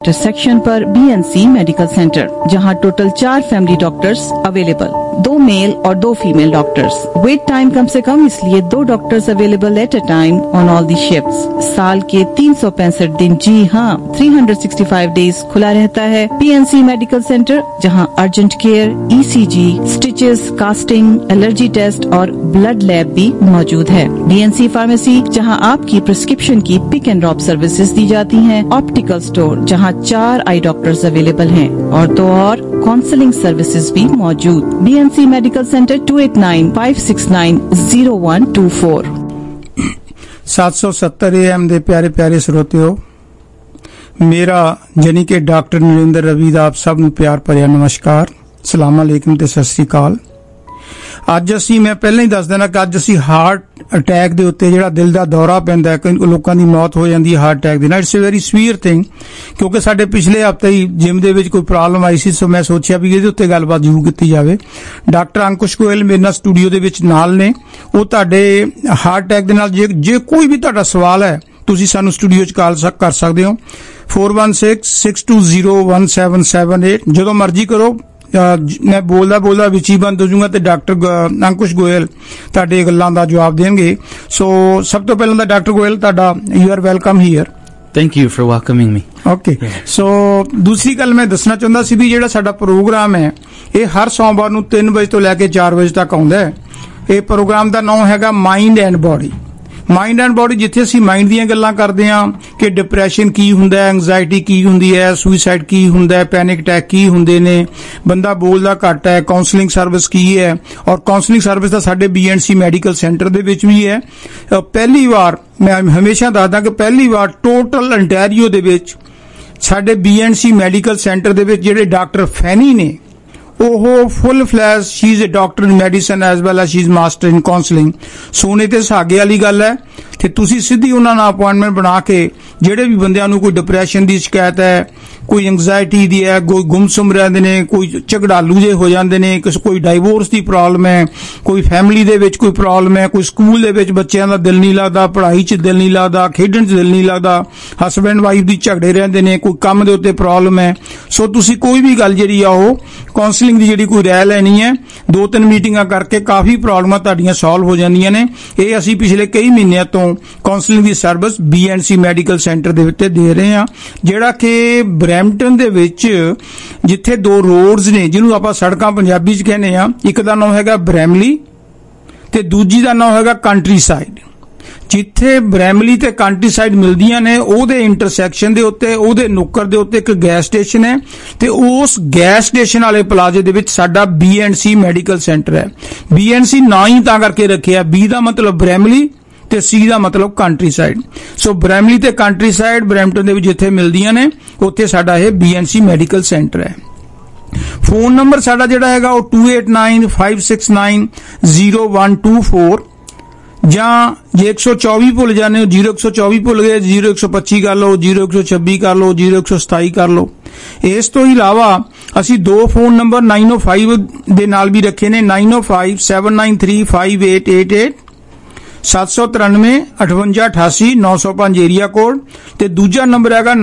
Section पर BNC medical centre, जहां total 4 family doctors available, 2 male और 2 फीमेल डॉक्टर्स। वेट टाइम कम से कम, इसलिए 2 doctors available at a time on all the shifts. साल के 365 दिन, जी हाँ, 365 डेज खुला रहता है PNC मेडिकल सेंटर, जहां urgent care, ECG, stitches, casting, allergy test और ब्लड लैब भी मौजूद है। BNC फार्मेसी, जहां आपकी प्रिस्क्रिप्शन की पिक एंड ड्रॉप सर्विसेज दी जाती हैं। ऑप्टिकल स्टोर, जहां 4 आई डॉक्टर्स अवेलेबल हैं, और तो और काउंसलिंग सर्विसेज भी मौजूद। BNC medical centre 2895690124। 770 AM ਦੇ ਪਿਆਰੇ ਪਿਆਰੇ ਸਰੋਤਿਓ, ਮੇਰਾ ਜਾਨੀ ਕਿ ਡਾਕਟਰ ਨਰਿੰਦਰ ਰਵੀ ਦਾ ਆਪ ਸਭ ਨੂੰ ਪਿਆਰ ਭਰਿਆ ਨਮਸਕਾਰ, ਸਲਾਮ ਅਲੈਕੁਮ ਤੇ ਸਤਿ ਸ੍ਰੀ ਅਕਾਲ। ਅੱਜ ਅਸੀਂ, ਮੈਂ ਪਹਿਲਾਂ ਹੀ ਦੱਸ ਦੇਣਾ ਕਿ ਅੱਜ ਅਸੀਂ ਹਾਰਟ ਅਟੈਕ ਦੇ ਉੱਤੇ, ਜਿਹੜਾ ਦਿਲ ਦਾ ਦੌਰਾ ਪੈਂਦਾ, ਕਈ ਲੋਕਾਂ ਦੀ ਮੌਤ ਹੋ ਜਾਂਦੀ ਹੈ ਹਾਰਟ ਅਟੈਕ ਦੇ ਨਾਲ। It's a very severe thing, ਕਿਉਂਕਿ ਸਾਡੇ ਪਿਛਲੇ ਹਫ਼ਤੇ ਹੀ ਜਿਮ ਦੇ ਵਿੱਚ ਕੋਈ ਪ੍ਰੋਬਲਮ ਆਈ ਸੀ, ਸੋ ਮੈਂ ਸੋਚਿਆ ਵੀ ਇਹਦੇ ਉੱਤੇ ਗੱਲਬਾਤ ਜ਼ਰੂਰ ਕੀਤੀ ਜਾਵੇ। ਡਾਕਟਰ ਅੰਕੁਸ਼ ਗੋਇਲ ਮੇਰੇ ਨਾਲ ਸਟੂਡੀਓ ਦੇ ਵਿੱਚ ਨਾਲ ਨੇ। ਉਹ ਤੁਹਾਡੇ ਹਾਰਟ ਅਟੈਕ ਦੇ ਨਾਲ ਜੇ ਕੋਈ ਵੀ ਤੁਹਾਡਾ ਸਵਾਲ ਹੈ, ਤੁਸੀਂ ਸਾਨੂੰ ਸਟੂਡੀਓ 'ਚ ਕਾਲ ਕਰ ਸਕਦੇ ਹੋ 4166201778। ਜਦੋਂ ਮਰਜ਼ੀ ਕਰੋ, मैं बोलदा विच ही बंद हो जाऊंगा तो डॉक्टर अंकुश गोयल ਤੁਹਾਡੇ ਗੱਲਾਂ ਦਾ ਜਵਾਬ ਦੇਣਗੇ। ਸੋ ਸਭ ਤੋਂ ਪਹਿਲਾਂ ਤਾਂ ਡਾਕਟਰ ਗੋयल ਤੁਹਾਡਾ, you are welcome here. Thank you for welcoming me. Okay. So ਦੂਸਰੀ ਗੱਲ ਮੈਂ ਦੱਸਣਾ ਚਾਹੁੰਦਾ ਸੀ ਵੀ ਜਿਹੜਾ ਸਾਡਾ ਪ੍ਰੋਗਰਾਮ ਹੈ, ਇਹ ਹਰ ਸੋਮਵਾਰ ਨੂੰ 3 ਵਜੇ ਤੋਂ ਲੈ ਕੇ 4 ਵਜੇ ਤੱਕ ਆਉਂਦਾ ਹੈ। ਇਹ ਪ੍ਰੋਗਰਾਮ ਦਾ ਨਾਮ ਹੈਗਾ mind and body. Mind and body, ਜਿੱਥੇ ਅਸੀਂ ਮਾਈਂਡ ਦੀਆਂ ਗੱਲਾਂ ਕਰਦੇ ਹਾਂ ਕਿ ਡਿਪਰੈਸ਼ਨ ਕੀ ਹੁੰਦਾ ਹੈ, ਐਂਗਜ਼ਾਇਟੀ ਕੀ ਹੁੰਦੀ ਹੈ, ਸੁਸਾਈਡ ਕੀ ਹੁੰਦਾ ਹੈ, ਪੈਨਿਕ ਅਟੈਕ ਕੀ ਹੁੰਦੇ ਨੇ, ਬੰਦਾ ਬੋਲਦਾ ਘੱਟ ਹੈ, ਕਾਉਂਸਲਿੰਗ ਸਰਵਿਸ ਕੀ ਹੈ, ਔਰ ਕਾਉਂਸਲਿੰਗ ਸਰਵਿਸ ਤਾਂ ਸਾਡੇ BNC ਮੈਡੀਕਲ ਸੈਂਟਰ ਦੇ ਵਿੱਚ ਵੀ ਹੈ। ਪਹਿਲੀ ਵਾਰ, ਮੈਂ ਹਮੇਸ਼ਾ ਦੱਸਦਾ ਕਿ ਪਹਿਲੀ ਵਾਰ ਟੋਟਲ ਅੰਟੈਰੀਓ ਦੇ ਵਿੱਚ ਸਾਡੇ BNC ਮੈਡੀਕਲ ਸੈਂਟਰ ਦੇ ਵਿੱਚ ਜਿਹੜੇ ਡਾਕਟਰ ਫੈਨੀ ਨੇ, ਉਹ full fledged, she is a doctor in medicine as well as she is master in counselling. ਸੋਨੇ ਤੇ ਸੁਹਾਗੇ ਵਾਲੀ ਗੱਲ ਹੈ ਤੇ ਤੁਸੀਂ ਸਿੱਧੀ ਉਹਨਾਂ ਨਾਲ ਅਪਾਇੰਟਮੈਂਟ ਬਣਾ ਕੇ, ਜਿਹੜੇ ਵੀ ਬੰਦਿਆਂ ਨੂੰ ਕੋਈ ਡਿਪਰੈਸ਼ਨ ਦੀ ਸ਼ਿਕਾਇਤ ਹੈ, ਕੋਈ ਐਂਗਜ਼ਾਇਟੀ ਦੀ ਹੈ, ਕੋਈ ਗੁੰਮਸੁੰਮ ਰਹਿੰਦੇ ਨੇ, ਕੋਈ ਝਗੜਾਲੂ ਜੇ ਹੋ ਜਾਂਦੇ ਨੇ, ਕੋਈ ਡਾਈਵੋਰਸ ਦੀ ਪ੍ਰੋਬਲਮ ਹੈ, ਕੋਈ ਫੈਮਿਲੀ ਦੇ ਵਿੱਚ ਕੋਈ ਪ੍ਰੋਬਲਮ ਹੈ, ਕੋਈ ਸਕੂਲ ਦੇ ਵਿੱਚ ਬੱਚਿਆਂ ਦਾ ਦਿਲ ਨਹੀਂ ਲੱਗਦਾ, ਪੜ੍ਹਾਈ 'ਚ ਦਿਲ ਨਹੀਂ ਲੱਗਦਾ, ਖੇਡਣ 'ਚ ਦਿਲ ਨਹੀਂ ਲੱਗਦਾ, ਹਸਬੈਂਡ ਵਾਈਫ ਦੀ ਝਗੜੇ ਰਹਿੰਦੇ ਨੇ, ਕੋਈ ਕੰਮ ਦੇ ਉੱਤੇ ਪ੍ਰੋਬਲਮ ਹੈ। ਸੋ ਤੁਸੀਂ ਕੋਈ ਵੀ ਗੱਲ ਜਿਹੜੀ ਆ ਉਹ ਕਾਉਂਸਲਿੰਗ ਦੀ ਜਿਹੜੀ ਕੋਈ ਰਾਏ ਲੈਣੀ ਹੈ, 2-3 ਮੀਟਿੰਗਾਂ ਕਰਕੇ ਕਾਫੀ ਪ੍ਰੋਬਲਮਾਂ ਤੁਹਾਡੀਆਂ ਸੋਲਵ ਹੋ ਜਾਂਦੀਆਂ ਨੇ। ਇਹ ਅਸੀਂ ਪਿਛਲੇ ਕਈ ਮਹੀਨਿਆਂ ਤੋਂ ਕਾਉਂਸਲਿੰਗ ਦੀ ਸਰਵਿਸ BNC ਮੈਡੀਕਲ ਸੈਂਟਰ ਦੇ ਉੱਤੇ ਦੇ ਰਹੇ ਹਾਂ, ਜਿਹੜਾ ਕਿ ਬਰੈਂਪਟਨ ਦੇ ਵਿੱਚ, ਜਿੱਥੇ 2 ਰੋਡਸ ਨੇ, ਜਿਹਨੂੰ ਆਪਾਂ ਸੜਕਾਂ ਪੰਜਾਬੀ 'ਚ ਕਹਿੰਦੇ ਆ, ਇੱਕ ਦਾ ਨਾਮ ਹੈਗਾ ਬਰੈਮਲੀ ਤੇ ਦੂਜੀ ਦਾ ਨਾਮ ਹੈਗਾ ਕੰਟਰੀ ਸਾਈਡ। ਜਿੱਥੇ ਬਰੈਮਲੀ ਤੇ ਕੰਟਰੀ ਸਾਈਡ ਮਿਲਦੀਆਂ ਨੇ, ਉਹਦੇ ਇੰਟਰਸੈਕਸ਼ਨ ਦੇ ਉੱਤੇ, ਉਹਦੇ ਨੁੱਕਰ ਦੇ ਉੱਤੇ ਇੱਕ ਗੈਸ ਸਟੇਸ਼ਨ ਹੈ, ਤੇ ਉਸ ਗੈਸ ਸਟੇਸ਼ਨ ਵਾਲੇ ਪਲਾਜ਼ੇ ਦੇ ਵਿੱਚ ਸਾਡਾ BNC ਮੈਡੀਕਲ ਸੈਂਟਰ ਹੈ। BNC ਨਾਂ ਹੀ ਤਾਂ ਕਰਕੇ ਰੱਖਿਆ, B ਦਾ ਮਤਲਬ ਬਰੈਮਲੀ ਤੇ C ਦਾ ਮਤਲਬ ਕੰਟਰੀ ਸਾਈਡ। ਸੋ ਬਰੈਮਲੀ ਤੇ ਕੰਟਰੀ ਸਾਈਡ ਬਰੈਂਪਟਨ ਦੇ ਵਿੱਚ ਜਿੱਥੇ ਮਿਲਦੀਆਂ ਨੇ, ਉੱਥੇ ਸਾਡਾ ਇਹ BNC ਮੈਡੀਕਲ ਸੈਂਟਰ ਹੈ। ਫੋਨ ਨੰਬਰ ਸਾਡਾ ਜਿਹੜਾ ਹੈਗਾ ਉਹ 2895690124, ਜਾਂ ਜੇ 124 ਭੁੱਲ ਜਾਂਦੇ ਹੋ, 0124 ਭੁੱਲ ਗਏ, 0125 ਕਰ ਲਓ, 0126 ਕਰ ਲਓ, 0127 ਕਰ ਲਓ। ਇਸ ਤੋਂ ਇਲਾਵਾ ਅਸੀਂ 2 ਫੋਨ ਨੰਬਰ 905 ਦੇ ਨਾਲ ਵੀ ਰੱਖੇ ਨੇ, 9057935888, 793-5888-905 ਏਰੀਆ ਕੋਡ, ਤੇ ਦੂਜਾ ਨੰਬਰ ਹੈਗਾ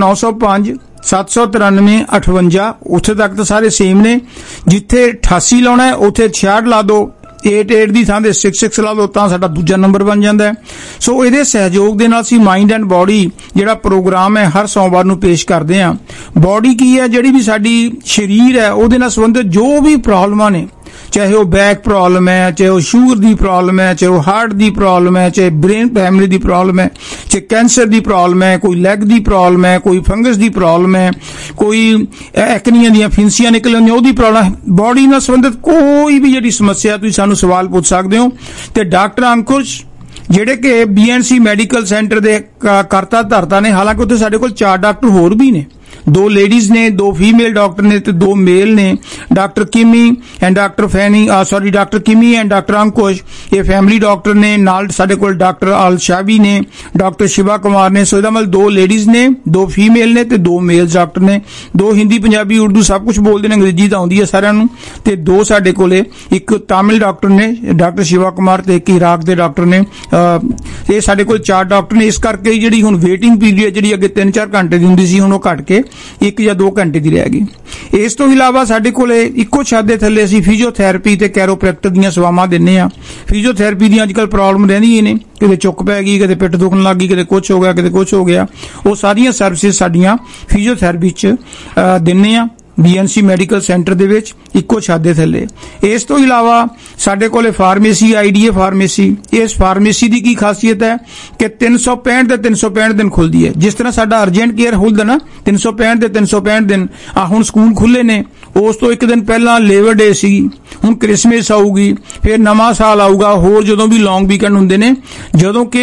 905-793-58। ਉੱਥੇ ਤੱਕ ਤਾਂ ਸਾਰੇ ਸੇਮ ਨੇ। ਜਿੱਥੇ 88 ਲਾਉਣਾ ਹੈ ਉੱਥੇ 66 ਲਾ ਦੋ, 88 ਦੀ ਥਾਂ ਤੇ 66 ਲਾ ਦੋ, ਤਾਂ ਸਾਡਾ ਦੂਜਾ ਨੰਬਰ ਬਣ ਜਾਂਦਾ ਹੈ। ਸੋ ਇਹਦੇ ਸਹਿਯੋਗ ਦੇ ਨਾਲ ਅਸੀਂ ਮਾਈਂਡ ਐਂਡ ਬੋਡੀ ਜਿਹੜਾ ਪ੍ਰੋਗਰਾਮ ਹੈ ਹਰ ਸੋਮਵਾਰ ਨੂੰ ਪੇਸ਼ ਕਰਦੇ ਹਾਂ। ਬੋਡੀ ਕੀ ਹੈ? ਜਿਹੜੀ ਵੀ ਸਾਡੀ ਸਰੀਰ ਹੈ, ਉਹਦੇ ਨਾਲ ਸੰਬੰਧਿਤ ਜੋ ਵੀ ਪ੍ਰੋਬਲਮਾਂ ਨੇ, ਚਾਹੇ ਉਹ ਬੈਕ ਪ੍ਰੋਬਲਮ ਹੈ, ਚਾਹੇ ਉਹ ਸ਼ੂਗਰ ਦੀ ਪ੍ਰੋਬਲਮ ਹੈ, ਚਾਹੇ ਉਹ ਹਾਰਟ ਦੀ ਪ੍ਰੋਬਲਮ ਹੈ, ਚਾਹੇ ਬ੍ਰੇਨ ਫੈਮਿਲੀ ਦੀ ਪ੍ਰੋਬਲਮ ਹੈ, ਚਾਹੇ ਕੈਂਸਰ ਦੀ ਪ੍ਰੋਬਲਮ ਹੈ, ਕੋਈ ਲੈਗ ਦੀ ਪ੍ਰੋਬਲਮ ਹੈ, ਕੋਈ ਫੰਗਸ ਦੀ ਪ੍ਰੋਬਲਮ ਹੈ, ਕੋਈ ਐਕਨੀਆਂ ਦੀਆਂ ਫਿੰਸੀਆਂ ਨਿਕਲਣ ਦੀ ਉਹਦੀ ਪ੍ਰੋਬਲਮ, ਬੋਡੀ ਨਾਲ ਸੰਬੰਧਿਤ ਕੋਈ ਵੀ ਜਿਹੜੀ ਸਮੱਸਿਆ, ਤੁਸੀਂ ਸਾਨੂੰ ਸਵਾਲ ਪੁੱਛ ਸਕਦੇ ਹੋ। ਤੇ ਡਾਕਟਰ ਅੰਕੁਸ਼, ਜਿਹੜੇ ਕਿ BNC ਮੈਡੀਕਲ ਸੈਂਟਰ ਦੇ ਕਰਤਾ ਧਰਤਾ ਨੇ, ਹਾਲਾਂਕਿ ਉੱਥੇ ਸਾਡੇ ਕੋਲ 4 ਡਾਕਟਰ ਹੋਰ ਵੀ ਨੇ, 2 ਲੇਡੀਜ਼ ਨੇ, 2 ਫੀਮੇਲ ਡਾਕਟਰ ਨੇ ਤੇ 2 ਮੇਲ ਨੇ। Doctor Kimmy and doctor Fanny, doctor Kimmy and doctor Ankush, ਇਹ ਫੈਮਿਲੀ ਡਾਕਟਰ ਨੇ। ਨਾਲ ਸਾਡੇ ਕੋਲ ਡਾਕਟਰ ਅਲਸ਼ਾਬੀ ਨੇ, ਡਾਕਟਰ ਸ਼ਿਵਾ ਕੁਮਾਰ ਨੇ। ਸੋ ਇਹਦਾ ਮਤਲਬ 2 ਲੇਡੀਜ਼ ਨੇ, 2 ਫੀਮੇਲ ਨੇ ਤੇ 2 ਮੇਲ ਡਾਕਟਰ ਨੇ। 2 ਹਿੰਦੀ, ਪੰਜਾਬੀ, ਉਰਦੂ ਸਭ ਕੁਝ ਬੋਲਦੇ ਨੇ, ਅੰਗਰੇਜ਼ੀ ਤਾਂ ਆਉਂਦੀ ਹੈ ਸਾਰਿਆਂ ਨੂੰ। ਤੇ 2 ਸਾਡੇ ਕੋਲੇ, ਇੱਕ ਤਾਮਿਲ ਡਾਕਟਰ ਨੇ ਡਾਕਟਰ ਸ਼ਿਵਾ ਕੁਮਾਰ ਤੇ ਇੱਕ ਇਰਾਕ ਦੇ ਡਾਕਟਰ ਨੇ। ਇਹ ਸਾਡੇ ਕੋਲ 4 ਡਾਕਟਰ ਨੇ। ਇਸ ਕਰਕੇ ਜਿਹੜੀ ਹੁਣ ਵੇਟਿੰਗ ਪੀਰੀਅਡ ਜਿਹੜੀ ਅੱਗੇ 3-4 ਘੰਟੇ ਦੀ ਹੁੰਦੀ ਸੀ, ਹੁਣ ਉਹ ਘਟ ਕੇ ਕੇ 1 ਜਾਂ 2 ਘੰਟੇ ਦੀ ਰਹਿ ਗਈ। ਇਸ ਤੋਂ ਇਲਾਵਾ ਸਾਡੇ ਕੋਲੇ ਇੱਕੋ ਛੱਤ ਦੇ ਥੱਲੇ ਅਸੀਂ ਫਿਜ਼ੀਓਥੈਰੇਪੀ ਤੇ ਕੈਰੋਪ੍ਰੈਕਟਰ ਦੀਆਂ ਸੇਵਾਵਾਂ ਦਿੰਦੇ ਹਾਂ। ਫਿਜ਼ੀਓਥੈਰੇਪੀ ਦੀਆਂ ਅੱਜਕੱਲ ਪ੍ਰੋਬਲਮ ਰਹਿੰਦੀਆਂ ਨੇ, ਕਿਤੇ ਚੁੱਕ ਪੈ ਗਈ, ਕਿਤੇ ਪਿੱਠ ਦੁਖਣ ਲੱਗ ਗਈ, ਕਿਤੇ ਕੁਛ ਹੋ ਗਿਆ, ਕਿਤੇ ਕੁਛ ਹੋ ਗਿਆ। ਉਹ ਸਾਰੀਆਂ ਸਰਵਿਸਿਜ਼ ਸਾਡੀਆਂ ਫਿਜ਼ੀਓਥੈਰੇਪੀ 'ਚ ਦਿੰਦੇ ਹਾਂ BNC ਮੈਡੀਕਲ ਸੈਂਟਰ ਦੇ ਵਿੱਚ ਇੱਕੋ ਛੱਤ ਦੇ ਥੱਲੇ। ਇਸ ਤੋਂ ਇਲਾਵਾ ਸਾਡੇ ਕੋਲੇ ਫਾਰਮੇਸੀ IDA ਫਾਰਮੇਸੀ। ਇਸ ਫਾਰਮੇਸੀ ਦੀ ਕੀ ਖਾਸੀਅਤ ਹੈ ਕਿ 365 ਦੇ 365 ਦਿਨ ਖੁੱਲਦੀ ਹੈ। ਜਿਸ ਤਰ੍ਹਾਂ ਸਾਡਾ ਅਰਜੈਂਟ ਕੇਅਰ ਖੁੱਲਦਾ ਨਾ 365 ਦੇ 365 ਦਿਨ। ਹੁਣ ਸਕੂਲ ਖੁੱਲੇ ਨੇ, ਉਸ ਤੋਂ ਇੱਕ ਦਿਨ ਪਹਿਲਾਂ ਲੇਬਰ ਡੇ ਸੀ, ਹੁਣ ਕ੍ਰਿਸਮਸ ਆਊਗੀ, ਫਿਰ ਨਵਾਂ ਸਾਲ ਆਊਗਾ, ਹੋਰ ਜਦੋਂ ਵੀ ਲੌਂਗ ਵੀਕਐਂਡ ਹੁੰਦੇ ਨੇ, ਜਦੋਂ ਕਿ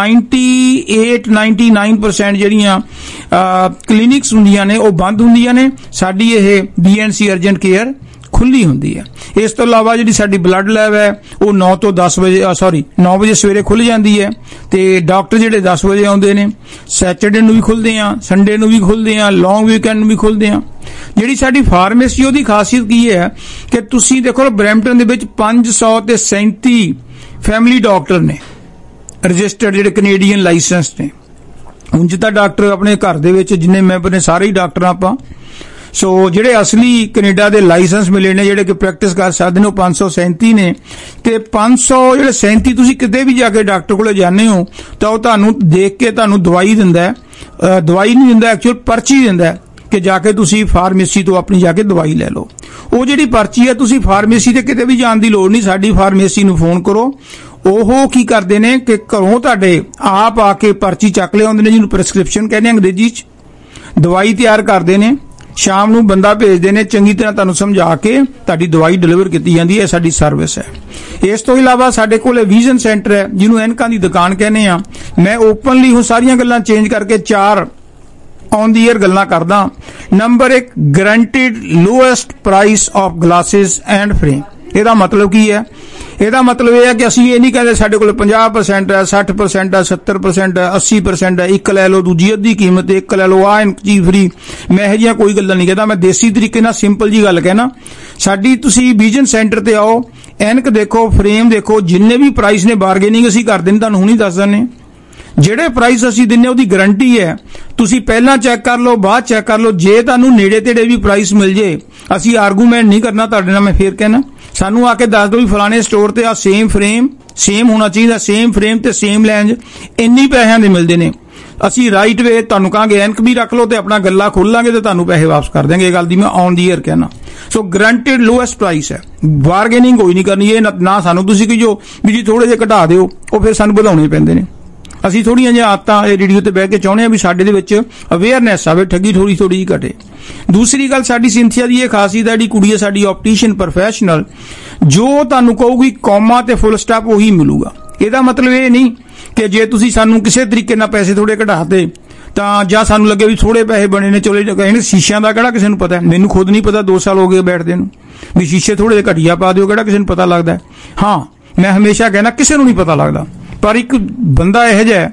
98-99% ਜਿਹੜੀਆਂ ਕਲੀਨਿਕਸ ਹੁੰਦੀਆਂ ਨੇ ਉਹ ਬੰਦ ਹੁੰਦੀਆਂ ਨੇ, ਸਾਡੀ ਇਹ BNC ਅਰਜੈਂਟ ਕੇਅਰ ਖੁੱਲੀ ਹੁੰਦੀ ਹੈ। ਇਸ ਤੋਂ ਇਲਾਵਾ ਜਿਹੜੀ ਸਾਡੀ ਬਲੱਡ ਲੈਬ ਹੈ ਉਹ 9 ਤੋਂ 10 ਵਜੇ 9 ਵਜੇ ਸਵੇਰੇ ਖੁੱਲ ਜਾਂਦੀ ਹੈ ਤੇ ਡਾਕਟਰ ਜਿਹੜੇ 10 ਵਜੇ ਆਉਂਦੇ ਨੇ। ਸੈਟਰਡੇ ਨੂੰ ਵੀ ਖੁੱਲਦੇ ਆ, ਸੰਡੇ ਨੂੰ ਵੀ ਖੁੱਲਦੇ ਆ, ਲੌਂਗ ਵੀਕਐਂਡ ਨੂੰ ਵੀ ਖੁੱਲਦੇ ਆ। ਜਿਹੜੀ ਸਾਡੀ ਫਾਰਮੇਸੀ ਉਹਦੀ ਖਾਸੀਅਤ ਕੀ ਹੈ ਕਿ ਤੁਸੀਂ ਦੇਖੋ ਬਰੈਂਪਟਨ ਦੇ ਵਿੱਚ 537 ਫੈਮਿਲੀ ਡਾਕਟਰ ਨੇ ਰਜਿਸਟਰਡ, ਜਿਹੜੇ ਕੈਨੇਡੀਅਨ ਲਾਇਸੈਂਸ ਨੇ। ਉਂਝ ਤਾਂ ਡਾਕਟਰ ਆਪਣੇ ਘਰ ਦੇ ਵਿੱਚ ਜਿੰਨੇ ਮੈਂਬਰ ਨੇ ਸਾਰੇ ਹੀ ਡਾਕਟਰ ਆਪਾਂ। ਸੋ ਜਿਹੜੇ ਅਸਲੀ ਕੈਨੇਡਾ ਦੇ ਲਾਇਸੈਂਸ ਮਿਲੇ ਨੇ ਜਿਹੜੇ ਕਿ ਪ੍ਰੈਕਟਿਸ ਕਰ ਸਕਦੇ ਨੇ ਉਹ 537 ਨੇ। ਤੇ 537 ਤੁਸੀਂ ਕਿਤੇ ਵੀ ਜਾ ਕੇ ਡਾਕਟਰ ਕੋਲੇ ਜਾਂਦੇ ਹੋ ਤਾਂ ਉਹ ਤੁਹਾਨੂੰ ਦੇਖ ਕੇ ਤੁਹਾਨੂੰ ਦਵਾਈ ਦਿੰਦਾ ਹੈ, ਦਵਾਈ ਨਹੀਂ ਦਿੰਦਾ, ਐਕਚੁਅਲ ਪਰਚੀ ਦਿੰਦਾ ਕਿ ਜਾ ਕੇ ਤੁਸੀਂ ਫਾਰਮੇਸੀ ਤੋਂ ਆਪਣੀ ਜਾ ਕੇ ਦਵਾਈ ਲੈ ਲਓ। ਉਹ ਜਿਹੜੀ ਪਰਚੀ ਹੈ ਤੁਸੀਂ ਫਾਰਮੇਸੀ ਤੇ ਕਿਤੇ ਵੀ ਜਾਣ ਦੀ ਲੋੜ ਨਹੀਂ, ਸਾਡੀ ਫਾਰਮੇਸੀ ਨੂੰ ਫੋਨ ਕਰੋ। ਉਹ ਕੀ ਕਰਦੇ ਨੇ ਕਿ ਘਰੋਂ ਤੁਹਾਡੇ ਆਪ ਆ ਕੇ ਪਰਚੀ ਚੱਕ ਲਿਆਉਂਦੇ ਨੇ, ਜਿਹਨੂੰ ਪ੍ਰਿਸਕ੍ਰਿਪਸ਼ਨ ਕਹਿੰਦੇ ਅੰਗਰੇਜ਼ੀ 'ਚ। ਦਵਾਈ ਤਿਆਰ ਕਰਦੇ ਨੇ, ਸ਼ਾਮ ਨੂੰ ਬੰਦਾ ਭੇਜਦੇ ਨੇ, ਚੰਗੀ ਤਰ੍ਹਾਂ ਤੁਹਾਨੂੰ ਸਮਝਾ ਕੇ ਤੁਹਾਡੀ ਦਵਾਈ ਡਿਲੀਵਰ ਕੀਤੀ ਜਾਂਦੀ ਹੈ। ਸਾਡੀ ਸਰਵਿਸ ਹੈ। ਇਸ ਤੋਂ ਇਲਾਵਾ ਸਾਡੇ ਕੋਲ ਵਿਜ਼ਨ ਸੈਂਟਰ ਹੈ, ਜਿਹਨੂੰ ਐਨਕਾਂ ਦੀ ਦੁਕਾਨ ਕਹਿੰਦੇ ਆ। ਮੈਂ ਓਪਨਲੀ ਹੁਣ ਸਾਰੀਆਂ ਗੱਲਾਂ ਚੇਂਜ ਕਰਕੇ 4 ਔਨ ਦੀ ਏਅਰ ਗੱਲਾਂ ਕਰਦਾ। Number 1, guaranteed lowest price of glasses and frame. ਇਹਦਾ ਮਤਲਬ ਕੀ ਹੈ? ਇਹਦਾ ਮਤਲਬ ਇਹ ਹੈ ਕਿ ਅਸੀਂ ਇਹ ਨਹੀਂ ਕਹਿੰਦੇ ਸਾਡੇ ਕੋਲ 50% ਹੈ, 60% ਹੈ, 70% ਹੈ, 80% ਹੈ, ਇੱਕ ਲੈ ਲਓ, ਦੂਜੀ ਅੱਧੀ ਕੀਮਤ, ਇੱਕ ਲੈ ਲਓ, ਆਹ ਚੀਜ਼ ਫਰੀ। ਮੈਂ ਇਹੋ ਜਿਹੀਆਂ ਕੋਈ ਗੱਲਾਂ ਨਹੀਂ ਕਹਿੰਦਾ, ਮੈਂ ਦੇਸੀ ਤਰੀਕੇ ਨਾਲ ਸਿੰਪਲ ਜੀ ਗੱਲ ਕਹਿਣਾ। ਸਾਡੀ ਤੁਸੀਂ ਵਿਜ਼ਨ ਸੈਂਟਰ ਤੇ ਆਓ, ਐਨਕ ਦੇਖੋ, ਫਰੇਮ ਦੇਖੋ, ਜਿੰਨੇ ਵੀ ਪ੍ਰਾਈਸ ਨੇ ਬਾਰਗੇਨਿੰਗ ਅਸੀਂ ਕਰਦੇ ਨੇ, ਤੁਹਾਨੂੰ ਹੁਣੀ ਦੱਸ ਦਿੰਦੇ। ਜਿਹੜੇ ਪ੍ਰਾਈਸ ਅਸੀਂ ਦਿੰਨੇ ਉਹਦੀ ਗਾਰੰਟੀ ਹੈ। ਤੁਸੀਂ ਪਹਿਲਾਂ ਚੈੱਕ ਕਰ ਲਓ, ਬਾਅਦ ਚੈੱਕ ਕਰ ਲਓ। ਜੇ ਤੁਹਾਨੂੰ ਨੇੜੇ ਤੇੜੇ ਵੀ ਪ੍ਰਾਈਸ ਮਿਲ ਜੇ, ਅਸੀਂ ਆਰਗੂਮੈਂਟ ਨਹੀਂ ਕਰਨਾ ਤੁਹਾਡੇ ਨਾਲ। ਮੈਂ ਫੇਰ ਕਹਿਣਾ, ਸਾਨੂੰ ਆ ਕੇ ਦੱਸ ਦਿਓ ਵੀ ਫਲਾਣੇ ਸਟੋਰ ਤੇ ਆ ਸੇਮ ਫਰੇਮ ਸੇਮ ਹੋਣਾ ਚਾਹੀਦਾ, ਸੇਮ ਫਰੇਮ ਤੇ ਸੇਮ ਲੈਂਜ ਇੰਨੀ ਪੈਸਿਆਂ ਦੇ ਮਿਲਦੇ ਨੇ। ਅਸੀਂ ਰਾਈਟ ਵੇ ਤੁਹਾਨੂੰ ਕਹਾਂਗੇ ਐਨਕ ਵੀ ਰੱਖ ਲਓ ਤੇ ਆਪਣਾ ਗੱਲਾ ਖੋਲਾਂਗੇ ਤੇ ਤੁਹਾਨੂੰ ਪੈਸੇ ਵਾਪਸ ਕਰ ਦੇਂਗੇ। ਇਹ ਗੱਲ ਦੀ ਮੈਂ ਔਨ ਦੀ ਏਅਰ ਕਹਿਣਾ। ਸੋ ਗਰੰਟਿਡ ਲੋਐਸਟ ਪ੍ਰਾਈਸ ਹੈ, ਬਾਰਗੇਨਿੰਗ ਕੋਈ ਨਹੀਂ ਕਰਨੀ। ਇਹ ਨਾ ਸਾਨੂੰ ਤੁਸੀਂ ਕਿ ਜੋ ਵੀ ਜੀ ਥੋੜੇ ਜਿਹੇ ਘਟਾ ਦਿਓ, ਉਹ ਫਿਰ ਸਾਨੂੰ ਵਧਾਉਣੇ ਪੈਂਦੇ ਨੇ। ਅਸੀਂ ਥੋੜੀਆਂ ਜਿਹੀਆਂ ਆਦਤਾਂ ਇਹ ਰੇਡੀਓ ਤੇ ਬਹਿ ਕੇ ਚਾਹੁੰਦੇ ਹਾਂ ਵੀ ਸਾਡੇ ਦੇ ਵਿੱਚ ਅਵੇਅਰਨੈਸ ਆਵੇ, ਠੱਗੀ ਥੋੜੀ ਜਿਹੀ ਘਟੇ। ਦੂਸਰੀ ਗੱਲ ਸਾਡੀ ਸਿੰਥੀਆ ਦੀ ਇਹ ਖਾਸੀਅਤ ਹੈ, ਜਿਹੜੀ ਕੁੜੀ ਹੈ ਸਾਡੀ ਆਪਟੀਸ਼ੀਅਨ ਪ੍ਰੋਫੈਸ਼ਨਲ, ਜੋ ਤੁਹਾਨੂੰ ਕਹੂਗੀ ਕੌਮਾ ਤੇ ਫੁੱਲ ਸਟਾਪ ਉਹੀ ਮਿਲੂਗਾ। ਇਹਦਾ ਮਤਲਬ ਇਹ ਨਹੀਂ ਕਿ ਜੇ ਤੁਸੀਂ ਸਾਨੂੰ ਕਿਸੇ ਤਰੀਕੇ ਨਾਲ ਪੈਸੇ ਥੋੜੇ ਘਟਾਤੇ ਤਾਂ ਜਾਂ ਸਾਨੂੰ ਲੱਗੇ ਵੀ ਥੋੜੇ ਪੈਸੇ ਬਣੇ ਨੇ ਚਲੇ ਕਹਿੰਦੇ ਸ਼ੀਸ਼ਿਆਂ ਦਾ ਕਿਹੜਾ ਕਿਸੇ ਨੂੰ ਪਤਾ। ਮੈਨੂੰ ਖੁਦ ਨਹੀਂ ਪਤਾ, 2 ਸਾਲ ਹੋ ਗਏ ਬੈਠਦੇ ਨੂੰ, ਵੀ ਸ਼ੀਸ਼ੇ ਥੋੜੇ ਜਿਹੇ ਘਟੀਆ ਪਾ ਦਿਓ, ਕਿਹੜਾ ਕਿਸੇ ਨੂੰ ਪਤਾ ਲੱਗਦਾ। ਹਾਂ, ਮੈਂ ਹਮੇਸ਼ਾ ਕਹਿੰਦਾ ਕਿਸੇ ਨੂੰ ਨਹੀਂ ਪਤਾ ਲੱਗਦਾ, ਪਰ ਇੱਕ ਬੰਦਾ ਇਹੋ ਜਿਹਾ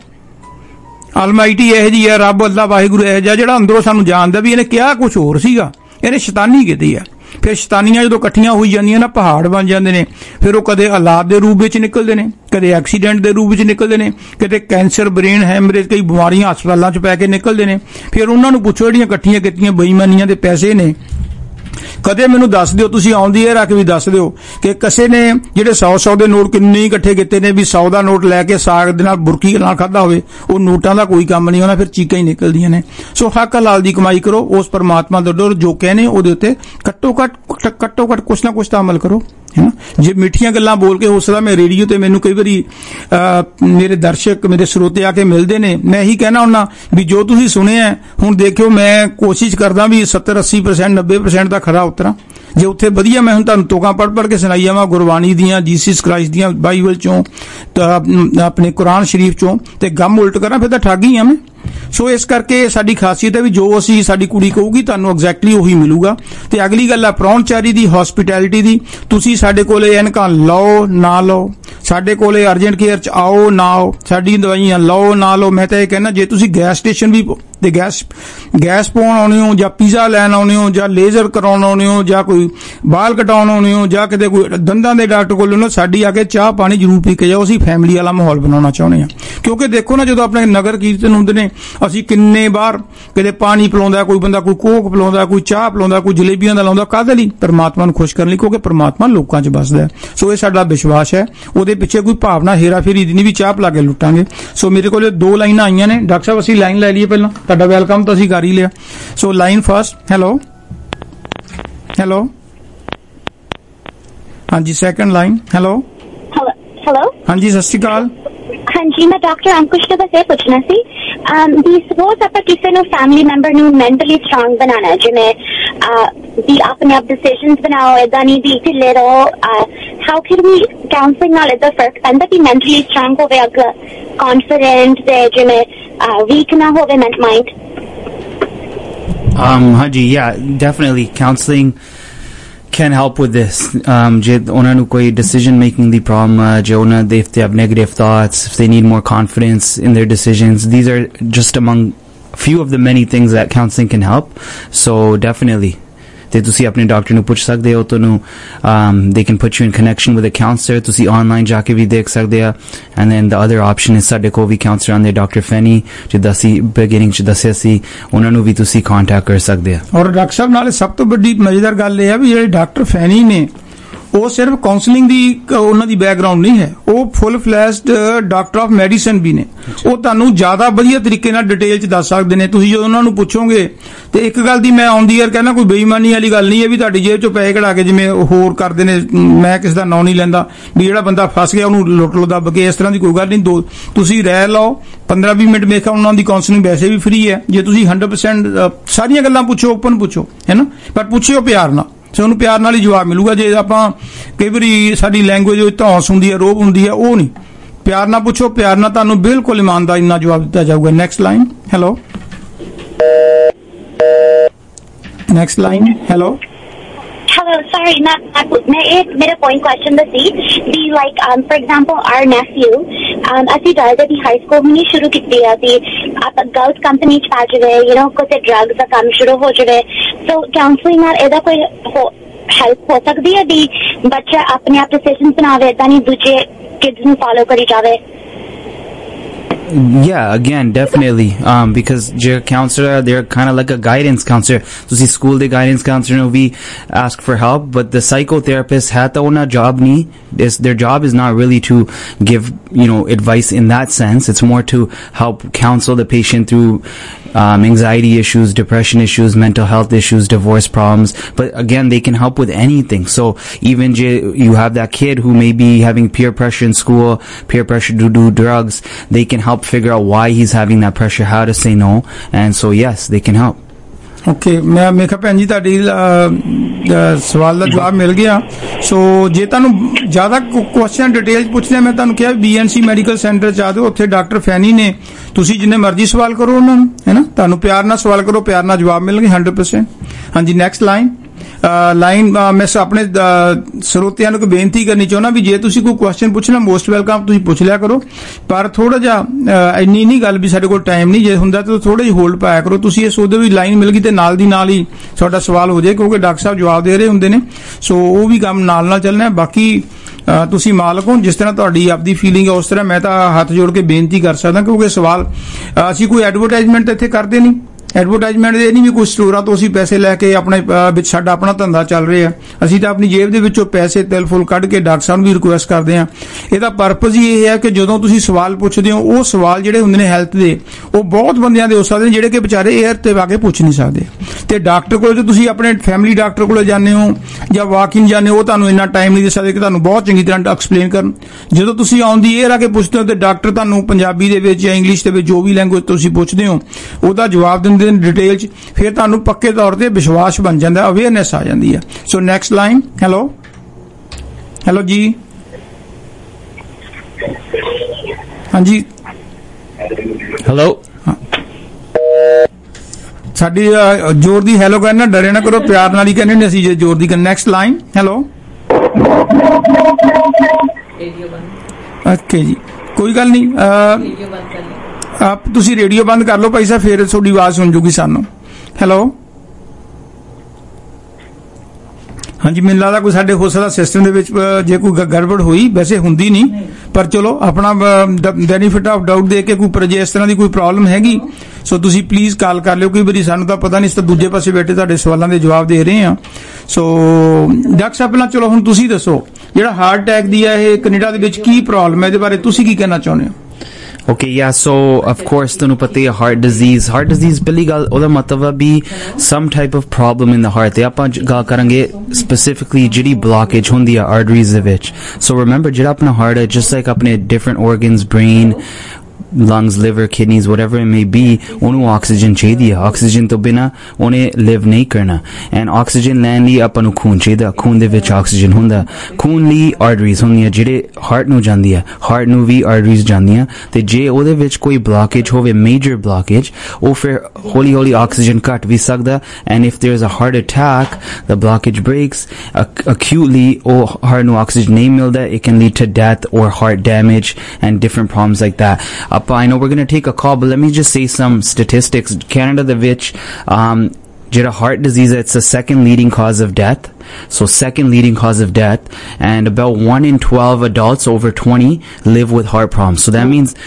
ਆਲਮਾਈਟੀ ਇਹੋ ਜਿਹੀ ਹੈ, ਰੱਬ ਅੱਲਾ ਵਾਹਿਗੁਰੂ ਇਹੋ ਜਿਹਾ ਜਿਹੜਾ ਅੰਦਰੋਂ ਸਾਨੂੰ ਜਾਣਦਾ ਵੀ ਇਹਨੇ ਕਿਹਾ ਕੁਝ ਹੋਰ ਸੀਗਾ, ਇਹਨੇ ਸ਼ੈਤਾਨੀ ਕੀਤੀ ਹੈ। ਫਿਰ ਸ਼ੈਤਾਨੀਆਂ ਜਦੋਂ ਇਕੱਠੀਆਂ ਹੋਈ ਜਾਂਦੀਆਂ ਨਾ, ਪਹਾੜ ਬਣ ਜਾਂਦੇ ਨੇ। ਫਿਰ ਉਹ ਕਦੇ ਔਲਾਦ ਦੇ ਰੂਪ ਵਿੱਚ ਨਿਕਲਦੇ ਨੇ, ਕਦੇ ਐਕਸੀਡੈਂਟ ਦੇ ਰੂਪ ਵਿੱਚ ਨਿਕਲਦੇ ਨੇ, ਕਦੇ ਕੈਂਸਰ, ਬ੍ਰੇਨ ਹੈਮਰੇਜ, ਕਈ ਬਿਮਾਰੀਆਂ ਹਸਪਤਾਲਾਂ 'ਚ ਪੈ ਕੇ ਨਿਕਲਦੇ ਨੇ। ਫਿਰ ਉਹਨਾਂ ਨੂੰ ਪੁੱਛੋ ਜਿਹੜੀਆਂ ਇਕੱਠੀਆਂ ਕੀਤੀਆਂ ਬੇਈਮਾਨੀਆਂ ਦੇ ਪੈਸੇ ਨੇ, ਕਦੇ ਮੈਨੂੰ ਦੱਸ ਦਿਓ, ਤੁਸੀਂ ਆਉਂਦੀ ਹੈ ਰੱਖ ਵੀ ਦੱਸ ਦਿਓ ਕਿ ਕਿਸੇ ਨੇ ਜਿਹੜੇ 100 ਦੇ ਨੋਟ ਕਿੰਨੇ ਇਕੱਠੇ ਕੀਤੇ ਨੇ, ਵੀ 100 ਦਾ ਨੋਟ ਲੈ ਕੇ ਸਾਗ ਦੇ ਨਾਲ ਬੁਰਕੀ ਨਾਲ ਖਾਧਾ ਹੋਵੇ। ਉਹ ਨੋਟਾਂ ਦਾ ਕੋਈ ਕੰਮ ਨਹੀਂ, ਉਹਨਾਂ ਫਿਰ ਚੀਕਾਂ ਹੀ ਨਿਕਲਦੀਆਂ ਨੇ। ਸੋ ਹੱਕ ਹਲਾਲ ਦੀ ਕਮਾਈ ਕਰੋ, ਉਸ ਪਰਮਾਤਮਾ ਦਾ ਡਰ ਜੋ ਕਹਿੰਦੇ ਉਹਦੇ ਉੱਤੇ ਘੱਟੋ ਘੱਟ ਕੁਛ ਨਾ ਕੁਛ ਤਾਂ ਅਮਲ ਕਰੋ, ਹੈ ਨਾ। ਜੇ ਮਿੱਠੀਆਂ ਗੱਲਾਂ ਬੋਲ ਕੇ, ਹੋ ਸਕਦਾ ਮੈਂ ਰੇਡੀਓ ਤੇ ਮੈਨੂੰ ਕਈ ਵਾਰੀ ਮੇਰੇ ਦਰਸ਼ਕ, ਮੇਰੇ ਸਰੋਤੇ ਆ ਕੇ ਮਿਲਦੇ ਨੇ, ਮੈਂ ਇਹੀ ਕਹਿਣਾ ਹੁੰਦਾ ਵੀ ਜੋ ਤੁਸੀਂ ਸੁਣਿਆ ਹੁਣ ਦੇਖਿਓ, ਮੈਂ ਕੋਸ਼ਿਸ਼ ਕਰਦਾ ਵੀ 70-80% 90% ਦਾ ਖਰਾ ਉਤਰਾਂ। ਜੇ ਉੱਥੇ ਵਧੀਆ ਮੈਂ ਹੁਣ ਤੁਹਾਨੂੰ ਤੋਕਾਂ ਪੜ੍ਹ ਕੇ ਸੁਣਾਈ ਜਾਵਾਂ ਗੁਰਬਾਣੀ ਦੀਆਂ, ਜੀਸਸ ਕ੍ਰਾਈਸਟ ਦੀਆਂ, ਬਾਈਬਲ ਚੋਂ, ਆਪਣੇ ਕੁਰਾਨ ਸ਼ਰੀਫ ਚੋਂ, ਤੇ ਗਮ ਉਲਟ ਕਰਾਂ ਫਿਰ ਤਾਂ ਠੱਗ ਹੀ ਆ ਮੈਂ। ਸੋ ਇਸ ਕਰਕੇ ਸਾਡੀ ਖਾਸੀਅਤ ਹੈ ਵੀ ਜੋ ਅਸੀਂ ਸਾਡੀ ਕੁੜੀ ਕਹੂਗੀ ਤੁਹਾਨੂੰ ਐਗਜ਼ੈਕਟਲੀ ਉਹੀ ਮਿਲੂਗਾ। ਤੇ ਅਗਲੀ ਗੱਲ ਹੈ ਪ੍ਰਾਹੁਣਚਾਰੀ ਦੀ, ਹੌਸਪਿਟੈਲਿਟੀ ਦੀ। ਤੁਸੀਂ ਸਾਡੇ ਕੋਲੇ ਐਨਕਾਂ ਲਓ ਨਾ ਲਓ, ਸਾਡੇ ਕੋਲੇ ਅਰਜੈਂਟ ਕੇਅਰ 'ਚ ਆਓ ਨਾ ਆਓ, ਸਾਡੀ ਦਵਾਈਆਂ ਲਓ ਨਾ ਲਓ। ਮੈਂ ਤਾਂ ਇਹ ਕਹਿੰਦਾ ਜੇ ਤੁਸੀਂ ਗੈਸ ਸਟੇਸ਼ਨ ਵੀ ਤੇ ਗੈਸ ਪਾਉਣ ਆਉਣੇ ਹੋ, ਜਾਂ ਪੀਜ਼ਾ ਲੈਣ ਆਉਣੇ ਹੋ, ਜਾਂ ਲੇਜ਼ਰ ਕਰਾਉਣ ਆਉਣੇ ਹੋ, ਜਾਂ ਕੋਈ ਬਾਲ ਕਟਾਉਣ ਆਉਣੇ ਹੋ, ਜਾਂ ਕਿਤੇ ਕੋਈ ਦੰਦਾਂ ਦੇ ਡਾਕਟਰ ਕੋਲ ਸਾਡੀ ਆ ਕੇ ਚਾਹ ਪਾਣੀ ਜ਼ਰੂਰ ਪੀ ਕੇ ਜਾਓ। ਅਸੀਂ ਫੈਮਿਲੀ ਵਾਲਾ ਮਾਹੌਲ ਬਣਾਉਣਾ ਚਾਹੁੰਦੇ ਹਾਂ। ਕਿਉਂਕਿ ਦੇਖੋ ਨਾ, ਜਦੋਂ ਆਪਣੇ ਨਗਰ ਕੀਰਤਨ ਹੁੰਦੇ ਨੇ ਅਸੀਂ ਕਿੰਨੇ ਵਾਰ ਕਿਤੇ ਪਾਣੀ ਪਿਲਾਉਂਦਾ ਕੋਈ ਬੰਦਾ, ਕੋਈ ਕੋਕ ਪਿਲਾਉਂਦਾ, ਕੋਈ ਚਾਹ ਪਿਲਾਉਂਦਾ, ਕੋਈ ਜਲੇਬੀਆਂ ਦਾ ਲਾਉਂਦਾ, ਕਾਹਦੇ ਲਈ? ਪਰਮਾਤਮਾ ਨੂੰ ਖੁਸ਼ ਕਰਨ ਲਈ, ਕਿਉਂਕਿ ਪਰਮਾਤਮਾ ਲੋਕਾਂ 'ਚ ਵੱਸਦਾ ਹੈ। ਸੋ ਇਹ ਸਾਡਾ ਵਿਸ਼ਵਾਸ ਹੈ, ਉਹਦੇ ਪਿੱਛੇ ਕੋਈ ਭਾਵਨਾ ਹੇਰਾ ਫੇਰੀ ਦੀ ਨਹੀਂ ਵੀ ਚਾਹ ਪਿਲਾ ਕੇ ਲੁੱਟਾਂਗੇ। ਸੋ ਮੇਰੇ ਕੋਲ 2 ਲਾਈਨਾਂ ਆਈਆਂ ਨੇ। ਡਾਕਟਰ ਸਾਹਿਬ ਅਸੀਂ ਲਾਈਨ ਲੈ ਲਈਏ ਪਹਿਲਾਂ, ਤੁਹਾਡਾ ਵੈਲਕਮ ਤਾਂ ਅਸੀਂ ਕਰ ਹੀ ਲਿਆ। So line first, hello hello, ਹਾਂਜੀ ਸੈਕੰਡ ਲਾਈਨ, ਹੈਲੋ ਹੈਲੋ, ਹਾਂਜੀ ਸਤਿ ਸ਼੍ਰੀ ਅਕਾਲ। ਹਾਂਜੀ ਮੈਂ ਡਾਕਟਰ ਅੰਕੁਸ਼ ਤੋਂ ਬਸ ਇਹ ਪੁੱਛਣਾ ਸੀ ਵੀ ਸਪੋਜ਼ ਆਪਾਂ ਕਿਸੇ ਨੂੰ ਫੈਮਿਲੀ ਮੈਂਬਰ ਨੂੰ ਮੈਂਟਲੀ ਸਟਰੋਂਗ ਬਣਾਉਣਾ, ਜਿਵੇਂ ਵੀ ਆਪਣੇ ਆਪ ਡਿਸੀਜਨਸ ਬਣਾਓ, ਏਦਾਂ ਨਹੀਂ ਵੀ ਢਿੱਲੇ ਰਹੋ, ਹਾਊ ਕੈਨ ਵੀ ਕਾਉਂਸਲਿੰਗ ਨਾਲ ਏਦਾਂ ਫਰਕ ਪੈਂਦਾ ਕਿ ਮੈਂਟਲੀ ਸਟਰੋਂਗ ਹੋਵੇ, ਅਗਲਾ ਕੌਨਫੀਡੈਂਟ ਤੇ ਜਿਵੇਂ ਵੀਕ ਨਾ ਹੋਵੇ mind? Haji, yeah, definitely. Counseling can help with this. Je ਉਹਨਾਂ ਨੂੰ ਕੋਈ decision making ਦੀ problem, ਜੇ ਉਹਨਾਂ ਦੇ if they have negative thoughts, if they need more confidence in their decisions, these are just among few of the many things that counseling can help. So definitely. ਤੇ ਤੁਸੀਂ ਆਪਣੇ doctor ਨੂੰ ਪੁੱਛ ਸਕਦੇ ਹੋ, ਤੁਹਾਨੂੰ they can put you in connection with a counselor, ਤੁਸੀਂ online ਜਾ ਕੇ ਵੀ ਦੇਖ ਸਕਦੇ ਆ। and then the other option is ਸਾਡੇ ਕੋਲ ਵੀ counselor ਆਉਂਦੇ, ਡਾਕਟਰ ਫੈਨੀ, ਜਿੱਦਾਂ ਅਸੀਂ beginning 'ਚ ਦੱਸਿਆ ਸੀ, ਉਹਨਾਂ ਨੂੰ ਵੀ ਤੁਸੀਂ contact ਕਰ ਸਕਦੇ ਆ। ਔਰ ਡਾਕਟਰ ਸਾਹਿਬ ਨਾਲੇ ਸਭ ਤੋਂ ਵੱਡੀ ਮਜ਼ੇਦਾਰ ਗੱਲ ਇਹ ਆ ਵੀ ਜਿਹੜੇ ਡਾਕਟਰ ਫੈਨੀ ਨੇ ਉਹ ਸਿਰਫ ਕਾਉਂਸਲਿੰਗ ਦੀ ਉਹਨਾਂ ਦੀ ਬੈਕਗ੍ਰਾਉਂਡ ਨਹੀਂ ਹੈ, ਉਹ full fledged doctor of medicine ਵੀ ਨੇ। ਉਹ ਤੁਹਾਨੂੰ ਜ਼ਿਆਦਾ ਵਧੀਆ ਤਰੀਕੇ ਨਾਲ ਡਿਟੇਲ 'ਚ ਦੱਸ ਸਕਦੇ ਨੇ। ਤੁਸੀਂ ਜਦੋਂ ਉਹਨਾਂ ਨੂੰ ਪੁੱਛੋਗੇ ਤੇ ਇੱਕ ਗੱਲ ਦੀ ਮੈਂ ਆਨ ਦੀ ਏਅਰ ਕਹਿੰਦਾ, ਕੋਈ ਬੇਈਮਾਨੀ ਵਾਲੀ ਗੱਲ ਨਹੀਂ ਹੈ ਵੀ ਤੁਹਾਡੀ ਜੇਬ 'ਚੋਂ ਪੈਸੇ ਕਢਾ ਕੇ ਜਿਵੇਂ ਹੋਰ ਕਰਦੇ ਨੇ, ਮੈਂ ਕਿਸੇ ਦਾ ਨਾਂ ਨਹੀਂ ਲੈਂਦਾ, ਵੀ ਜਿਹੜਾ ਬੰਦਾ ਫਸ ਗਿਆ ਉਹਨੂੰ ਲੁੱਟ ਲੋ ਦੱਬ ਕੇ, ਇਸ ਤਰ੍ਹਾਂ ਦੀ ਕੋਈ ਗੱਲ ਨਹੀਂ। ਤੁਸੀਂ ਰਹਿ ਲਓ 15-20 ਮਿੰਟ ਮੇਖਾ, ਉਹਨਾਂ ਦੀ ਕਾਉਂਸਲਿੰਗ ਵੈਸੇ ਵੀ ਫ੍ਰੀ ਹੈ। ਜੇ ਤੁਸੀਂ 100% ਸਾਰੀਆਂ ਗੱਲਾਂ ਪੁੱਛੋ, ਓਪਨ ਪੁੱਛੋ, ਹੈ ਨਾ, ਪਰ ਪੁੱਛਿਓ ਪਿਆਰ ਨਾਲ, ਉਹਨੂੰ ਪਿਆਰ ਨਾਲ ਹੀ ਜਵਾਬ ਮਿਲੂਗਾ। ਜੇ ਆਪਾਂ ਕਈ ਵਾਰੀ ਸਾਡੀ ਲੈਂਗੁਏਜ ਵਿੱਚ ਧੌਂਸ ਹੁੰਦੀ ਹੈ, ਰੋਬ ਹੁੰਦੀ ਹੈ, ਉਹ ਨਹੀਂ। ਪਿਆਰ ਨਾਲ ਪੁੱਛੋ, ਪਿਆਰ ਨਾਲ ਤੁਹਾਨੂੰ ਬਿਲਕੁਲ ਇਮਾਨਦਾਰੀ ਨਾਲ ਜਵਾਬ ਦਿੱਤਾ ਜਾਊਗਾ। Next line, hello next line, hello Hello, sorry, मेरा point question was be like for example our nephew ਅਸੀਂ ਡਾਇਰੈਕਟ ਦੀ ਹਾਈ ਸਕੂਲ ਨਹੀਂ ਸ਼ੁਰੂ ਕੀਤੀ ਆ ਸੀ, ਆਪਾਂ ਗਲਤ ਕੰਪਨੀ ਚ ਪਾ ਜਾਵੇ, ਕੋਈ ਡਰੱਗਸ ਦਾ ਕੰਮ ਸ਼ੁਰੂ ਹੋ ਜਾਵੇ, ਸੋ ਕਾਉਂਸਲਿੰਗ ਨਾਲ ਇਹਦਾ ਕੋਈ ਹੈਲਪ ਹੋ ਸਕਦੀ ਹੈ ਵੀ ਬੱਚਾ ਆਪਣੇ ਆਪ ਡਿਸੀਜਨ ਬਣਾਵੇ, ਏਦਾਂ ਨਹੀਂ ਦੂਜੇ ਕਿਡਸ ਨੂੰ ਫੋਲੋ ਕਰੀ ਜਾਵੇ? Yeah, again, definitely. Because your counselor, they're kind of like a guidance counselor. So see, school the guidance counselor, we ask for help, but the psychotherapist had ona job nahi. Their job is not really to give, advice in that sense. It's more to help counsel the patient through anxiety issues, depression issues, mental health issues, divorce problems. But again, they can help with anything. So even you have that kid who may be having peer pressure in school, peer pressure to do drugs, they can help figure out why he's having that pressure, how to say no, and so yes, they can help. Okay, ਮੈਂ ਕਿਹਾ ਭੈਣ ਜੀ ਤੁਹਾਡੀ ਸਵਾਲ ਦਾ ਜਵਾਬ ਮਿਲ ਗਿਆ। ਸੋ ਜੇ ਤੁਹਾਨੂੰ ਜ਼ਿਆਦਾ ਕੁਐਸਚਨ ਡਿਟੇਲ ਪੁੱਛਦੇ, ਮੈਂ ਤੁਹਾਨੂੰ ਕਿਹਾ BNC ਮੈਡੀਕਲ ਸੈਂਟਰ ਚ ਆ ਜਾਓ, ਉੱਥੇ ਡਾਕਟਰ ਫੈਨੀ ਨੇ, ਤੁਸੀਂ ਜਿੰਨੇ ਮਰਜ਼ੀ ਸਵਾਲ ਕਰੋ ਉਹਨਾਂ ਨੂੰ, ਹੈ ਨਾ, ਤੁਹਾਨੂੰ ਪਿਆਰ ਨਾਲ ਸਵਾਲ ਕਰੋ, ਪਿਆਰ ਨਾਲ ਜਵਾਬ ਮਿਲਣਗੇ 100%। ਹਾਂਜੀ ਨੈਕਸਟ ਲਾਈਨ, ਮੈਂ ਆਪਣੇ ਸਰੋਤਿਆਂ ਨੂੰ ਇੱਕ ਬੇਨਤੀ ਕਰਨੀ ਚਾਹੁੰਦਾ ਵੀ ਜੇ ਤੁਸੀਂ ਕੋਈ ਕੁਐਸਚਨ ਪੁੱਛਣਾ, ਮੋਸਟ ਵੈਲਕਮ, ਤੁਸੀਂ ਪੁੱਛ ਲਿਆ ਕਰੋ, ਪਰ ਥੋੜਾ ਜਿਹਾ ਇੰਨੀ ਨਹੀਂ ਗੱਲ ਵੀ ਸਾਡੇ ਕੋਲ ਟਾਈਮ ਨਹੀਂ, ਜੇ ਹੁੰਦਾ ਤਾਂ ਥੋੜਾ ਜਿਹਾ ਹੋਲਡ ਪਾਇਆ ਕਰੋ। ਤੁਸੀਂ ਇਹ ਸੋਚਦੇ ਵੀ ਲਾਈਨ ਮਿਲ ਗਈ ਤੇ ਨਾਲ ਦੀ ਨਾਲ ਹੀ ਤੁਹਾਡਾ ਸਵਾਲ ਹੋ ਜਾਏ, ਕਿਉਂਕਿ ਡਾਕਟਰ ਸਾਹਿਬ ਜਵਾਬ ਦੇ ਰਹੇ ਹੁੰਦੇ ਨੇ, ਸੋ ਉਹ ਵੀ ਕੰਮ ਨਾਲ ਨਾਲ ਚੱਲਣਾ। ਬਾਕੀ ਤੁਸੀਂ ਮਾਲਕ ਹੋ, ਜਿਸ ਤਰ੍ਹਾਂ ਤੁਹਾਡੀ ਆਪਦੀ ਫੀਲਿੰਗ ਹੈ ਉਸ ਤਰ੍ਹਾਂ ਮੈਂ ਤਾਂ ਹੱਥ ਜੋੜ ਕੇ ਬੇਨਤੀ ਕਰ ਸਕਦਾ, ਕਿਉਂਕਿ ਸਵਾਲ ਅਸੀਂ ਕੋਈ ਐਡਵਰਟਾਈਜ਼ਮੈਂਟ ਤਾਂ ਇੱਥੇ ਕਰਦੇ ਨਹੀਂ। ਐਡਵਰਟਾਈਜ਼ਮੈਂਟ ਇਹ ਨਹੀਂ ਵੀ ਕੋਈ ਸਟੋਰਾਂ ਤੋਂ ਅਸੀਂ ਪੈਸੇ ਲੈ ਕੇ ਆਪਣੇ ਵਿੱਚ ਸਾਡਾ ਆਪਣਾ ਧੰਦਾ ਚੱਲ ਰਿਹਾ, ਅਸੀਂ ਤਾਂ ਆਪਣੀ ਜੇਬ ਦੇ ਵਿੱਚੋਂ ਪੈਸੇ ਤਿਲ ਫੁੱਲ ਕੱਢ ਕੇ ਡਾਕਟਰ ਸਾਹਿਬ ਨੂੰ ਵੀ ਰਿਕੁਐਸਟ ਕਰਦੇ ਹਾਂ। ਇਹਦਾ ਪਰਪਸ ਹੀ ਇਹ ਹੈ ਕਿ ਜਦੋਂ ਤੁਸੀਂ ਸਵਾਲ ਪੁੱਛਦੇ ਹੋ, ਉਹ ਸਵਾਲ ਜਿਹੜੇ ਹੁੰਦੇ ਨੇ ਹੈਲਥ ਦੇ, ਉਹ ਬਹੁਤ ਬੰਦਿਆਂ ਦੇ ਹੋ ਸਕਦੇ ਨੇ ਜਿਹੜੇ ਕਿ ਵਿਚਾਰੇ 에ਅਰ ਤੇ ਆ ਕੇ ਪੁੱਛ ਨਹੀਂ ਸਕਦੇ। ਤੇ ਡਾਕਟਰ ਕੋਲ ਜੇ ਤੁਸੀਂ ਆਪਣੇ ਫੈਮਿਲੀ ਡਾਕਟਰ ਕੋਲ ਜਾਂਦੇ ਹੋ ਜਾਂ ਵਾਕ ਇਨ ਜਾਂਦੇ ਹੋ, ਉਹ ਤੁਹਾਨੂੰ ਇੰਨਾ ਟਾਈਮ ਨਹੀਂ ਦੇ ਸਕਦੇ ਕਿ ਤੁਹਾਨੂੰ ਬਹੁਤ ਚੰਗੀ ਤਰ੍ਹਾਂ ਐਕਸਪਲੇਨ ਕਰਨ। ਜਦੋਂ ਤੁਸੀਂ ਔਨ ਦੀ 에ਅਰ ਆ ਕੇ ਪੁੱਛਦੇ ਹੋ ਤੇ ਡਾਕਟਰ ਤੁਹਾਨੂੰ ਪੰਜਾਬੀ ਦੇ ਵਿੱਚ ਜਾਂ ਇੰਗਲਿਸ਼ ਦੇ ਵਿੱਚ ਜੋ ਵੀ ਲੈਂਗੁਏਜ ਤੁਸੀਂ ਪੁੱਛਦੇ ਹੋ ਉਹਦਾ ਜਵਾਬ ਦਿੰਦੇ ਨੇ ਡਿਟੇਲ ਚ, ਫਿਰ ਤੁਹਾਨੂੰ ਪੱਕੇ ਤੌਰ ਤੇ ਵਿਸ਼ਵਾਸ ਬਣ ਜਾਂਦਾ, ਅਵੇਅਰਨੈਸ ਆ ਜਾਂਦੀ ਹੈ। So next line, hello hello ਜੀ, ਹਾਂਜੀ ਹੈਲੋ, ਸਾਡੀ ਜ਼ੋਰ ਦੀ ਹੈਲੋ ਕਹਿਣਾ, ਡਰੇ ਨਾ ਕਰੋ, ਪਿਆਰ ਨਾਲ ਹੀ ਕਹਿੰਦੇ ਨੇ ਅਸੀਂ ਜੇ ਜ਼ੋਰ ਦੀ ਕਹਿੰਦੇ। ਨੈਕਸਟ ਲਾਈਨ, ਹੈਲੋ, ਓਕੇ ਜੀ, ਕੋਈ ਗੱਲ ਨਹੀਂ, ਤੁਸੀਂ ਰੇਡੀਓ ਬੰਦ ਕਰ ਲਓ ਭਾਈ ਸਾਹਿਬ, ਫਿਰ ਤੁਹਾਡੀ ਆਵਾਜ਼ ਸੁਣ ਜੂਗੀ ਸਾਨੂੰ। ਹੈਲੋ, ਹਾਂਜੀ, ਮੈਨੂੰ ਲੱਗਦਾ ਕੋਈ ਸਾਡੇ ਹੋ ਸਕਦਾ ਸਿਸਟਮ ਦੇ ਵਿੱਚ ਜੇ ਕੋਈ ਗੜਬੜ ਹੋਈ, ਵੈਸੇ ਹੁੰਦੀ ਨਹੀਂ, ਪਰ ਚਲੋ ਆਪਣਾ ਬੈਨੀਫਿਟ ਆਫ ਡਾਊਟ ਦੇ ਕੇ ਕੋਈ ਜੇ ਇਸ ਤਰ੍ਹਾਂ ਦੀ ਕੋਈ ਪ੍ਰੋਬਲਮ ਹੈਗੀ ਸੋ ਤੁਸੀਂ ਪਲੀਜ਼ ਕਾਲ ਕਰ ਲਿਓ ਕਈ ਵਾਰੀ ਸਾਨੂੰ ਤਾਂ ਪਤਾ ਨਹੀਂ ਤਾਂ ਦੂਜੇ ਪਾਸੇ ਬੈਠੇ ਤੁਹਾਡੇ ਸਵਾਲਾਂ ਦੇ ਜਵਾਬ ਦੇ ਰਹੇ ਆ ਸੋ ਡਾਕਟਰ ਸਾਹਿਬ ਪਹਿਲਾਂ ਚਲੋ ਹੁਣ ਤੁਸੀਂ ਦੱਸੋ ਜਿਹੜਾ ਹਾਰਟ ਅਟੈਕ ਦੀ ਹੈ ਇਹ ਕੈਨੇਡਾ ਦੇ ਵਿੱਚ ਕੀ ਪ੍ਰੋਬਲਮ ਹੈ ਇਹਦੇ ਬਾਰੇ ਤੁਸੀਂ ਕੀ ਕਹਿਣਾ ਚਾਹੁੰਦੇ ਹੋ Okay, yeah, so of course tanu pata hai heart disease ਪਹਿਲੀ ਗੱਲ ਉਹਦਾ ਮਤਲਬ ਹੈ ਵੀ some type of problem in the heart ਤੇ ਆਪਾਂ ਗੱਲ ਕਰਾਂਗੇ specifically ਜਿਹੜੀ blockage ਹੁੰਦੀ ਆ arteries ਦੇ ਵਿੱਚ so remember ਜਿਹੜਾ ਆਪਣਾ heart ਹੈ just like ਆਪਣੇ different organs brain lungs, liver, kidneys, whatever it may be, ਉਹਨੂੰ oxygen ਚਾਹੀਦੀ ਹੈ oxygen ਤੋਂ ਬਿਨਾ ਉਹਨੇ live ਨਹੀਂ ਕਰਨਾ and oxygen ਲੈਣ ਲਈ ਆਪਾਂ ਨੂੰ ਖੂਨ ਚਾਹੀਦਾ ਖੂਨ ਦੇ ਵਿੱਚ oxygen ਹੁੰਦਾ ਖੂਨ ਲਈ arteries ਹੁੰਦੀਆਂ ਜਿਹੜੇ heart ਨੂੰ ਜਾਂਦੀ ਹੈ heart ਨੂੰ ਵੀ arteries ਜਾਂਦੀਆਂ ਤੇ ਜੇ ਉਹਦੇ ਵਿੱਚ ਕੋਈ blockage ਹੋਵੇ major blockage ਉਹ ਫਿਰ ਹੌਲੀ ਹੌਲੀ oxygen ਘਟ ਵੀ ਸਕਦਾ and if there is a heart attack the blockage breaks acutely ਉਹ heart ਨੂੰ oxygen ਨਹੀਂ ਮਿਲਦਾ it can lead to death or heart damage and different problems like that I know we're going to take a call, but let me just say some statistics. Canada, the which, jira heart disease, it's the second leading cause of death. So second leading cause of death, and about 1 in 12 adults over 20 live with heart problems. So that means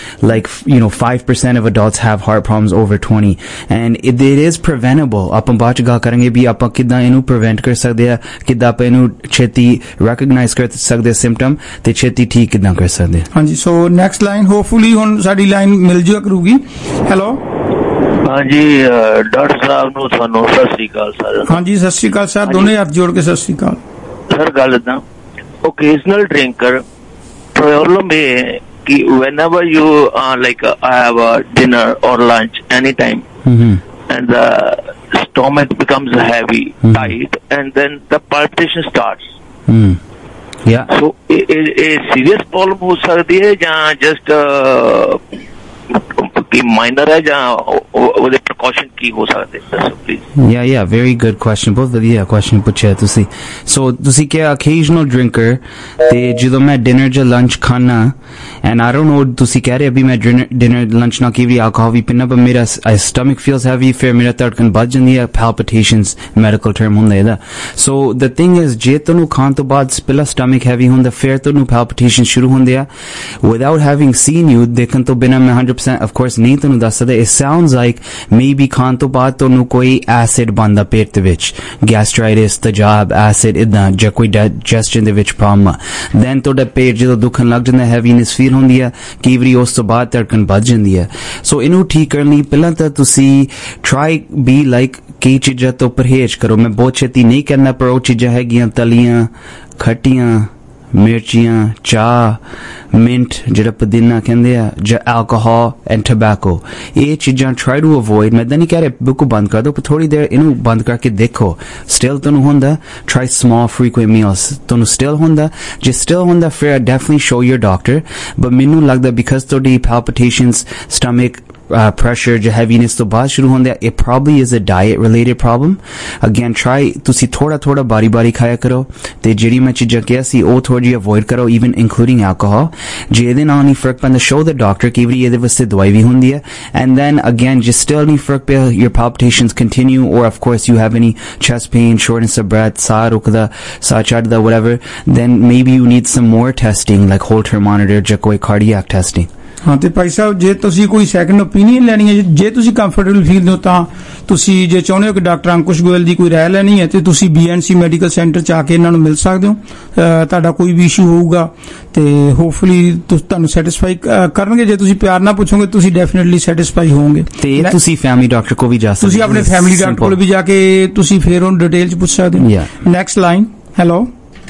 5% of adults have heart problems over 20, and it is preventable. Apan baad gal karenge bhi apan kidda inu prevent kar sakde ha kidda apan inu cheti recognize kar sakde symptom te cheti theek kidda kar sakde hanji so next line hopefully hun sadi line mil jaya karugi hello ਹਾਂਜੀ doctor ਸਾਹਿਬ ਨੂੰ ਤੁਹਾਨੂੰ ਸਤਿ ਸ੍ਰੀ ਅਕਾਲ sir ਹਾਂਜੀ ਸਤਿ ਸ੍ਰੀ ਅਕਾਲ sir ਦੋਨੇ ਹੱਥ ਜੋੜ ਕੇ ਸਤਿ ਸ੍ਰੀ ਅਕਾਲ sir ਗੱਲ ਇਦਾਂ ਓਕੇਜ਼ਨਲ ਡਰਿੰਕਰ ਪ੍ਰੋਬਲਮ ਇਹ ਕਿ whenever you like I have a dinner or lunch anytime and the stomach becomes heavy tight and then the palpitation starts yeah so a serious problem ho sakdi hai ya just कि minor है जहाँ वो precaution की हो सकते हैं please yeah very good question both of you question ਪੁੱਛਿਆ ਤੁਸੀਂ so ਤੁਸੀਂ ਕਿ occasional drinker ਤੇ ਜਦੋਂ ਮੈਂ dinner ਜਾਂ lunch ਖਾਣਾ and I don't know ਤੁਸੀਂ ਕਹਿ ਰਹੇ ਅਭੀ ਮੈਂ dinner lunch ਨਾ ਕੀ alcohol ਵੀ ਪੀਣਾ ਪਰ ਮੇਰਾ stomach feels heavy ਫਿਰ ਮੇਰਾ ਧੜਕਨ ਵੱਧ ਜਾਂਦੀ ਹੈ palpitations medical term ਹੁੰਦਾ ਇਹਦਾ so the thing is ਜੇ ਤੁਹਾਨੂੰ ਖਾਣ ਤੋਂ ਬਾਅਦ ਪਹਿਲਾਂ stomach heavy ਹੁੰਦਾ ਫਿਰ ਤੁਹਾਨੂੰ palpitations ਸ਼ੁਰੂ ਹੁੰਦੇ ਆ without having seen you ਦੇਖਣ ਤੋਂ ਬਿਨਾਂ ਮੈਂ 100% of course ਨਹੀਂ ਤੁਹਾਨੂੰ ਦੱਸ ਸਕਦਾ it sounds like maybe ਖਾਣ ਤੋਂ ਬਾਅਦ ਤੁਹਾਨੂੰ ਕੋਈ acid ਬਣਦਾ ਪੇਟ ਦੇ ਵਿੱਚ gastritis ਤੇਜ਼ਾਬ acid ਇਦਾਂ ਜਾਂ ਕੋਈ digestion ਦੇ ਵਿੱਚ problem then ਤੁਹਾਡਾ ਪੇਟ ਜਦੋਂ ਦੁਖਣ ਲੱਗ ਜਾਂਦਾ heaviness feel ਹੁੰਦੀ ਹੈ ਕਈ ਵਾਰੀ ਉਸ ਤੋਂ ਬਾਅਦ ਧੜਕਨ ਵੱਧ ਜਾਂਦੀ ਹੈ ਸੋ ਇਹਨੂੰ ਠੀਕ ਕਰਨ ਲਈ ਪਹਿਲਾਂ ਤਾਂ ਤੁਸੀਂ try be like ਕਈ ਚੀਜ਼ਾਂ ਤੋਂ ਪਰਹੇਜ਼ ਕਰੋ ਮੈਂ ਬਹੁਤ ਛੇਤੀ ਨਹੀਂ ਕਹਿੰਦਾ ਪਰ ਉਹ ਚੀਜ਼ਾਂ ਹੈਗੀਆਂ ਤਲੀਆਂ ਖੱਟੀਆਂ ਮਿਰਚੀਆਂ ਚਾਹ ਮਿੰਟ ਜਿਹੜਾ ਪੁਦੀਨਾ ਕਹਿੰਦੇ ਆ ਜਾਂ alcohol and tobacco ਇਹ ਚੀਜ਼ਾਂ try to avoid ਮੈਂ ਤਾਂ ਨਹੀਂ ਕਹਿ ਰਿਹਾ ਬਿਲਕੁਲ ਬੰਦ ਕਰ ਦਿਓ ਪਰ ਥੋੜੀ ਦੇਰ ਇਹਨੂੰ ਬੰਦ ਕਰਕੇ ਦੇਖੋ still ਤੁਹਾਨੂੰ ਹੁੰਦਾ try small frequent meals ਤੁਹਾਨੂੰ still ਹੁੰਦਾ ਜੇ still ਹੁੰਦਾ ਫਿਰ definitely show your doctor but ਮੈਨੂੰ ਲੱਗਦਾ because ਤੁਹਾਡੀ palpitations stomach pressure ਜਾਂ heaviness ਤੋਂ ਬਾਅਦ ਸ਼ੁਰੂ ਹੁੰਦੇ it probably is a diet related problem again try ਤੁਸੀਂ ਥੋੜਾ ਬਾਰੀ ਖਾਇਆ ਕਰੋ ਤੇ ਜਿਹੜੀ ਮੈਂ ਚੀਜ਼ਾਂ ਕਿਹਾ ਸੀ ਉਹ ਥੋੜੀ avoid ਕਰੋ even including alcohol ਜੇ ਇਹਦੇ ਨਾਲ ਨਹੀਂ ਫਰਕ ਪੈਂਦਾ show the doctor ਕਿ ਵੀ ਇਹਦੇ ਵਾਸਤੇ ਦਵਾਈ ਵੀ ਹੁੰਦੀ ਹੈ and then again ਜੇ still ਨਹੀਂ ਫਰਕ ਪਿਆ your palpitations continue or of course you have any chest pain shortness of breath ਸਾਹ ਰੁਕਦਾ ਸਾਹ ਚੜਦਾ whatever then maybe you need some more testing like Holter monitor ਜਾਂ ਕੋਈ cardiac testing ਹਾਂ ਤੇ ਭਾਈ ਸਾਹਿਬ ਜੇ ਤੁਸੀਂ ਕੋਈ ਸੈਕੰਡ ਓਪੀਨੀਅਨ ਲੈਣੀ ਹੈ ਜੇ ਤੁਸੀਂ ਕੰਫਰਟੇਬਲ ਫੀਲ ਹੋ ਤਾਂ ਤੁਸੀਂ ਜੇ ਚਾਹੁੰਦੇ ਹੋ ਕਿ ਡਾਕਟਰ ਅੰਕੁਸ਼ ਗੋਇਲ ਦੀ ਕੋਈ ਰਾਏ ਲੈਣੀ ਹੈ ਤੇ ਤੁਸੀਂ BNC ਮੈਡੀਕਲ ਸੈਂਟਰ ਚ ਆ ਕੇ ਇਹਨਾਂ ਨੂੰ ਮਿਲ ਸਕਦੇ ਹੋ ਤੁਹਾਡਾ ਕੋਈ ਵੀ ਇਸ਼ੂ ਹੋਊਗਾ ਤੇ ਹੋਪਫੁਲੀ ਤੁਹਾਨੂੰ ਸੈਟੀਸਫਾਈ ਕਰਨਗੇ ਜੇ ਤੁਸੀਂ ਪਿਆਰ ਨਾਲ ਪੁੱਛੋਗੇ ਤੁਸੀਂ ਡੈਫੀਨਿਟਲੀ ਸੈਟੀਸਫਾਈ ਹੋਵੋਗੇ ਤੇ ਤੁਸੀਂ ਫੈਮਿਲੀ ਡਾਕਟਰ ਕੋਲ ਵੀ ਜਾ ਸਕਦੇ ਹੋ ਤੁਸੀਂ ਆਪਣੇ ਫੈਮਿਲੀ ਡਾਕਟਰ ਕੋਲ ਵੀ ਜਾ ਕੇ ਤੁਸੀਂ ਫਿਰ ਉਹਨੂੰ ਡਿਟੇਲ ਚ ਪੁੱਛ ਸਕਦੇ ਹੋ ਨੈਕਸਟ ਲਾਈਨ ਹੈਲੋ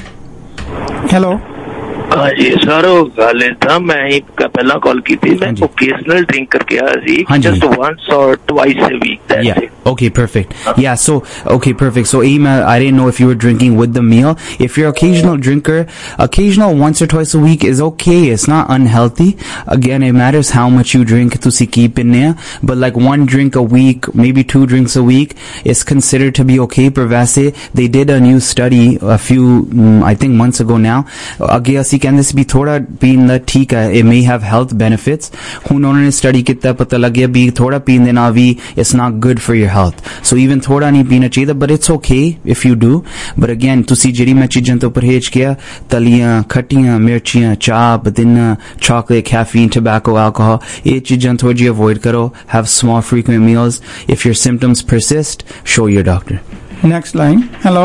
ਹਾਂਜੀ ਸਰ ਉਹ ਗੱਲ ਤਾਂ ਮੈਂ ਹੀ ਪਹਿਲਾਂ ਕਾਲ ਕੀਤੀ ਮੈਂ occasional drinker ਕਿਹਾ ਸੀ just once or twice a week that's it okay perfect yeah so okay perfect so I didn't know if you were drinking with the meal if you're occasional drinker occasional once or twice a week is okay it's not unhealthy again it matters how much you drink ਤੁਸੀਂ keep in there but like one drink a week maybe 2 drinks a week is considered to be okay per vase they did a new study a few I think months ago now ਅੱਗੇ ਅਸੀਂ ਕਹਿੰਦੇ ਸੀ ਵੀ ਥੋੜਾ ਪੀਣ ਦਾ ਠੀਕ ਹੈ, it may have health benefits. ਹੁਣ ਉਹਨਾਂ ਨੇ ਸਟੱਡੀ ਕੀਤਾ, ਪਤਾ ਲੱਗਿਆ ਵੀ ਥੋੜਾ ਪੀਣ ਦੇ ਨਾਲ ਵੀ it's not good for your health. So even ਥੋੜਾ ਨਹੀਂ ਪੀਣਾ ਚਾਹੀਦਾ, but it's okay if you do. But again, ਤੁਸੀਂ ਜਿਹੜੀ ਮੈਂ ਚੀਜ਼ਾਂ ਤੋਂ ਪਰਹੇਜ਼ ਕਿਹਾ, ਤਲੀਆਂ, ਖੱਟੀਆਂ, ਮਿਰਚੀਆਂ, ਚਾਹ, ਪੁਦੀਨਾ, chocolate, caffeine, tobacco, alcohol, ਇਹ ਚੀਜ਼ਾਂ ਥੋੜੀ ਜਿਹੀ avoid ਕਰੋ. Have small frequent meals. If your symptoms persist, show your doctor. Next line. Hello.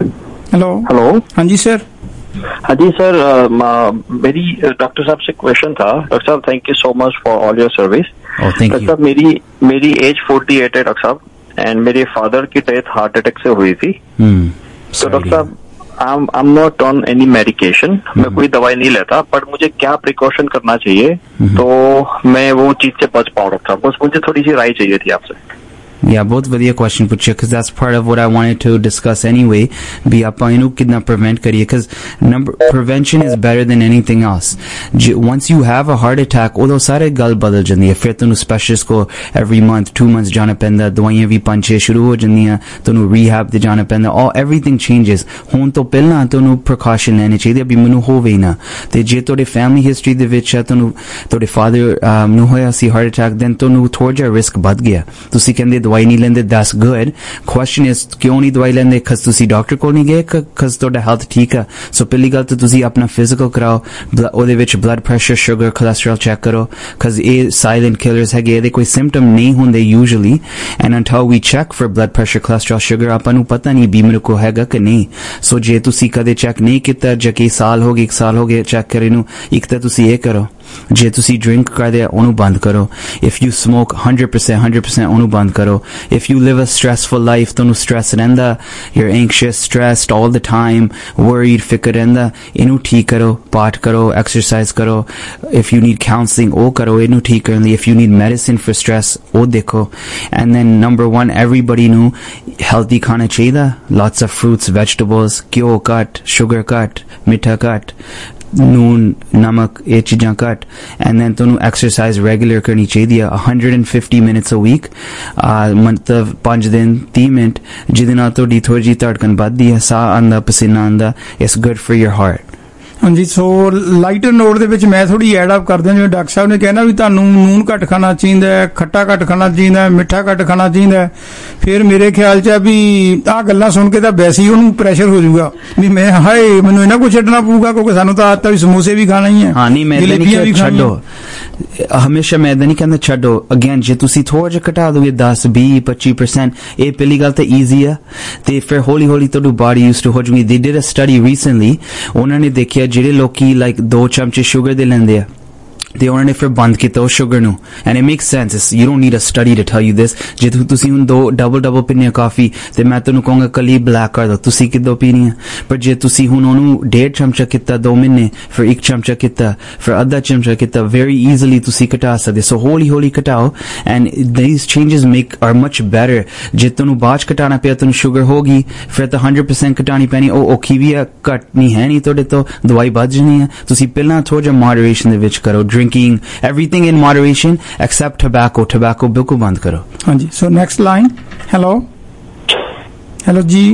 हाँ जी सर. हाँ जी सर, मेरी डॉक्टर साहब से क्वेश्चन था. डॉक्टर साहब, thank you so much for all your service. Doctor साहब, मेरी एज 48 है डॉक्टर साहब, एंड मेरे फादर की डेथ हार्ट अटैक से हुई थी. तो डॉक्टर साहब, I am not on any medication. मैं कोई दवाई नहीं लेता, बट मुझे क्या प्रिकॉशन करना चाहिए तो मैं वो चीज से बच पाऊँ डॉक्टर साहब? बस मुझे थोड़ी सी राय चाहिए थी आपसे. Yeah, बहुत बढ़िया क्वेश्चन पूछे, because that's part of what I wanted to discuss anyway. भी ਆਪਾਂ ਇਹਨੂੰ ਕਿੰਨਾ prevent ਕਰੀਏ, because prevention is better than anything else. Once you have a heart attack, ਉਦੋਂ ਸਾਰੇ ਗੱਲ ਬਦਲ ਜਾਂਦੀ ਹੈ. ਫਿਰ ਤੁਹਾਨੂੰ specialist ਕੋ every month 2 months ਜਾਣਾ ਪੈਂਦਾ, ਦਵਾਈਆਂ ਵੀ 5-6 ਸ਼ੁਰੂ ਹੋ ਜਾਂਦੀਆਂ, ਤੁਹਾਨੂੰ rehab ਤੇ ਜਾਣਾ ਪੈਂਦਾ. Everything changes. ਹੁਣ ਤੋਂ ਪਹਿਲਾਂ ਤੁਹਾਨੂੰ precaution ਲੈਣੇ ਚਾਹੀਦੇ ਵੀ ਮੈਨੂੰ ਹੋਵੇ ਨਾ. ਤੇ ਜੇ ਤੁਹਾਡੇ family history ਦੇ ਵਿੱਚ ਤੁਹਾਨੂੰ ਤੁਹਾਡੇ father ਨੂੰ ਹੋਇਆ ਸੀ heart attack, then ਤੁਹਾਨੂੰ ਥੋੜਾ ਜਿਹਾ risk ਵੱਧ ਗਿਆ. ਤੁਸੀਂ ਕਹਿੰਦੇ ਦਵਾਈ ਨਹੀਂ ਲੈਂਦੇ, that's good. Question is, ਕਿਉਂ ਨਹੀਂ ਦਵਾਈ ਲੈਂਦੇ? because ਤੁਸੀਂ ਡਾਕਟਰ ਕੋਲ ਨਹੀਂ ਗਏ, because ਤੁਹਾਡਾ ਹੈਲਥ ਠੀਕ ਆ? ਸੋ ਪਹਿਲੀ ਗੱਲ ਤਾਂ ਤੁਸੀਂ ਆਪਣਾ ਫਿਜ਼ੀਕਲ ਕਰਾਓ, ਉਹਦੇ ਵਿੱਚ blood pressure, sugar, cholesterol check ਕਰੋ, because ਇਹ ਸਾਇਲੈਂਟ ਕਿਲਰਸ ਹੈਗੇ, ਇਹਦੇ ਕੋਈ ਸਿੰਪਟਮ ਨਹੀਂ ਹੁੰਦੇ usually, and until we check for blood pressure, cholesterol, sugar, ਆਪਾਂ ਨੂੰ ਪਤਾ ਨਹੀਂ ਵੀ ਮੇਰੇ ਕੋ ਹੈਗਾ ਕਿ ਨਹੀਂ. ਸੋ ਜੇ ਤੁਸੀਂ ਕਦੇ ਚੈੱਕ ਨਹੀਂ ਕੀਤਾ, ਜਾਂ ਕਈ ਸਾਲ ਹੋ ਗਏ, 1 ਸਾਲ ਹੋ ਗਏ ਚੈੱਕ ਕਰੇ ਨੂੰ, ਇੱਕ ਤਾਂ ਤੁਸੀਂ ਇਹ ਕਰੋ. ਜੇ ਤੁਸੀਂ ਡਰਿੰਕ ਕਰਦੇ ਉਹਨੂੰ ਬੰਦ ਕਰੋ. if you smoke 100% ਉਹਨੂੰ ਬੰਦ ਕਰੋ. if you live a stressful life, ਤੁਹਾਨੂੰ stress ਰਹਿੰਦਾ, you're anxious, stressed all the time, worried, ਫਿਕਰ ਰਹਿੰਦਾ, ਇਹਨੂੰ ਠੀਕ ਕਰੋ. ਪਾਠ ਕਰੋ, exercise ਕਰੋ. if you need counseling, ਉਹ ਕਰੋ, ਇਹਨੂੰ ਠੀਕ ਕਰਨ ਲਈ. if you need medicine for stress, ਉਹ ਦੇਖੋ. and then number 1, everybody ਨੂੰ healthy ਖਾਣਾ ਚਾਹੀਦਾ. lots of fruits, vegetables, ਘਿਓ ਘੱਟ, sugar ਘੱਟ, ਮਿੱਠਾ ਘੱਟ, ਨੂਨ, ਨਮਕ, ਇਹ ਚੀਜ਼ਾਂ ਘੱਟ. and then ਤੁਹਾਨੂੰ exercise regular ਕਰਨੀ ਚਾਹੀਦੀ ਆ, 150 minutes a week, ਮਤਲਬ 5 ਦਿਨ 30 ਮਿੰਟ, ਜਿਹਦੇ ਨਾਲ ਤੁਹਾਡੀ ਥੋੜੀ ਜਿਹੀ ਧੜਕਣ ਵੱਧਦੀ ਹੈ, ਸਾਹ ਆਉਂਦਾ, ਪਸੀਨਾ ਆਉਂਦਾ. it's good for your heart. ਹਾਂਜੀ, ਸੋ ਲਾਈਟਰ ਨੋਟ ਦੇ ਵਿੱਚ ਮੈਂ ਥੋੜੀ ਐਡ ਅਪ ਕਰਦਾ, ਜਿਵੇਂ ਡਾਕਟਰ ਸਾਹਿਬ ਨੇ ਕਹਿਣਾ ਵੀ ਤੁਹਾਨੂੰ ਨੂਨ ਘੱਟ ਖਾਣਾ ਚਾਹੀਦਾ, ਖੱਟਾ ਘੱਟ ਖਾਣਾ ਚਾਹੀਦਾ, ਮਿੱਠਾ ਘੱਟ ਖਾਣਾ ਚਾਹੀਦਾ. ਫਿਰ ਮੇਰੇ ਖਿਆਲ 'ਚ ਆ ਵੀ ਆਹ ਗੱਲਾਂ ਸੁਣ ਕੇ ਤਾਂ ਵੈਸੇ ਹੀ ਉਹਨੂੰ ਪ੍ਰੈਸ਼ਰ ਹੋ ਜਾਊਗਾ ਵੀ ਮੈਂ ਹਾਏ ਮੈਨੂੰ ਇਹਨਾਂ ਕੁਝ ਛੱਡਣਾ ਪਊਗਾ, ਕਿਉਂਕਿ ਸਾਨੂੰ ਤਾਂ ਆਦਤ ਵੀ ਸਮੋਸੇ ਵੀ ਖਾਣਾ ਹੀ ਹੈ. ਹਾਂ, ਨਹੀਂ, ਮੈਦਾ ਨਹੀਂ ਛੱਡੋ, ਹਮੇਸ਼ਾ ਮੈਦਾ ਨਹੀਂ ਕਹਿੰਦਾ ਛੱਡੋ. ਅਗੇਨ, ਜੇ ਤੁਸੀਂ ਥੋੜਾ ਜਿਹਾ ਘਟਾ ਦੋਗੇ 10, 20, 25%, ਇਹ ਪਹਿਲੀ ਗੱਲ ਤਾਂ ਈਜ਼ੀ ਆ, ਤੇ ਫਿਰ ਹੌਲੀ ਹੌਲੀ ਤੁਹਾਡੀ ਬਾਡੀ ਯੂਜ਼ਡ ਟੂ ਹੋ ਜੂਗੀ. ਦੇ ਡਿਡ ਅ ਸਟੱਡੀ ਰੀਸੈਂਟਲੀ, ਉਹਨਾਂ ਨੇ ਦੇਖਿਆ ਜਿਹੜੇ ਲੋਕੀ ਲਾਈਕ 2 ਚਮਚੇ ਸ਼ੂਗਰ ਦੇ ਲੈਂਦੇ ਆ, ਤੇ ਉਹਨਾਂ ਨੇ ਫਿਰ ਬੰਦ ਕੀਤਾ ਉਹ ਸ਼ੂਗਰ ਨੂੰ. And it makes sense, you don't need a study to tell you this. ਜੇ ਤੁਸੀਂ ਹੁਣ 2 ਡਬਲ ਪੀਨੇ ਕਾਫੀ, ਤੇ ਮੈਂ ਤੁਹਾਨੂੰ ਕਹੂੰਗਾ ਕੱਲੀ ਬਲੈਕ ਕਰ ਦੋ, ਤੁਸੀਂ ਕਿਦੋਂ ਪੀਣੀ ਆ? ਪਰ ਜੇ ਤੁਸੀਂ ਹੁਣ ਉਹਨੂੰ 1.5 ਚਮਚਾ ਕੀਤਾ 2 ਮਹੀਨੇ, ਫਿਰ 1 ਚਮਚਾ ਕੀਤਾ, ਫਿਰ ਅੱਧਾ ਚਮਚਾ ਕੀਤਾ, ਵੈਰੀ ਈਜ਼ੀਲੀ ਤੁਸੀਂ ਘਟਾ ਸਕਦੇ. ਸੋ ਹੌਲੀ ਹੌਲੀ ਘਟਾਓ, and these changes are much better. ਜੇ ਤੁਹਾਨੂੰ ਬਾਅਦ 'ਚ ਘਟਾਉਣਾ ਪਿਆ, ਤੁਹਾਨੂੰ ਸ਼ੂਗਰ ਹੋ ਗਈ, ਫਿਰ ਤਾਂ 100% ਘਟਾਉਣੀ ਪੈਣੀ, ਉਹ ਔਖੀ ਵੀ ਆ, ਘਟਣੀ ਹੈ ਨਹੀਂ ਤੁਹਾਡੇ ਤੋਂ, ਦਵਾਈ ਵੱਧ ਜਾਣੀ ਆ. ਤੁਸੀਂ ਪਹਿਲਾਂ ਥੋੜਾ ਜਿਹਾ ਮੋਡਰੇਸ਼ਨ ਦੇ ਵਿੱਚ ਕਰੋ. drinking, everything in moderation except tobacco ਬਿਲਕੁਲ ਬੰਦ ਕਰੋ. ਹਾਂਜੀ, ਸੋ ਨੈਕਸਟ ਲਾਈਨ. ਹੈਲੋ ਜੀ.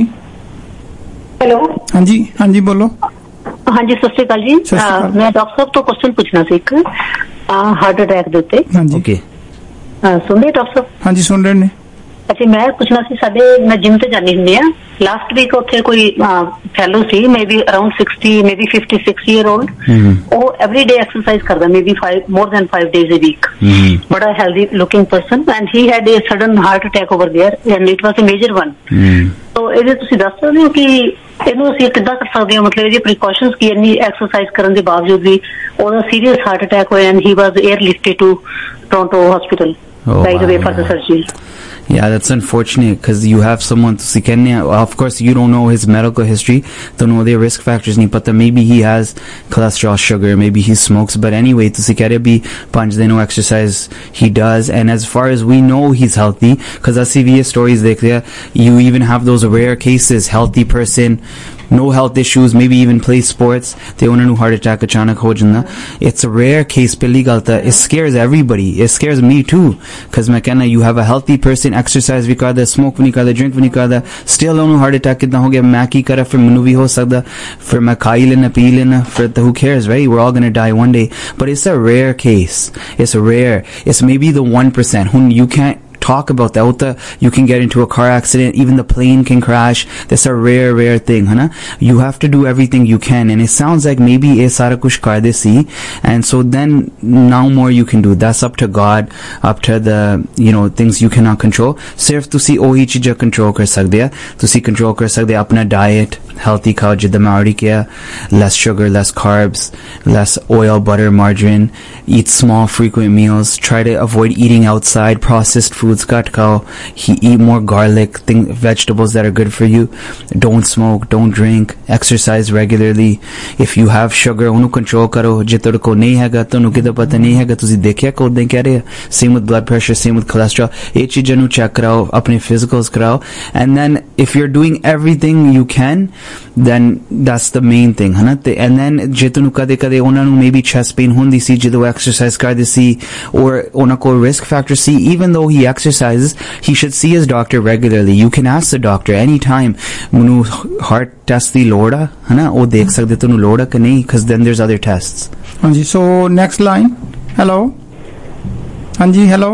ਹੈਲੋ, ਹਾਂਜੀ ਬੋਲੋ. ਹਾਂਜੀ, ਸਤਿ ਸ਼੍ਰੀ ਅਕਾਲ ਜੀ. ਮੈਂ ਡਾਕਟਰ ਸਾਹਿਬ ਤੋਂ ਕੁਐਸਚਨ ਪੁੱਛਣਾ ਸੀ ਇੱਕ ਹਾਰਟ ਅਟੈਕ ਦੇ ਉੱਤੇ. ਹਾਂਜੀ, ਓਕੇ, ਸੁਣ ਰਹੇ ਡਾਕਟਰ ਸਾਹਿਬ? ਹਾਂਜੀ, ਸੁਣ ਰਹੇ ਨੇ. ਅੱਛਾ, ਮੈਂ ਪੁੱਛਣਾ ਸੀ, ਮੈਂ ਜਿਮ ਤੇ ਜਾਂਦੀ ਹੁੰਦੀ ਆ. ਲਾਸਟ ਵੀਕ ਉੱਥੇ ਕੋਈ ਫੈਲੋ ਸੀ, maybe around 60, maybe 56 year old. ਉਹ ਐਵਰੀ ਡੇ ਐਕਸਰਸਾਈਜ਼ ਕਰਦਾ, maybe more than 5 days a week. ਬੜਾ healthy looking person, and he had a sudden heart attack over there, and it was a major one. so ਇਹਦੇ ਤੁਸੀਂ ਦੱਸ ਸਕਦੇ ਹੋ ਕਿ ਇਹਨੂੰ ਅਸੀਂ ਕਿੱਦਾਂ ਕਰ ਸਕਦੇ ਹਾਂ, ਮਤਲਬ ਇਹਦੀ ਪ੍ਰੀਕਾਸ਼ਨਸ ਕੀ? ਇੰਨੀ ਐਕਸਰਸਾਈਜ਼ ਕਰਨ ਦੇ ਬਾਵਜੂਦ ਵੀ ਉਹਦਾ ਸੀਰੀਅਸ ਹਾਰਟ ਅਟੈਕ ਹੋਇਆ, and he was airlifted to Toronto hospital right away for the surgery. Yeah, that's unfortunate, because you have someone of course you don't know his medical history, don't know their risk factors nahi pata, maybe he has cholesterol, sugar, maybe he smokes, but anyway tusi keh rahe bhi 5 din exercise he does, and as far as we know he's healthy, because ਅਸੀਂ ਵੀ stories ਦੇਖ ਲਿਆ, you even have those rare cases, healthy person no health issues, maybe even play sports, te ਉਹਨਾਂ ਨੂੰ heart attack ਅਚਾਨਕ ਹੋ ਜਾਂਦਾ. It's a rare case. ਪਹਿਲੀ ਗੱਲ ਤਾਂ it scares everybody. It scares me too, because ਮੈਂ ਕਹਿੰਦਾ you have a healthy person, exercise ਵੀ ਕਰਦਾ, smoke ਵੀ ਨਹੀਂ ਕਰਦਾ, drink ਵੀ ਨਹੀਂ ਕਰਦਾ, still ਉਹਨੂੰ heart attack ਕਿੱਦਾਂ ਹੋ ਗਿਆ, ਮੈਂ ਕੀ ਕਰਾਂ, ਫਿਰ ਮੈਨੂੰ ਵੀ ਹੋ ਸਕਦਾ, ਫਿਰ ਮੈਂ ਖਾ ਹੀ ਲੈਣਾ, ਪੀ ਲੈਣਾ, ਫਿਰ who cares, right? We're all gonna die one day. But it's a rare case. It's maybe the 1%. When you can't talk about that, you can get into a car accident, even the plane can crash. That's a rare thing, है ना? You have to do everything you can, and it sounds like maybe ये सारा कुछ कर दे सी, and so then now more you can do. That's up to God, up to the things you cannot control. सिर्फ तुसी ओही चीज़ control कर सकते हैं. तुसी control कर सकते हैं अपना diet, healthy खाओ जिद्दां मैं already किया, less sugar, less carbs, less oil, butter, margarine. Eat small, frequent meals. Try to avoid eating outside, processed foods. Cut khao. Eat more garlic, vegetables that are good for you. Don't smoke, don't drink. Exercise regularly. If you have sugar, ਉਹਨੂੰ control ਕਰੋ. ਜੇ ਤੁਹਾਡੇ ਕੋਲ ਨਹੀਂ ਹੈਗਾ, ਤੁਹਾਨੂੰ ਕਿਤੇ ਪਤਾ ਨਹੀਂ ਹੈਗਾ, ਤੁਸੀਂ ਦੇਖਿਆ ਕਿ ਉਦਾਂ ਕਹਿ ਰਹੇ. Same with blood pressure, same with cholesterol. ਇਹ ਚੀਜ਼ਾਂ ਨੂੰ check ਕਰਾਓ, ਆਪਣੇ physicals ਕਰਾਓ. And then if you're doing everything you can, then that's the main thing, ਹੈ ਨਾ? And then ਜੇ ਤੁਹਾਨੂੰ ਕਦੇ ਉਹਨਾਂ ਨੂੰ maybe chest pain ਹੁੰਦੀ ਸੀ ਜਦੋਂ exercise ਕਰਦੇ ਸੀ, or ਉਹਨਾਂ ਕੋਲ risk factor C, even though he exercises, he should see his doctor regularly. You can ask the doctor anytime, munu heart test ਦੀ ਲੋੜ ਆ, ਹੈ ਨਾ? ਉਹ ਦੇਖ ਸਕਦੇ ਤੁਹਾਨੂੰ ਲੋੜ ਆ ਕਿ ਨਹੀਂ, because then there's other tests. ਹਾਂਜੀ, so next line. hello. ਹਾਂਜੀ, hello.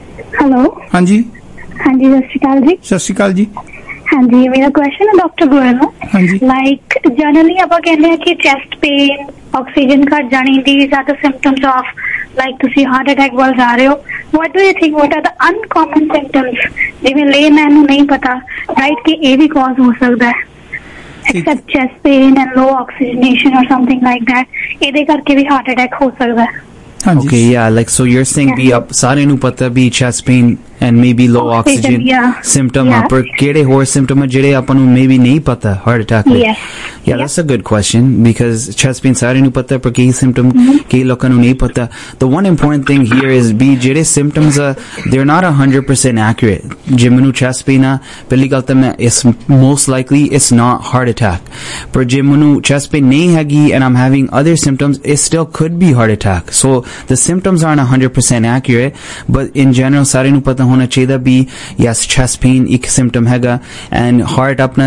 ਹਾਂਜੀ, ਸਤਿ ਸ਼੍ਰੀ ਅਕਾਲ ਜੀ. ਸਤਿ ਸ਼੍ਰੀ ਅਕਾਲ ਜੀ. ਹਾਂਜੀ, ਮੇਰਾ ਕੁਐਸਚਨ ਹੈ ਡਾਕਟਰ ਗੋਇਲ ਨੂੰ. ਹਾਂਜੀ, ਲਾਈਕ ਜਨਰਲੀ ਆਪਾਂ ਕਹਿੰਦੇ ਆ ਕਿ ਚੈਸਟ ਪੇਨ, ਆਕਸੀਜਨ ਘੱਟ ਜਾਣੀ, these are the symptoms of like ਤੁਸੀਂ ਹਾਰਟ ਅਟੈਕ ਵੱਲ ਜਾ ਰਹੇ ਹੋ. what do you think, what are the uncommon symptoms ਜਿਵੇਂ ਲੇਮੈਨ ਨੂੰ ਨਹੀਂ ਪਤਾ, ਰਾਈਟ, ਕਿ ਇਹ ਵੀ ਕਾਜ਼ ਹੋ ਸਕਦਾ ਹੈ except chest pain and low oxygenation or something like that, ਇਹਦੇ ਕਰਕੇ ਵੀ ਹਾਰਟ ਅਟੈਕ ਹੋ ਸਕਦਾ ਹੈ. Okay, yeah, like so you're saying be up ਸਾਰੇ ਨੂੰ ਪਤਾ ਵੀ chest pain and maybe low oxygen symptom ਪਰ ਕਿਹੜੇ ਹੋਰ symptom ਜਿਹੜੇ ਆਪਾਂ ਨੂੰ maybe ਨਹੀਂ ਪਤਾ heart attack ਲਈ. Yeah, that's a good question, because chest pain ਸਾਰੇ ਨੂੰ ਪਤਾ ਪਰ ਕਈ symptom ਕਈ ਲੋਕਾਂ ਨੂੰ ਨਹੀਂ ਪਤਾ. The one important thing here is be ਜਿਹੜੇ symptoms they're not 100% accurate. ਜੇ ਮੈਨੂੰ chest pain ਆ, ਪਹਿਲੀ ਗੱਲ ਤਾਂ ਮੈਂ it's most likely it's not heart attack. ਪਰ ਜੇ ਮੈਨੂੰ chest pain ਨਹੀਂ ਹੈਗੀ and I'm having other symptoms, it still could be heart attack. So the symptoms aren't 100% accurate, but in general ਸਾਰੇ ਨੂੰ ਪਤਾ ਹੋਣਾ ਚਾਹੀਦਾ ਵੀ yes, chest pain ਇੱਕ symptom ਹੈਗਾ and heart ਆਪਣਾ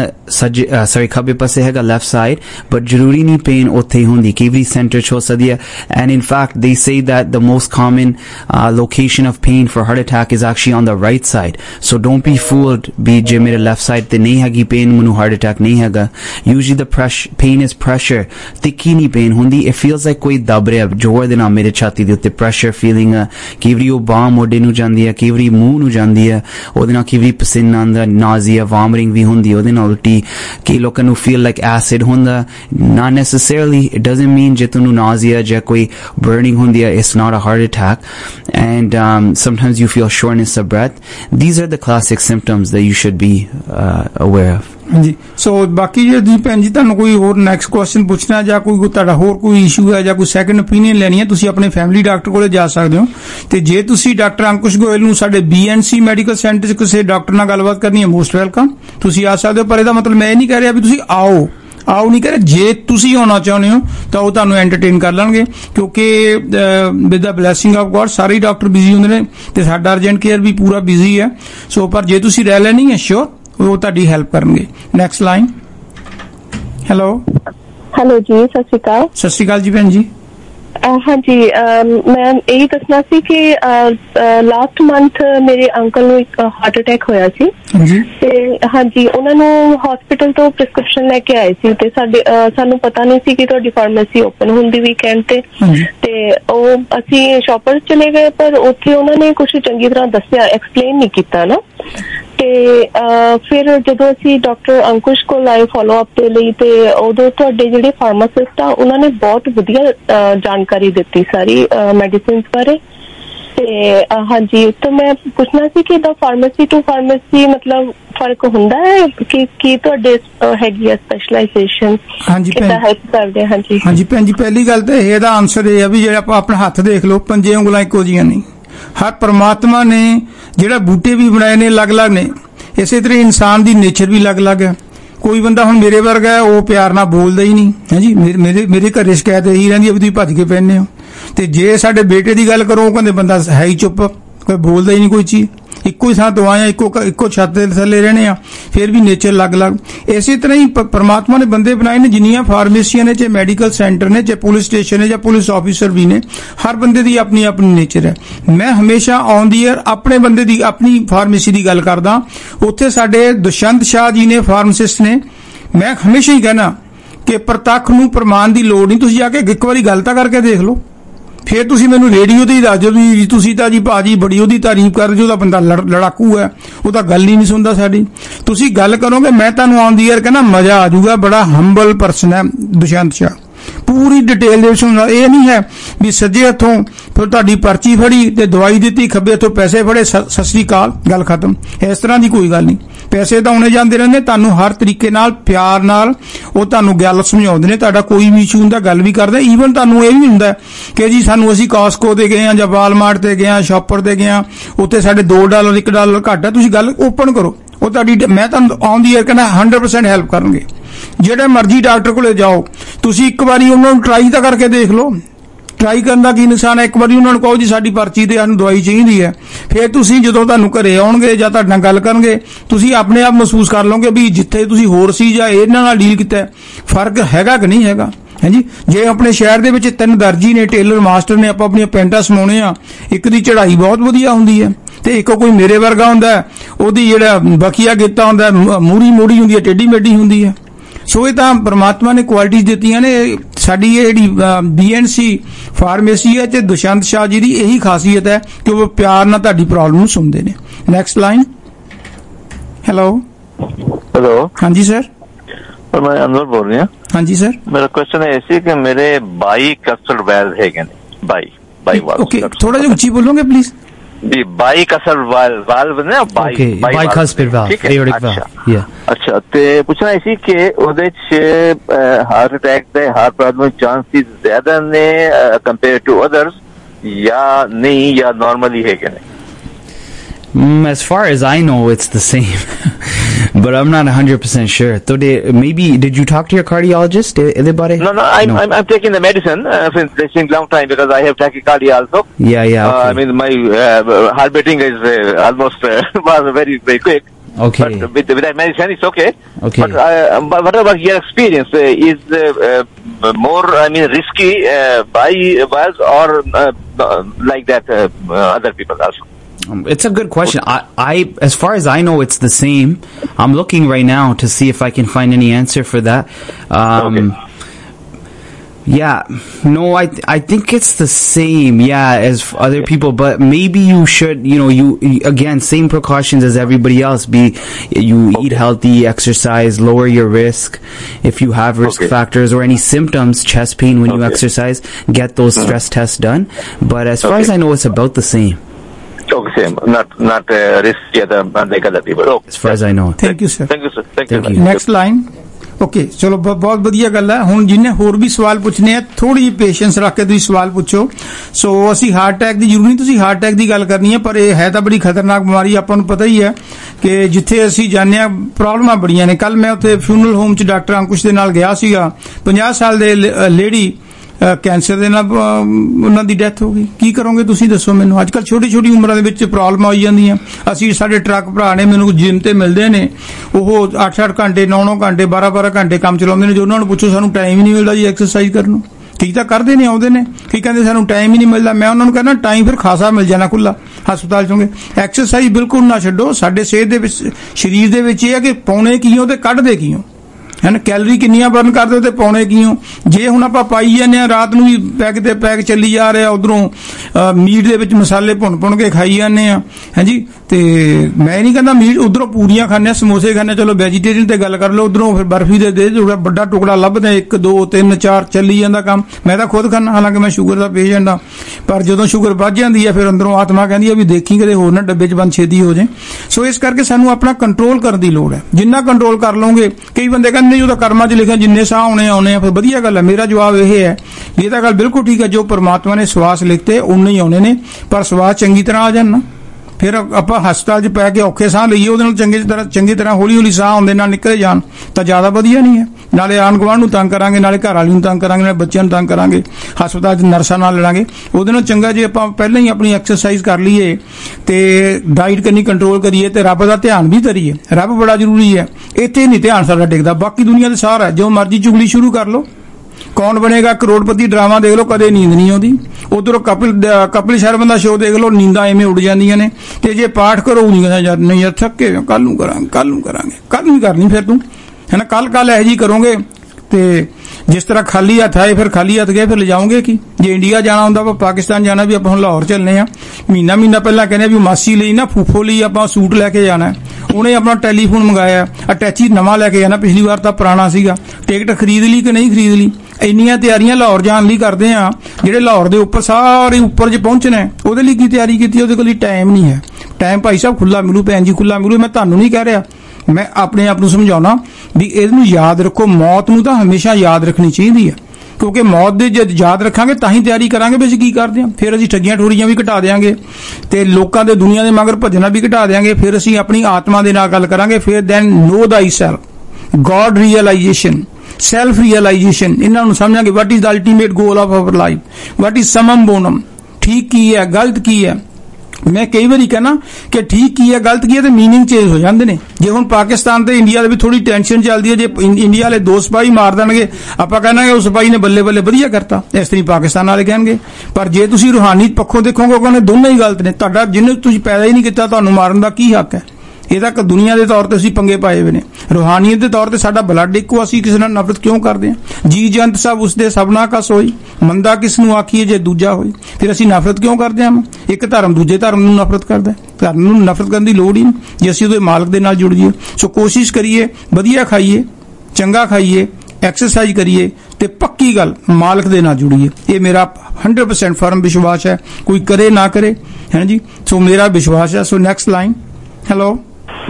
ਖੱਬੇ ਪਾਸੇ ਹੈਗਾ left side, but ਜ਼ਰੂਰੀ ਨਹੀਂ pain ਉੱਥੇ ਹੀ ਹੁੰਦੀ, ਕਈ ਵਾਰੀ center ਚ ਹੋ ਸਕਦੀ ਹੈ. And in fact they say that the most common location of pain for heart attack is actually on the right side. So don't be fooled ਵੀ ਜੇ ਮੇਰੇ left side ਤੇ ਨਹੀਂ ਹੈਗੀ pain, ਮੈਨੂੰ heart attack ਨਹੀਂ ਹੈਗਾ. Usually the pain is pressure, ਤਿੱਖੀ ਨਹੀਂ pain ਹੁੰਦੀ, it feels like ਕੋਈ ਦਬ ਰਿਹਾ ਜ਼ੋਰ ਦੇ ਨਾਲ ਮੇਰੇ ਛਾਤੀ ਦੇ ਉੱਤੇ, pressure feeling. ਕਈ ਵਾਰੀ ਉਹ ਬਾਂਹ ਮੋਢੇ ਨੂੰ ਜਾਂਦੀ ਹੈ, ਕਈ ਵਾਰੀ ਮੂੰਹ ਨੂੰ ਜਾਂਦੀ ਹੈ, ਉਹਦੇ ਨਾਲ ਕਈ ਵਾਰੀ ਪਸੀਨਾ ਆਉਂਦਾ, ਨਾਜ਼ੀਆ, ਵਾਮਰਿੰਗ ਵੀ ਹੁੰਦੀ ਉਹਦੇ ਨਾਲ, ਉਲਟੀ. ਕਈ ਲੋਕਾਂ ਨੂੰ feel like acid ਹੁੰਦਾ, not necessarily, it doesn't mean ਜੇ ਤੁਹਾਨੂੰ nausea ਜਾਂ ਕੋਈ burning ਹੁੰਦੀ ਹੈ, it's not a heart attack. And sometimes you feel shortness of breath. These are the classic symptoms that you should be aware of. ਹਾਂਜੀ, ਸੋ ਬਾਕੀ ਜੇ ਤੁਸੀਂ ਭੈਣ ਜੀ ਤੁਹਾਨੂੰ ਕੋਈ ਹੋਰ ਨੈਕਸਟ ਕੁਐਸਚਨ ਪੁੱਛਣਾ ਜਾਂ ਕੋਈ ਤੁਹਾਡਾ ਹੋਰ ਕੋਈ ਇਸ਼ੂ ਹੈ ਜਾਂ ਕੋਈ ਸੈਕੰਡ ਓਪੀਨੀਅਨ ਲੈਣੀ ਹੈ, ਤੁਸੀਂ ਆਪਣੇ ਫੈਮਿਲੀ ਡਾਕਟਰ ਕੋਲੇ ਜਾ ਸਕਦੇ ਹੋ. ਤੇ ਜੇ ਤੁਸੀਂ ਡਾਕਟਰ ਅੰਕੁਸ਼ ਗੋਇਲ ਨੂੰ ਸਾਡੇ BNC ਮੈਡੀਕਲ ਸੈਂਟਰ 'ਚ ਕਿਸੇ ਡਾਕਟਰ ਨਾਲ ਗੱਲਬਾਤ ਕਰਨੀ ਹੈ, ਮੋਸਟ ਵੈਲਕਮ, ਤੁਸੀਂ ਆ ਸਕਦੇ ਹੋ. ਪਰ ਇਹਦਾ ਮਤਲਬ ਮੈਂ ਇਹ ਨਹੀਂ ਕਹਿ ਰਿਹਾ ਵੀ ਤੁਸੀਂ ਆਓ ਨਹੀਂ ਕਹਿ ਰਿਹਾ. ਜੇ ਤੁਸੀਂ ਆਉਣਾ ਚਾਹੁੰਦੇ ਹੋ ਤਾਂ ਉਹ ਤੁਹਾਨੂੰ ਐਂਟਰਟੇਨ ਕਰ ਲੈਣਗੇ, ਕਿਉਂਕਿ with the blessing of God ਸਾਰੇ ਡਾਕਟਰ ਬਿਜ਼ੀ ਹੁੰਦੇ ਨੇ ਤੇ ਸਾਡਾ ਅਰਜੈਂਟ ਕੇਅਰ ਵੀ ਪੂਰਾ ਬਿਜ਼ੀ ਹੈ. ਸੋ ਪਰ ਜੇ ਤੁਸੀਂ ਰਹਿ ਲੈਣੀ ਹੈ, ਸ਼ੋਰ ਉਹ ਤੁਹਾਡੀ ਹੈਲਪ ਕਰਨਗੇ. Next line. ਹੈਲੋ ਜੀ, ਸਤਿ ਸ਼੍ਰੀ ਅਕਾਲ. ਸਤਿ ਸ਼੍ਰੀ ਅਕਾਲ ਜੀ ਭੈਣ ਜੀ. ਹਾਂਜੀ, ਮੈਂ ਇਹੀ ਦੱਸਣਾ ਸੀ ਕਿ ਲਾਸਟ ਮੰਥ ਮੇਰੇ ਅੰਕਲ ਨੂੰ ਇੱਕ ਹਾਰਟ ਅਟੈਕ ਹੋਇਆ ਸੀ ਤੇ ਹਾਂਜੀ ਉਹਨਾਂ ਨੂੰ ਹਸਪੀਟਲ ਤੋਂ ਪ੍ਰਿਸਕ੍ਰਿਪਸ਼ਨ ਲੈ ਕੇ ਆਏ ਸੀ ਤੇ ਸਾਨੂੰ ਪਤਾ ਨਹੀਂ ਸੀ ਕਿ ਤੁਹਾਡੀ ਫਾਰਮੇਸੀ ਓਪਨ ਹੁੰਦੀ ਵੀਕਐਂਡ ਤੇ ਉਹ ਅਸੀਂ ਸ਼ਾਪਰ ਚਲੇ ਗਏ, ਪਰ ਉੱਥੇ ਉਹਨਾਂ ਨੇ ਕੁਛ ਚੰਗੀ ਤਰ੍ਹਾਂ ਦੱਸਿਆ, ਐਕਸਪਲੇਨ ਨਹੀਂ ਕੀਤਾ ਨਾ. ਤੇ ਫਿਰ ਜਦੋਂ ਅਸੀਂ ਡਾਕਟਰ ਅੰਕੁਸ਼ ਕੋਲ ਆਏ ਫੋਲੋ ਅਪ ਦੇ ਲਈ, ਤੇ ਉਦੋਂ ਤੁਹਾਡੇ ਜਿਹੜੇ ਫਾਰਮਾਸਿਸਟ ਆ ਉਹਨਾਂ ਨੇ ਬਹੁਤ ਵਧੀਆ ਜਾਣਕਾਰੀ ਦਿੱਤੀ ਸਾਰੀ ਮੈਡੀਸਿਨਸ ਬਾਰੇ. ਤੇ ਹਾਂਜੀ, ਤਾਂ ਮੈਂ ਪੁੱਛਣਾ ਸੀ ਕਿ ਫਾਰਮੇਸੀ ਟੂ ਫਾਰਮੇਸੀ ਮਤਲਬ ਫਰਕ ਹੁੰਦਾ ਹੈ ਕਿ ਤੁਹਾਡੇ ਹੈਗੀ ਆ ਸਪੈਸ਼ਲਾਈਜੇਸ਼ਨ, ਕਿੱਦਾਂ ਹੈਲਪ ਕਰਦੇ? ਹਾਂਜੀ ਭੈਣ ਜੀ, ਪਹਿਲੀ ਗੱਲ ਤਾਂ ਇਹਦਾ ਆਨਸਰ ਇਹ ਆ ਵੀ ਜਿਹੜਾ ਆਪਾਂ ਆਪਣਾ ਹੱਥ ਦੇਖ ਲਓ, ਪੰਜੇ ਉਂਗਲਾਂ ਇੱਕੋ ਜਿਹੀਆਂ ਨਹੀਂ. ਹਰ ਪਰਮਾਤਮਾ ਨੇ ਜਿਹੜਾ ਬੂਟੇ ਵੀ ਬਣਾਏ ਨੇ ਅਲੱਗ ਅਲੱਗ ਨੇ, ਇਸੇ ਤਰ੍ਹਾਂ ਇਨਸਾਨ ਦੀ ਨੇਚਰ ਵੀ ਅਲੱਗ ਅਲੱਗ ਹੈ. ਕੋਈ ਬੰਦਾ ਹੁਣ ਮੇਰੇ ਵਰਗਾ ਹੈ, ਉਹ ਪਿਆਰ ਨਾਲ ਬੋਲਦਾ ਹੀ ਨਹੀਂ ਹੈ ਜੀ। ਮੇਰੇ ਘਰੇ ਸ਼ਿਕਾਇਤ ਇਹੀ ਰਹਿੰਦੀ ਹੈ ਵੀ ਤੁਸੀਂ ਭੱਜ ਕੇ ਪੈਂਦੇ ਹੋ। ਤੇ ਜੇ ਸਾਡੇ ਬੇਟੇ ਦੀ ਗੱਲ ਕਰੋ, ਉਹ ਕਹਿੰਦੇ ਬੰਦਾ ਹੈ ਹੀ ਚੁੱਪ, ਕੋਈ ਬੋਲਦਾ ਹੀ ਨਹੀਂ ਕੋਈ ਚੀਜ਼, ਇੱਕੋ ਹੀ ਥਾਂ ਤੋਂ ਆਏ, ਇੱਕੋ ਛੱਤ ਦੇ ਥੱਲੇ ਰਹਿਣੇ ਆ, ਫਿਰ ਵੀ ਨੇਚਰ ਅਲੱਗ-ਅਲੱਗ। ਇਸੇ ਤਰ੍ਹਾਂ ਹੀ ਪਰਮਾਤਮਾ ਨੇ ਬੰਦੇ ਬਣਾਏ ਨੇ, ਜਿੰਨੀਆਂ ਫਾਰਮੇਸੀਆਂ ਨੇ, ਚਾਹੇ ਮੈਡੀਕਲ ਸੈਂਟਰ ਨੇ, ਚਾਹੇ ਪੁਲਿਸ ਸਟੇਸ਼ਨ ਹੈ ਜਾਂ ਪੁਲਿਸ ਆਫੀਸਰ ਵੀ ਨੇ, ਹਰ ਬੰਦੇ ਦੀ ਆਪਣੀ ਆਪਣੀ ਨੇਚਰ ਹੈ। ਮੈਂ ਹਮੇਸ਼ਾ ਔਨ ਦੀ ਏਅਰ ਆਪਣੇ ਬੰਦੇ ਦੀ, ਆਪਣੀ ਫਾਰਮੇਸੀ ਦੀ ਗੱਲ ਕਰਦਾ। ਉੱਥੇ ਸਾਡੇ ਦੁਸ਼ਯੰਤ ਸ਼ਾਹ ਜੀ ਨੇ, ਫਾਰਮਾਸਿਸਟ ਨੇ। ਮੈਂ ਹਮੇਸ਼ਾ ਹੀ ਕਹਿਣਾ ਕਿ ਪ੍ਰਤੱਖ ਨੂੰ ਪ੍ਰਮਾਣ ਦੀ ਲੋੜ ਨਹੀਂ, ਤੁਸੀਂ ਜਾ ਕੇ ਇੱਕ ਵਾਰੀ ਗੱਲ ਤਾਂ ਕਰਕੇ ਦੇਖ ਲਓ, ਫਿਰ ਤੁਸੀਂ ਮੈਨੂੰ ਰੇਡੀਓ ਤੇ ਹੀ ਦੱਸ ਦਿਓ ਵੀ ਤੁਸੀਂ ਤਾਂ ਜੀ ਭਾਜੀ ਬੜੀ ਉਹਦੀ ਤਾਰੀਫ ਕਰ ਰਹੇ ਹੋ, ਉਹਦਾ ਬੰਦਾ ਲੜਾਕੂ ਹੈ, ਉਹ ਤਾਂ ਗੱਲ ਹੀ ਨਹੀਂ ਸੁਣਦਾ ਸਾਡੀ। ਤੁਸੀਂ ਗੱਲ ਕਰੋਗੇ, ਮੈਂ ਤੁਹਾਨੂੰ ਆਨ ਦੀ ਏਅਰ ਕਹਿੰਦਾ ਮਜ਼ਾ ਆ ਜਾਊਗਾ। ਬੜਾ ਹੰਬਲ ਪਰਸਨ ਹੈ ਦੁਸ਼ਯੰਤ ਸ਼ਾਹ, ਪੂਰੀ ਡਿਟੇਲ ਦੇ ਵਿੱਚ ਹੁੰਦਾ। ਇਹ ਨਹੀਂ ਹੈ ਵੀ ਸੱਜੇ ਹੱਥੋਂ ਫਿਰ ਤੁਹਾਡੀ ਪਰਚੀ ਫੜੀ ਤੇ ਦਵਾਈ ਦਿੱਤੀ, ਖੱਬੇ ਹੱਥੋਂ ਪੈਸੇ ਫੜੇ, ਸਤਿ ਸ੍ਰੀ ਅਕਾਲ, ਗੱਲ ਖਤਮ। ਇਸ ਤਰ੍ਹਾਂ ਦੀ ਕੋਈ ਗੱਲ ਨਹੀਂ। ਪੈਸੇ ਤਾਂ ਆਉਣੇ ਜਾਂਦੇ ਰਹਿੰਦੇ, ਤੁਹਾਨੂੰ ਹਰ ਤਰੀਕੇ ਨਾਲ ਪਿਆਰ ਨਾਲ ਉਹ ਤੁਹਾਨੂੰ ਗੱਲ ਸਮਝਾਉਂਦੇ ਨੇ। ਤੁਹਾਡਾ ਕੋਈ ਵੀ ਇਸ਼ੂ ਹੁੰਦਾ ਗੱਲ ਵੀ ਕਰਦੇ। ਈਵਨ ਤੁਹਾਨੂੰ ਇਹ ਵੀ ਹੁੰਦਾ ਕਿ ਜੀ ਅਸੀਂ ਕਾਸਕੋ ਤੇ ਗਏ ਆ ਜਾਂ ਵਾਲਮਾਰਟ ਤੇ ਗਏ ਆ, ਸ਼ਾਪਰ ਤੇ ਗਏ ਆ, ਉੱਥੇ ਸਾਡੇ $2 $1 ਘੱਟ ਹੈ, ਤੁਸੀਂ ਗੱਲ ਓਪਨ ਕਰੋ, ਉਹ ਤੁਹਾਡੀ, ਮੈਂ ਤੁਹਾਨੂੰ ਆਨ ਦੀ ਏਅਰ ਕਹਿੰਦਾ 100% ਹੈਲਪ ਕਰਨਗੇ। ਜਿਹੜੇ ਮਰਜ਼ੀ ਡਾਕਟਰ ਕੋਲੇ ਜਾਓ, ਤੁਸੀਂ ਇੱਕ ਵਾਰੀ ਉਹਨਾਂ ਨੂੰ ਟਰਾਈ ਤਾਂ ਕਰਕੇ ਦੇਖ ਲਓ। ਟਰਾਈ ਕਰਨ ਦਾ ਕੀ ਨੁਕਸਾਨ ਹੈ? ਇੱਕ ਵਾਰੀ ਉਹਨਾਂ ਨੂੰ ਕਹੋ ਜੀ ਸਾਡੀ ਪਰਚੀ ਤੇ ਸਾਨੂੰ ਦਵਾਈ ਚਾਹੀਦੀ ਹੈ, ਫਿਰ ਤੁਸੀਂ ਜਦੋਂ ਤੁਹਾਨੂੰ ਘਰੇ ਆਉਣਗੇ ਜਾਂ ਤੁਹਾਡੇ ਨਾਲ ਗੱਲ ਕਰਨਗੇ, ਤੁਸੀਂ ਆਪਣੇ ਆਪ ਮਹਿਸੂਸ ਕਰ ਲਓਗੇ ਵੀ ਜਿੱਥੇ ਤੁਸੀਂ ਹੋਰ ਸੀ ਜਾਂ ਇਹਨਾਂ ਨਾਲ ਡੀਲ ਕੀਤਾ ਫਰਕ ਹੈਗਾ ਕਿ ਨਹੀਂ ਹੈਗਾ। ਹਾਂਜੀ, ਜੇ ਆਪਣੇ ਸ਼ਹਿਰ ਦੇ ਵਿੱਚ 3 ਦਰਜੀ ਨੇ, ਟੇਲਰ ਮਾਸਟਰ ਨੇ, ਆਪਾਂ ਆਪਣੀਆਂ ਪੈਂਟਾਂ ਸਮਾਉਣੇ ਆ, ਇੱਕ ਦੀ ਚੜਾਈ ਬਹੁਤ ਵਧੀਆ ਹੁੰਦੀ ਹੈ ਤੇ ਇੱਕ ਕੋਈ ਮੇਰੇ ਵਰਗਾ ਹੁੰਦਾ, ਉਹਦੀ ਜਿਹੜਾ ਬਕੀਆ ਗਿੱਤਾ ਹੁੰਦਾ, ਮੂਰੀ ਮੋੜੀ ਹੁੰਦੀ ਹੈ, ਟੇਢੀ ਮੇਢੀ ਹੁੰਦੀ ਹੈ। ਸੋ ਇਹ ਤਾਂ ਪਰਮਾਤਮਾ ਨੇ ਕੁਆਲਿਟੀਜ਼ ਦਿੱਤੀਆਂ ਨੇ। ਸਾਡੀ ਇਹ ਜਿਹੜੀ BNC ਫਾਰਮੇਸੀ ਹੈ ਤੇ ਦੁਸ਼ਯੰਤ ਸ਼ਾਹ ਜੀ ਦੀ ਇਹੀ ਖਾਸੀਅਤ ਹੈ ਕਿ ਉਹ ਪਿਆਰ ਨਾਲ ਤੁਹਾਡੀ ਪ੍ਰੋਬਲਮ ਨੂੰ ਸੁਣਦੇ ਨੇ। Next line. ਹੈਲੋ। ਹਾਂਜੀ ਸਰ। ਮੈਂ ਅਨਵਰ ਬੋਲ ਰਿਹਾ। ਹਾਂਜੀ ਸਰ। ਮੇਰਾ ਕੁਐਸਚਨ ਇਹ ਸੀ ਕਿ ਮੇਰੇ 22 ਕਸਟਰਡ ਵੈਲ ਹੈਗੇ ਨੇ। 22 ਵਾਲ। ਓਕੇ, ਥੋੜਾ ਜਿਹਾ ਉੱਚੀ ਬੋਲੋਗੇ ਪਲੀਜ਼। ਜੀ 22 ਕਸਟਰਡ ਵਾਲਵ ਨੇ। 22 ਕਸਟਰਡ ਵਾਲਵ, ਐਓਰਟਿਕ ਵਾਲਵ। ਯਾ ਅੱਛਾ। ਤੇ ਪੁੱਛਣਾ ਸੀ ਕਿ ਉਹਦੇ ਚ ਹਾਰਟ ਅਟੈਕ ਦੇ, ਹਾਰਟ ਪ੍ਰੋਬਲਮ ਚਾਂਸਿਸ ਜ਼ਿਆਦਾ ਨੇ ਕੰਪੇਅਰ ਟੂ ਅਦਰਸ ਜਾਂ ਨਹੀਂ, ਜਾਂ ਨਾਰਮਲੀ ਹੈਗੇ ਨੇ? As far as I know, it's the same, but I'm not 100% sure. So maybe did you talk to your cardiologist? No, I'm taking the medicine since this long time because I have tachycardia also. Yeah. Okay. I mean my heart beating is almost very very quick. Okay. But with that medicine, it's okay. Okay. But what about your experience? Is more, I mean, risky by valves or like that other people also? It's a good question. I as far as I know, it's the same. I'm looking right now to see if I can find any answer for that. Okay. Yeah, no, I think it's the same, as other people, but maybe you should, you again, same precautions as everybody else, you eat healthy, exercise, lower your risk. If you have risk factors or any symptoms, chest pain when you exercise, get those stress tests done. But as far as I know, it's about the same. Okay, same. Not risky like other people. Okay. As far as I know. Thank you, sir. Thank you, sir. Thank you. Next line. Okay, ਚਲੋ ਬਹੁਤ ਵਧੀਆ ਗੱਲ ਹੈ। ਹੁਣ ਜਿਹਨੇ ਹੋਰ ਵੀ ਸਵਾਲ ਪੁੱਛਣੇ ਆ, ਥੋੜੀ ਜਿਹੀ ਪੇਸ਼ੈਂਸ ਰੱਖ ਕੇ ਤੁਸੀਂ ਸਵਾਲ ਪੁੱਛੋ। ਸੋ ਅਸੀਂ ਹਾਰਟ ਅਟੈਕ ਦੀ ਜ਼ਰੂਰੀ ਨਹੀਂ ਤੁਸੀਂ ਹਾਰਟ ਅਟੈਕ ਦੀ ਗੱਲ ਕਰਨੀ ਹੈ, ਪਰ ਇਹ ਹੈ ਤਾਂ ਬੜੀ ਖਤਰਨਾਕ ਬਿਮਾਰੀ। ਆਪਾਂ ਨੂੰ ਪਤਾ ਹੀ ਹੈ ਕਿ ਜਿੱਥੇ ਅਸੀਂ ਜਾਂਦੇ ਹਾਂ ਪ੍ਰੋਬਲਮਾਂ ਬੜੀਆਂ ਨੇ। ਕੱਲ ਮੈਂ ਉੱਥੇ ਫਿਊਨਰਲ ਹੋਮ 'ਚ ਡਾਕਟਰ ਅੰਕੁਸ਼ ਦੇ ਨਾਲ ਗਿਆ ਸੀਗਾ। 50 ਸਾਲ ਦੇ ਲੇਡੀ ਕੈਂਸਰ ਦੇ ਨਾਲ ਉਹਨਾਂ ਦੀ ਡੈਥ ਹੋ ਗਈ। ਕੀ ਕਰੋਗੇ ਤੁਸੀਂ ਦੱਸੋ ਮੈਨੂੰ? ਅੱਜ ਕੱਲ੍ਹ ਛੋਟੀ ਛੋਟੀ ਉਮਰਾਂ ਦੇ ਵਿੱਚ ਪ੍ਰੋਬਲਮਾਂ ਹੋਈ ਜਾਂਦੀਆਂ। ਅਸੀਂ ਸਾਡੇ ਟਰੱਕ ਭਰਾ ਨੇ, ਮੈਨੂੰ ਜਿਮ ਤੇ ਮਿਲਦੇ ਨੇ, ਉਹ 8-8 ਘੰਟੇ 9-9 ਘੰਟੇ 12-12 ਘੰਟੇ ਕੰਮ ਚਲਾਉਂਦੇ ਨੇ। ਜੋ ਉਹਨਾਂ ਨੂੰ ਪੁੱਛੋ ਸਾਨੂੰ ਟਾਈਮ ਹੀ ਨਹੀਂ ਮਿਲਦਾ ਜੀ ਐਕਸਰਸਾਈਜ਼ ਕਰਨ ਨੂੰ। ਕਈ ਤਾਂ ਕਰਦੇ ਨੇ, ਆਉਂਦੇ ਨੇ, ਕਈ ਕਹਿੰਦੇ ਸਾਨੂੰ ਟਾਈਮ ਹੀ ਨਹੀਂ ਮਿਲਦਾ। ਮੈਂ ਉਹਨਾਂ ਨੂੰ ਕਹਿੰਦਾ ਟਾਈਮ ਫਿਰ ਖਾਸਾ ਮਿਲ ਜਾਣਾ ਖੁੱਲਾ ਹਸਪਤਾਲ ਚੋਂਗੇ। ਐਕਸਰਸਾਈਜ਼ ਬਿਲਕੁਲ ਨਾ ਛੱਡੋ। ਸਾਡੇ ਸਿਹਤ ਦੇ ਵਿੱਚ, ਸਰੀਰ ਦੇ ਵਿੱਚ ਇਹ ਹੈ ਕਿ ਪਾਉਣੇ ਕੀ ਹੋ ਤੇ ਕੱਢਦੇ ਕੀ ਹੋ, ਹੈ ਕੈਲਰੀ ਕਿੰਨੀਆਂ ਬਰਨ ਕਰਦੇ ਹੋ ਤੇ ਪਾਉਣੇ ਕੀ ਹੋ। ਜੇ ਹੁਣ ਆਪਾਂ ਪਾਈ ਜਾਂਦੇ ਹਾਂ, ਰਾਤ ਨੂੰ ਵੀ ਪੈਕ ਤੇ ਪੈਕ ਚੱਲੀ ਜਾ ਰਿਹਾ, ਉਧਰੋਂ ਮੀਟ ਦੇ ਵਿੱਚ ਮਸਾਲੇ ਭੁੰਨ ਕੇ ਖਾਈ ਜਾਂਦੇ ਆ। ਹਾਂਜੀ, ਤੇ ਮੈਂ ਨਹੀਂ ਕਹਿੰਦਾ ਮੀਟ ਉਧਰੋਂ ਪੂਰੀਆਂ ਖਾਂਦੇ, ਸਮੋਸੇ ਖਾਂਦੇ, ਚਲੋ ਵੈਜੀਟੇਰੀਅਨ ਤੇ ਗੱਲ ਕਰ ਲਓ। ਉਧਰੋਂ ਫਿਰ ਬਰਫੀ ਦੇ ਵੱਡਾ ਟੁਕੜਾ ਲੱਭਦੇ 1 2 3 4 ਚੱਲੀ ਜਾਂਦਾ ਕੰਮ। ਮੈਂ ਤਾਂ ਖੁਦ ਖਾਂਦਾ, ਹਾਲਾਂਕਿ ਮੈਂ ਸ਼ੂਗਰ ਦਾ ਪੇਸ਼ੈਂਟ ਆ, ਪਰ ਜਦੋਂ ਸ਼ੂਗਰ ਵੱਧ ਜਾਂਦੀ ਹੈ ਫਿਰ ਅੰਦਰੋਂ ਆਤਮਾ ਕਹਿੰਦੀ ਹੈ ਵੀ ਦੇਖੀ ਕਿਤੇ ਹੋਰ ਨਾ ਡੱਬੇ 'ਚ ਬੰਦ ਛੇਤੀ ਹੋ ਜਾਏ। ਸੋ ਇਸ ਕਰਕੇ ਸਾਨੂੰ ਆਪਣਾ ਕੰਟਰੋਲ ਕਰਨ ਦੀ ਲੋੜ ਹੈ। ਜਿੰਨਾ ਕੰਟਰੋਲ ਕਰ ਲਓਗੇ, ਕਈ ਬੰਦੇ ਕਹਿੰਦੇ ਨਹੀਂ ਉਹਦਾ ਕਰਮਾਂ 'ਚ ਲਿਖਿਆ ਜਿੰਨੇ ਸਾਹ ਆਉਣੇ ਆ, ਫਿਰ ਵਧੀਆ ਗੱਲ ਹੈ। ਮੇਰਾ ਜਵਾਬ ਇਹ ਹੈ, ਇਹ ਤਾਂ ਗੱਲ ਬਿਲਕੁਲ ਠੀਕ ਹੈ, ਜੋ ਪਰਮਾਤਮਾ ਨੇ ਸਵਾਸ ਲਿਖਤੇ ਉਨੇ ਹੀ ਆਉਣੇ ਨੇ, ਪਰ ਸਵਾਸ ਚੰਗੀ ਤਰ੍ਹਾਂ ਆ ਜਾਣ ਨਾ, ਫਿਰ ਆਪਾਂ ਹਸਪਤਾਲ 'ਚ ਪੈ ਕੇ ਔਖੇ ਸਾਹ ਲਈਏ, ਉਹਦੇ ਨਾਲ ਚੰਗੀ ਤਰ੍ਹਾਂ ਹੌਲੀ ਸਾਹ ਆਉਂਦੇ ਨਾਲ ਨਿਕਲੇ ਜਾਣ ਤਾਂ ਜ਼ਿਆਦਾ ਵਧੀਆ ਨਹੀਂ ਹੈ। ਨਾਲੇ ਆਂਢ ਗੁਆਂਢ ਨੂੰ ਤੰਗ ਕਰਾਂਗੇ, ਨਾਲੇ ਘਰ ਵਾਲੀ ਨੂੰ ਤੰਗ ਕਰਾਂਗੇ, ਨਾਲੇ ਬੱਚਿਆਂ ਨੂੰ ਤੰਗ ਕਰਾਂਗੇ, ਹਸਪਤਾਲ 'ਚ ਨਰਸਾਂ ਨਾਲ ਲੜਾਂਗੇ। ਉਹਦੇ ਨਾਲ ਚੰਗਾ ਜੇ ਆਪਾਂ ਪਹਿਲਾਂ ਹੀ ਆਪਣੀ ਐਕਸਰਸਾਈਜ਼ ਕਰ ਲਈਏ ਤੇ ਡਾਈਟ ਕਰਨੀ ਕੰਟਰੋਲ ਕਰੀਏ ਤੇ ਰੱਬ ਦਾ ਧਿਆਨ ਵੀ ਕਰੀਏ। ਰੱਬ ਬੜਾ ਜ਼ਰੂਰੀ ਹੈ, ਇੱਥੇ ਨਹੀਂ ਧਿਆਨ ਸਾਡਾ ਟਿਕਦਾ, ਬਾਕੀ ਦੁਨੀਆ ਦੇ ਸਾਰ ਹੈ। ਜੋ ਮਰਜ਼ੀ ਚੁਗਲੀ ਸ਼ੁਰੂ ਕਰ ਲਓ, ਕੌਣ ਬਣੇਗਾ ਕਰੋੜਪਤੀ ਡਰਾਮਾ ਦੇਖ ਲਓ, ਕਦੇ ਨੀਂਦ ਨਹੀਂ ਆਉਂਦੀ। ਉਧਰੋਂ ਕਪਿਲ ਸ਼ਰਮਾ ਦਾ ਸ਼ੋਅ ਦੇਖ ਲਓ, ਨੀਂਦਾਂ ਐਵੇਂ ਉੱਡ ਜਾਂਦੀਆਂ ਨੇ। ਤੇ ਜੇ ਪਾਠ ਕਰੋ ਨਹੀਂ ਕਹਿੰਦਾ ਯਾਰ ਨਹੀਂ ਯਾਰ ਥੱਕੇ, ਕੱਲ ਨੂੰ ਕਰਾਂਗੇ, ਕੱਲ ਨੂੰ ਕਰਨੀ ਫਿਰ ਤੂੰ ਹੈ ਨਾ, ਕੱਲ ਇਹੋ ਜਿਹੀ ਕਰੋਗੇ। ਤੇ ਜਿਸ ਤਰ੍ਹਾਂ ਖਾਲੀ ਹੱਥ ਆਏ ਫਿਰ ਖਾਲੀ ਹੱਥ ਗਏ, ਫਿਰ ਲਿਜਾਓਗੇ ਕੀ? ਜੇ ਇੰਡੀਆ ਜਾਣਾ ਹੁੰਦਾ, ਆਪਾਂ ਪਾਕਿਸਤਾਨ ਜਾਣਾ ਵੀ ਆਪਾਂ ਹੁਣ ਲਾਹੌਰ ਚੱਲਨੇ ਆ, ਮਹੀਨਾ ਪਹਿਲਾਂ ਕਹਿੰਦੇ ਵੀ ਮਾਸੀ ਲਈ ਨਾ ਫੂਫੋ ਲਈ ਆਪਾਂ ਸੂਟ ਲੈ ਕੇ ਜਾਣਾ। ਉਹਨੇ ਆਪਣਾ ਟੈਲੀਫੋਨ ਮੰਗਾਇਆ, ਅਟੈਚੀ ਨਵਾਂ ਲੈ ਕੇ ਜਾਣਾ, ਪਿਛਲੀ ਵਾਰ ਤਾਂ ਪੁਰਾਣਾ ਸੀਗਾ। ਟਿਕਟ ਖਰੀਦ ਲਈ ਕਿ ਨਹੀਂ ਖਰੀਦ ਲਈ? ਇੰਨੀਆਂ ਤਿਆਰੀਆਂ ਲਾਹੌਰ ਜਾਣ ਲਈ ਕਰਦੇ ਆ। ਜਿਹੜੇ ਲਾਹੌਰ ਦੇ ਉੱਪਰ ਸਾਰੇ ਉੱਪਰ 'ਚ ਪਹੁੰਚਣਾ, ਉਹਦੇ ਲਈ ਕੀ ਤਿਆਰੀ ਕੀਤੀ? ਉਹਦੇ ਕੋਲ ਟਾਈਮ ਨਹੀਂ ਹੈ। ਟਾਈਮ ਭਾਈ ਸਾਹਿਬ ਖੁੱਲਾ ਮਿਲੂ, ਭੈਣ ਜੀ ਖੁੱਲਾ ਮਿਲੂ। ਮੈਂ ਤੁਹਾਨੂੰ ਨਹੀਂ ਕਹਿ ਰਿਹਾ, ਮੈਂ ਆਪਣੇ ਆਪ ਨੂੰ ਸਮਝਾਉਣਾ ਵੀ ਇਹਨੂੰ ਯਾਦ ਰੱਖੋ। ਮੌਤ ਨੂੰ ਤਾਂ ਹਮੇਸ਼ਾ ਯਾਦ ਰੱਖਣੀ ਚਾਹੀਦੀ ਹੈ, ਕਿਉਂਕਿ ਮੌਤ ਦੇ ਜਦ ਯਾਦ ਰੱਖਾਂਗੇ ਤਾਂ ਹੀ ਤਿਆਰੀ ਕਰਾਂਗੇ ਵੀ ਅਸੀਂ ਕੀ ਕਰਦੇ ਹਾਂ। ਫਿਰ ਅਸੀਂ ਠੱਗੀਆਂ ਠੋਰੀਆਂ ਵੀ ਘਟਾ ਦੇਵਾਂਗੇ ਤੇ ਲੋਕਾਂ ਦੇ ਦੁਨੀਆ ਦੇ ਮਗਰ ਭੱਜਣਾ ਵੀ ਘਟਾ ਦੇਵਾਂਗੇ। ਫਿਰ ਅਸੀਂ ਆਪਣੀ ਆਤਮਾ ਦੇ ਨਾਲ ਗੱਲ ਕਰਾਂਗੇ। ਫਿਰ then know thy self, God realisation, self realisation, ਇਹਨਾਂ ਨੂੰ ਸਮਝਾਂਗੇ। What is the ultimate goal of our life, what is summum bonum, ਠੀਕ ਕੀ ਹੈ, ਗਲਤ ਕੀ ਹੈ। ਮੈਂ ਕਈ ਵਾਰੀ ਕਹਿਣਾ ਕਿ ਠੀਕ ਕੀ ਹੈ, ਗਲਤ ਕੀ ਹੈ, ਤੇ ਮੀਨਿੰਗ ਚੇਂਜ ਹੋ ਜਾਂਦੇ ਨੇ। ਜੇ ਹੁਣ ਪਾਕਿਸਤਾਨ ਤੇ ਇੰਡੀਆ ਦੇ ਵੀ ਥੋੜੀ ਟੈਨਸ਼ਨ ਚੱਲਦੀ ਹੈ, ਜੇ ਇੰਡੀਆ ਵਾਲੇ 2 ਸਿਪਾਹੀ ਮਾਰ ਦੇਣਗੇ, ਆਪਾਂ ਕਹਿਣਾਗੇ ਉਸ ਸਿਪਾਹੀ ਨੇ ਬੱਲੇ ਬੱਲੇ ਵਧੀਆ ਕਰਤਾ, ਇਸ ਤਰ੍ਹਾਂ ਪਾਕਿਸਤਾਨ ਵਾਲੇ ਕਹਿਣਗੇ। ਪਰ ਜੇ ਤੁਸੀਂ ਰੂਹਾਨੀ ਪੱਖੋਂ ਦੇਖੋਗੇ, ਉਹ ਕਹਿੰਦੇ ਦੋਨੋਂ ਹੀ ਗਲਤ ਨੇ। ਤੁਹਾਡਾ ਜਿਹਨੂੰ ਤੁਸੀਂ ਪੈਦਾ ਹੀ ਨਹੀਂ ਕੀਤਾ, ਤੁਹਾਨੂੰ ਮਾਰਨ ਦਾ ਕੀ ਹੱਕ ਹੈ? ਇਹ ਤਾਂ ਦੁਨੀਆ ਦੇ ਤੌਰ ਤੇ ਅਸੀਂ ਪੰਗੇ ਪਾਏ ਹੋਏ ਨੇ। ਰੂਹਾਨੀਅਤ ਦੇ ਤੌਰ ਤੇ ਸਾਡਾ ਬਲੱਡ ਇੱਕੋ, ਅਸੀਂ ਕਿਸੇ ਨਾਲ ਨਫ਼ਰਤ ਕਿਉਂ ਕਰਦੇ ਹਾਂ? ਜੀ ਜੰਤ ਸਭ ਉਸਦੇ ਸਭਨਾ ਕਾ ਸੋਈ, ਮੰਦਾ ਕਿਸ ਨੂੰ ਆਖੀਏ ਜੇ ਦੂਜਾ ਹੋਈ। ਫਿਰ ਅਸੀਂ ਨਫ਼ਰਤ ਕਿਉਂ ਕਰਦੇ ਹਾਂ? ਇੱਕ ਧਰਮ ਦੂਜੇ ਧਰਮ ਨੂੰ ਨਫ਼ਰਤ ਕਰਦਾ। ਧਰਮ ਨੂੰ ਨਫ਼ਰਤ ਕਰਨ ਦੀ ਲੋੜ ਹੀ ਨਹੀਂ ਜੇ ਅਸੀਂ ਉਹਦੇ ਮਾਲਕ ਦੇ ਨਾਲ ਜੁੜ ਜਾਈਏ। ਸੋ ਕੋਸ਼ਿਸ਼ ਕਰੀਏ, ਵਧੀਆ ਖਾਈਏ, ਚੰਗਾ ਖਾਈਏ, ਐਕਸਰਸਾਈਜ਼ ਕਰੀਏ ਤੇ ਪੱਕੀ ਗੱਲ ਮਾਲਕ ਦੇ ਨਾਲ ਜੁੜੀਏ। ਇਹ ਮੇਰਾ 100% ਫਰਮ ਵਿਸ਼ਵਾਸ ਹੈ, ਕੋਈ ਕਰੇ ਨਾ ਕਰੇ, ਹੈ ਜੀ। ਸੋ ਮੇਰਾ ਵਿਸ਼ਵਾਸ ਹੈ। So next line. Hello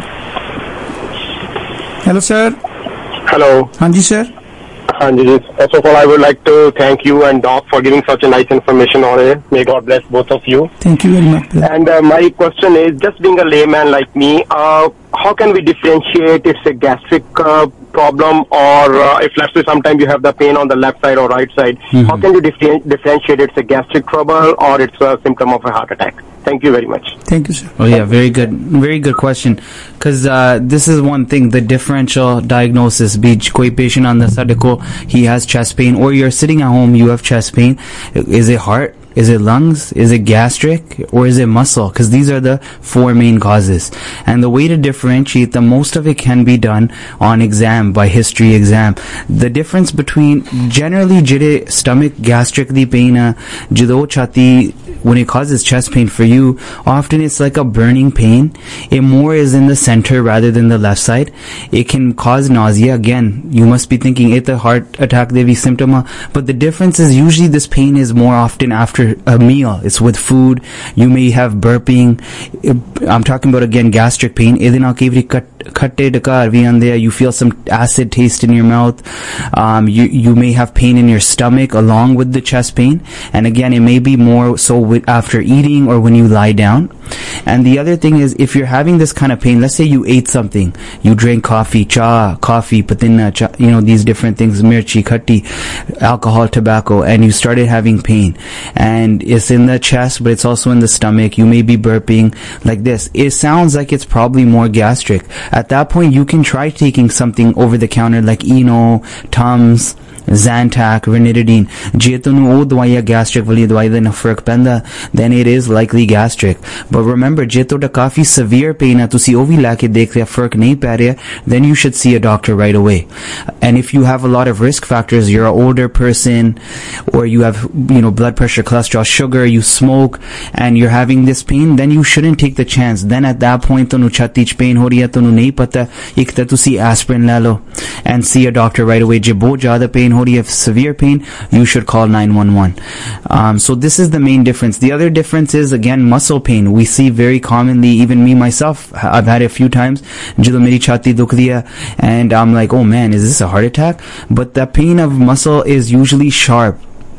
sir. Hello. Hanji sir. Hanji. First of all, I would like to thank you and Doc for giving such a nice information on it. May God bless both of you. Thank you very much. And my question is, just being a layman like me, how can we differentiate it's a gastric problem or if let's say sometimes you have the pain on the left side or right side, how can you differentiate it's a gastric trouble or it's a symptom of a heart attack? Thank you very much. Thank you, sir. Oh yeah, very good question. Because this is one thing, the differential diagnosis. Be koi patient on the sadiko, he has chest pain, or you're sitting at home, you have chest pain. Is it heart? Is it lungs? Is it gastric? Or is it muscle? Because these are the 4 main causes. And the way to differentiate them, most of it can be done on exam, by history exam. The difference between generally jide stomach gastric di pain, jido chati, when it causes chest pain for you, often it's like a burning pain. It more is in the center rather than the left side. It can cause nausea. Again, you must be thinking it's a heart attack devi symptom. But the difference is usually this pain is more often after a meal. It's with food. You may have burping. I'm talking about again gastric pain. You feel some acid taste in your mouth. You may have pain in your stomach along with the chest pain. And again, it may be more so after eating or when you lie down. And the other thing is, if you're having this kind of pain, let's say you ate something, you drank coffee, patina, these different things, mirchi, khatti, alcohol, tobacco, and you started having pain. And it's in the chest, but it's also in the stomach. You may be burping like this. It sounds like it's probably more gastric. At that point, you can try taking something over the counter like Eno, Tums, Zantac, Ranitidine. Je tunu o dwaiya gastric wali dwai da na fark penda, then it is likely gastric. But remember, je toda kafi severe pain hai, tusi ovi la ke dekh liya fark nahi pa raha, then you should see a doctor right away. And if you have a lot of risk factors, you're an older person, or you have, blood pressure, cholesterol, sugar, you smoke, and you're having this pain, then you shouldn't take the chance. Then at that point, tunu chatti ch pain ho rahi hai, tunu nahi pata, ek ta tusi aspirin la lo and see a doctor right away. Je bahut zyada pain ho rahi hai, severe pain, you should call 911. So this is the main difference. The other difference is, again, muscle pain. We see very commonly, even me myself, I've had it a few times, jado meri chhati dukh diya, and I'm like, oh man, is this a heart attack? But the pain of muscle is usually sharp.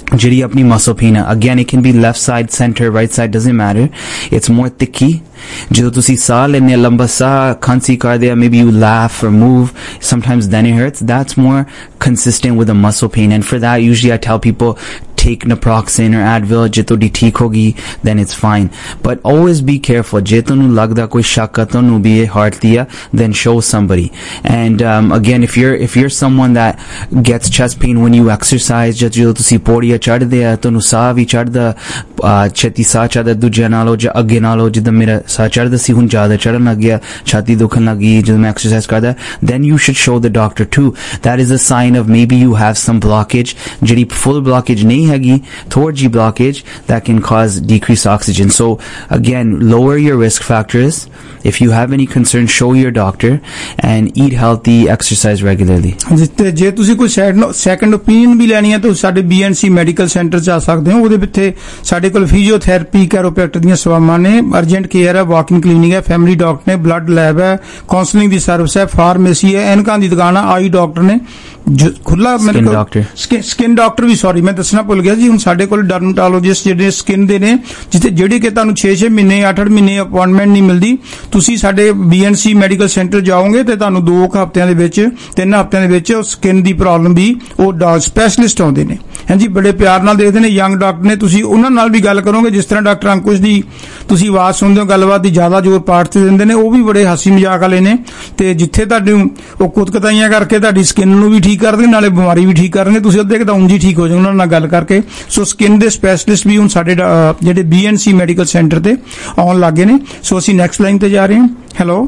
ਜਿਹੜੀ ਆਪਣੀ muscle pain ਹੈ, again it can be left side, center, right side, doesn't matter. It's more ਤਿੱਖੀ. ਜਦੋਂ ਤੁਸੀਂ ਸਾਹ ਲੈਂਦੇ ਲੰਬਾ ਸਾਹ, ਖਾਂਸੀ ਕਰਦੇ, maybe you laugh or move, sometimes then it hurts. That's more consistent with a muscle pain, and for that usually I tell people take naproxen or Advil. ਜੇ ਤੁਹਾਡੀ ਠੀਕ ਹੋਗੀ then it's fine, but always be careful. ਜੇ ਤੁਹਾਨੂੰ ਲੱਗਦਾ ਕੋਈ ਸ਼ੱਕ ਆ ਤੁਹਾਨੂੰ ਵੀ ਇਹ heart ਦੀ ਆ, then show somebody. And again, if you're someone that gets chest pain when you exercise, ਜਦੋਂ ਤੁਸੀਂ ਪੌੜੀਆਂ ਚੜ੍ਹਦੇ ਆ ਤੁਹਾਨੂੰ ਸਾਹ ਵੀ ਚੜ੍ਹਦਾ, ਛੇਤੀ ਸਾਹ ਚੜ੍ਹਦਾ ਦੂਜਿਆਂ ਨਾਲੋਂ ਜਾਂ ਅੱਗੇ ਨਾਲੋਂ, ਜਿੱਦਾਂ ਮੇਰਾ ਸਾਹ ਚੜ੍ਹਦਾ ਸੀ ਹੁਣ ਜ਼ਿਆਦਾ ਚੜ੍ਹਨ ਲੱਗ ਗਿਆ, ਛਾਤੀ ਦੁਖਣ ਲੱਗੀ ਜਦੋਂ ਮੈਂ exercise ਕਰਦਾ, then you should show the doctor too. That is a sign of maybe you have some blockage. ਜਿਹੜੀ full blockage ਨਹੀਂ ਹੈਗੀ, third G blockage, that can cause decreased oxygen. So again, lower your risk factors. If you have any concerns, show your doctor and eat healthy, exercise regularly. ਜੇ ਤੁਸੀਂ ਕੋਈ second opinion ਵੀ ਲੈਣੀ ਹੈ ਤਾਂ ਸਾਡੇ BNC medical centre 'ਚ ਆ ਸਕਦੇ ਹੋ. ਉਹਦੇ ਵਿੱਚ ਸਾਡੇ ਕੋਲ ਫਿਜ਼ੀਓਥੈਰੇਪੀ, ਕੈਰੋਪ੍ਰੈਕਟਰ ਦੀਆਂ ਸੇਵਾਵਾਂ ਨੇ, ਅਰਜੈਂਟ ਕੇਅਰ ਹੈ, ਵਾਕਿੰਗ ਕਲੀਨਿਕ ਹੈ, ਫੈਮਿਲੀ ਡਾਕਟਰ ਨੇ, ਬਲੱਡ ਲੈਬ ਹੈ, ਕਾਉਂਸਲਿੰਗ ਦੀ ਸਰਵਿਸ ਹੈ, ਫਾਰਮੇਸੀ ਹੈ, ਐਨਕਾਂ ਦੀ ਦੁਕਾਨ ਹੈ, ਆਈ ਡਾਕਟਰ ਨੇ, ਖੁੱਲਾ ਸਕਿਨ ਡਾਕਟਰ ਵੀ, ਸੌਰੀ ਮੈਂ ਦੱਸਣਾ ਭੁੱਲ ਗਿਆ ਜੀ. ਹੁਣ ਸਾਡੇ ਕੋਲ ਡਰਮਟੋਲੋਜਿਸਟ ਜਿਹੜੇ ਸਕਿਨ ਦੇ ਨੇ, ਜਿਹੜੇ ਕਿ ਤੁਹਾਨੂੰ 6-6 ਮਹੀਨੇ 8-8 ਮਹੀਨੇ ਅਪਾਇੰਟਮੈਂਟ ਨਹੀਂ ਮਿਲਦੀ. ਤੁਸੀਂ ਸਾਡੇ BNC ਮੈਡੀਕਲ ਸੈਂਟਰ ਜਾਓਗੇ ਤੇ ਤੁਹਾਨੂੰ 2 ਹਫ਼ਤਿਆਂ ਦੇ ਵਿੱਚ 3 ਹਫ਼ਤਿਆਂ ਦੇ ਵਿੱਚ ਸਕਿਨ ਦੀ ਪ੍ਰੋਬਲਮ ਵੀ ਉਹ ਸਪੈਸ਼ਲਿਸਟ ਆਉਂਦੇ ਨੇ, ਹਾਂਜੀ, ਬੜੇ ਪਿਆਰ ਨਾਲ ਦੇਖਦੇ ਨੇ, ਯੰਗ ਡਾਕਟਰ ਨੇ. ਤੁਸੀਂ ਉਹਨਾਂ ਨਾਲ ਵੀ ਗੱਲ ਕਰੋਗੇ, ਜਿਸ ਤਰ੍ਹਾਂ ਡਾਕਟਰ ਅੰਕੁਸ਼ ਦੀ ਤੁਸੀਂ ਆਵਾਜ਼ ਸੁਣਦੇ ਹੋ, ਗੱਲਬਾਤ ਦੀ ਜ਼ਿਆਦਾ ਜ਼ੋਰ ਪਾਠ ਤੇ ਦਿੰਦੇ ਨੇ, ਉਹ ਵੀ ਬੜੇ ਹਾਸੀ ਮਜ਼ਾਕ ਵਾਲੇ ਨੇ. ਤੇ ਜਿੱਥੇ ਤੁਹਾਨੂੰ ਉਹ ਕੁਤਕਤਾਈਆਂ ਕਰਕੇ ਤੁਹਾਡੀ ਸਕਿਨ ਨੂੰ ਵੀ ਠੀਕ ਕਰਦੇ, ਨਾਲੇ ਬਿਮਾਰੀ ਵੀ ਠੀਕ ਕਰਨਗੇ, ਤੁਸੀਂ ਅੱਧੇ ਤਾਂ ਉਂਝ ਹੀ ਠੀਕ ਹੋ ਜਾਓਗੇ ਉਹਨਾਂ ਨਾਲ ਗੱਲ ਕਰਕੇ. ਸੋ ਸਕਿਨ ਦੇ ਸਪੈਸ਼ਲਿਸਟ ਵੀ ਹੁਣ ਸਾਡੇ ਜਿਹੜੇ BNC ਮੈਡੀਕਲ ਸੈਂਟਰ ਤੇ ਆਉਣ ਲੱਗੇ ਨੇ. ਸੋ ਅਸੀਂ ਨੈਕਸਟ ਲਾਈਨ ਤੇ ਜਾ ਰਹੇ ਹਾਂ.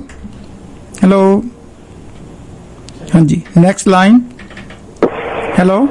ਹੈਲੋ ਹਾਂਜੀ, ਨੈਕਸਟ ਲਾਈਨ. ਹੈਲੋ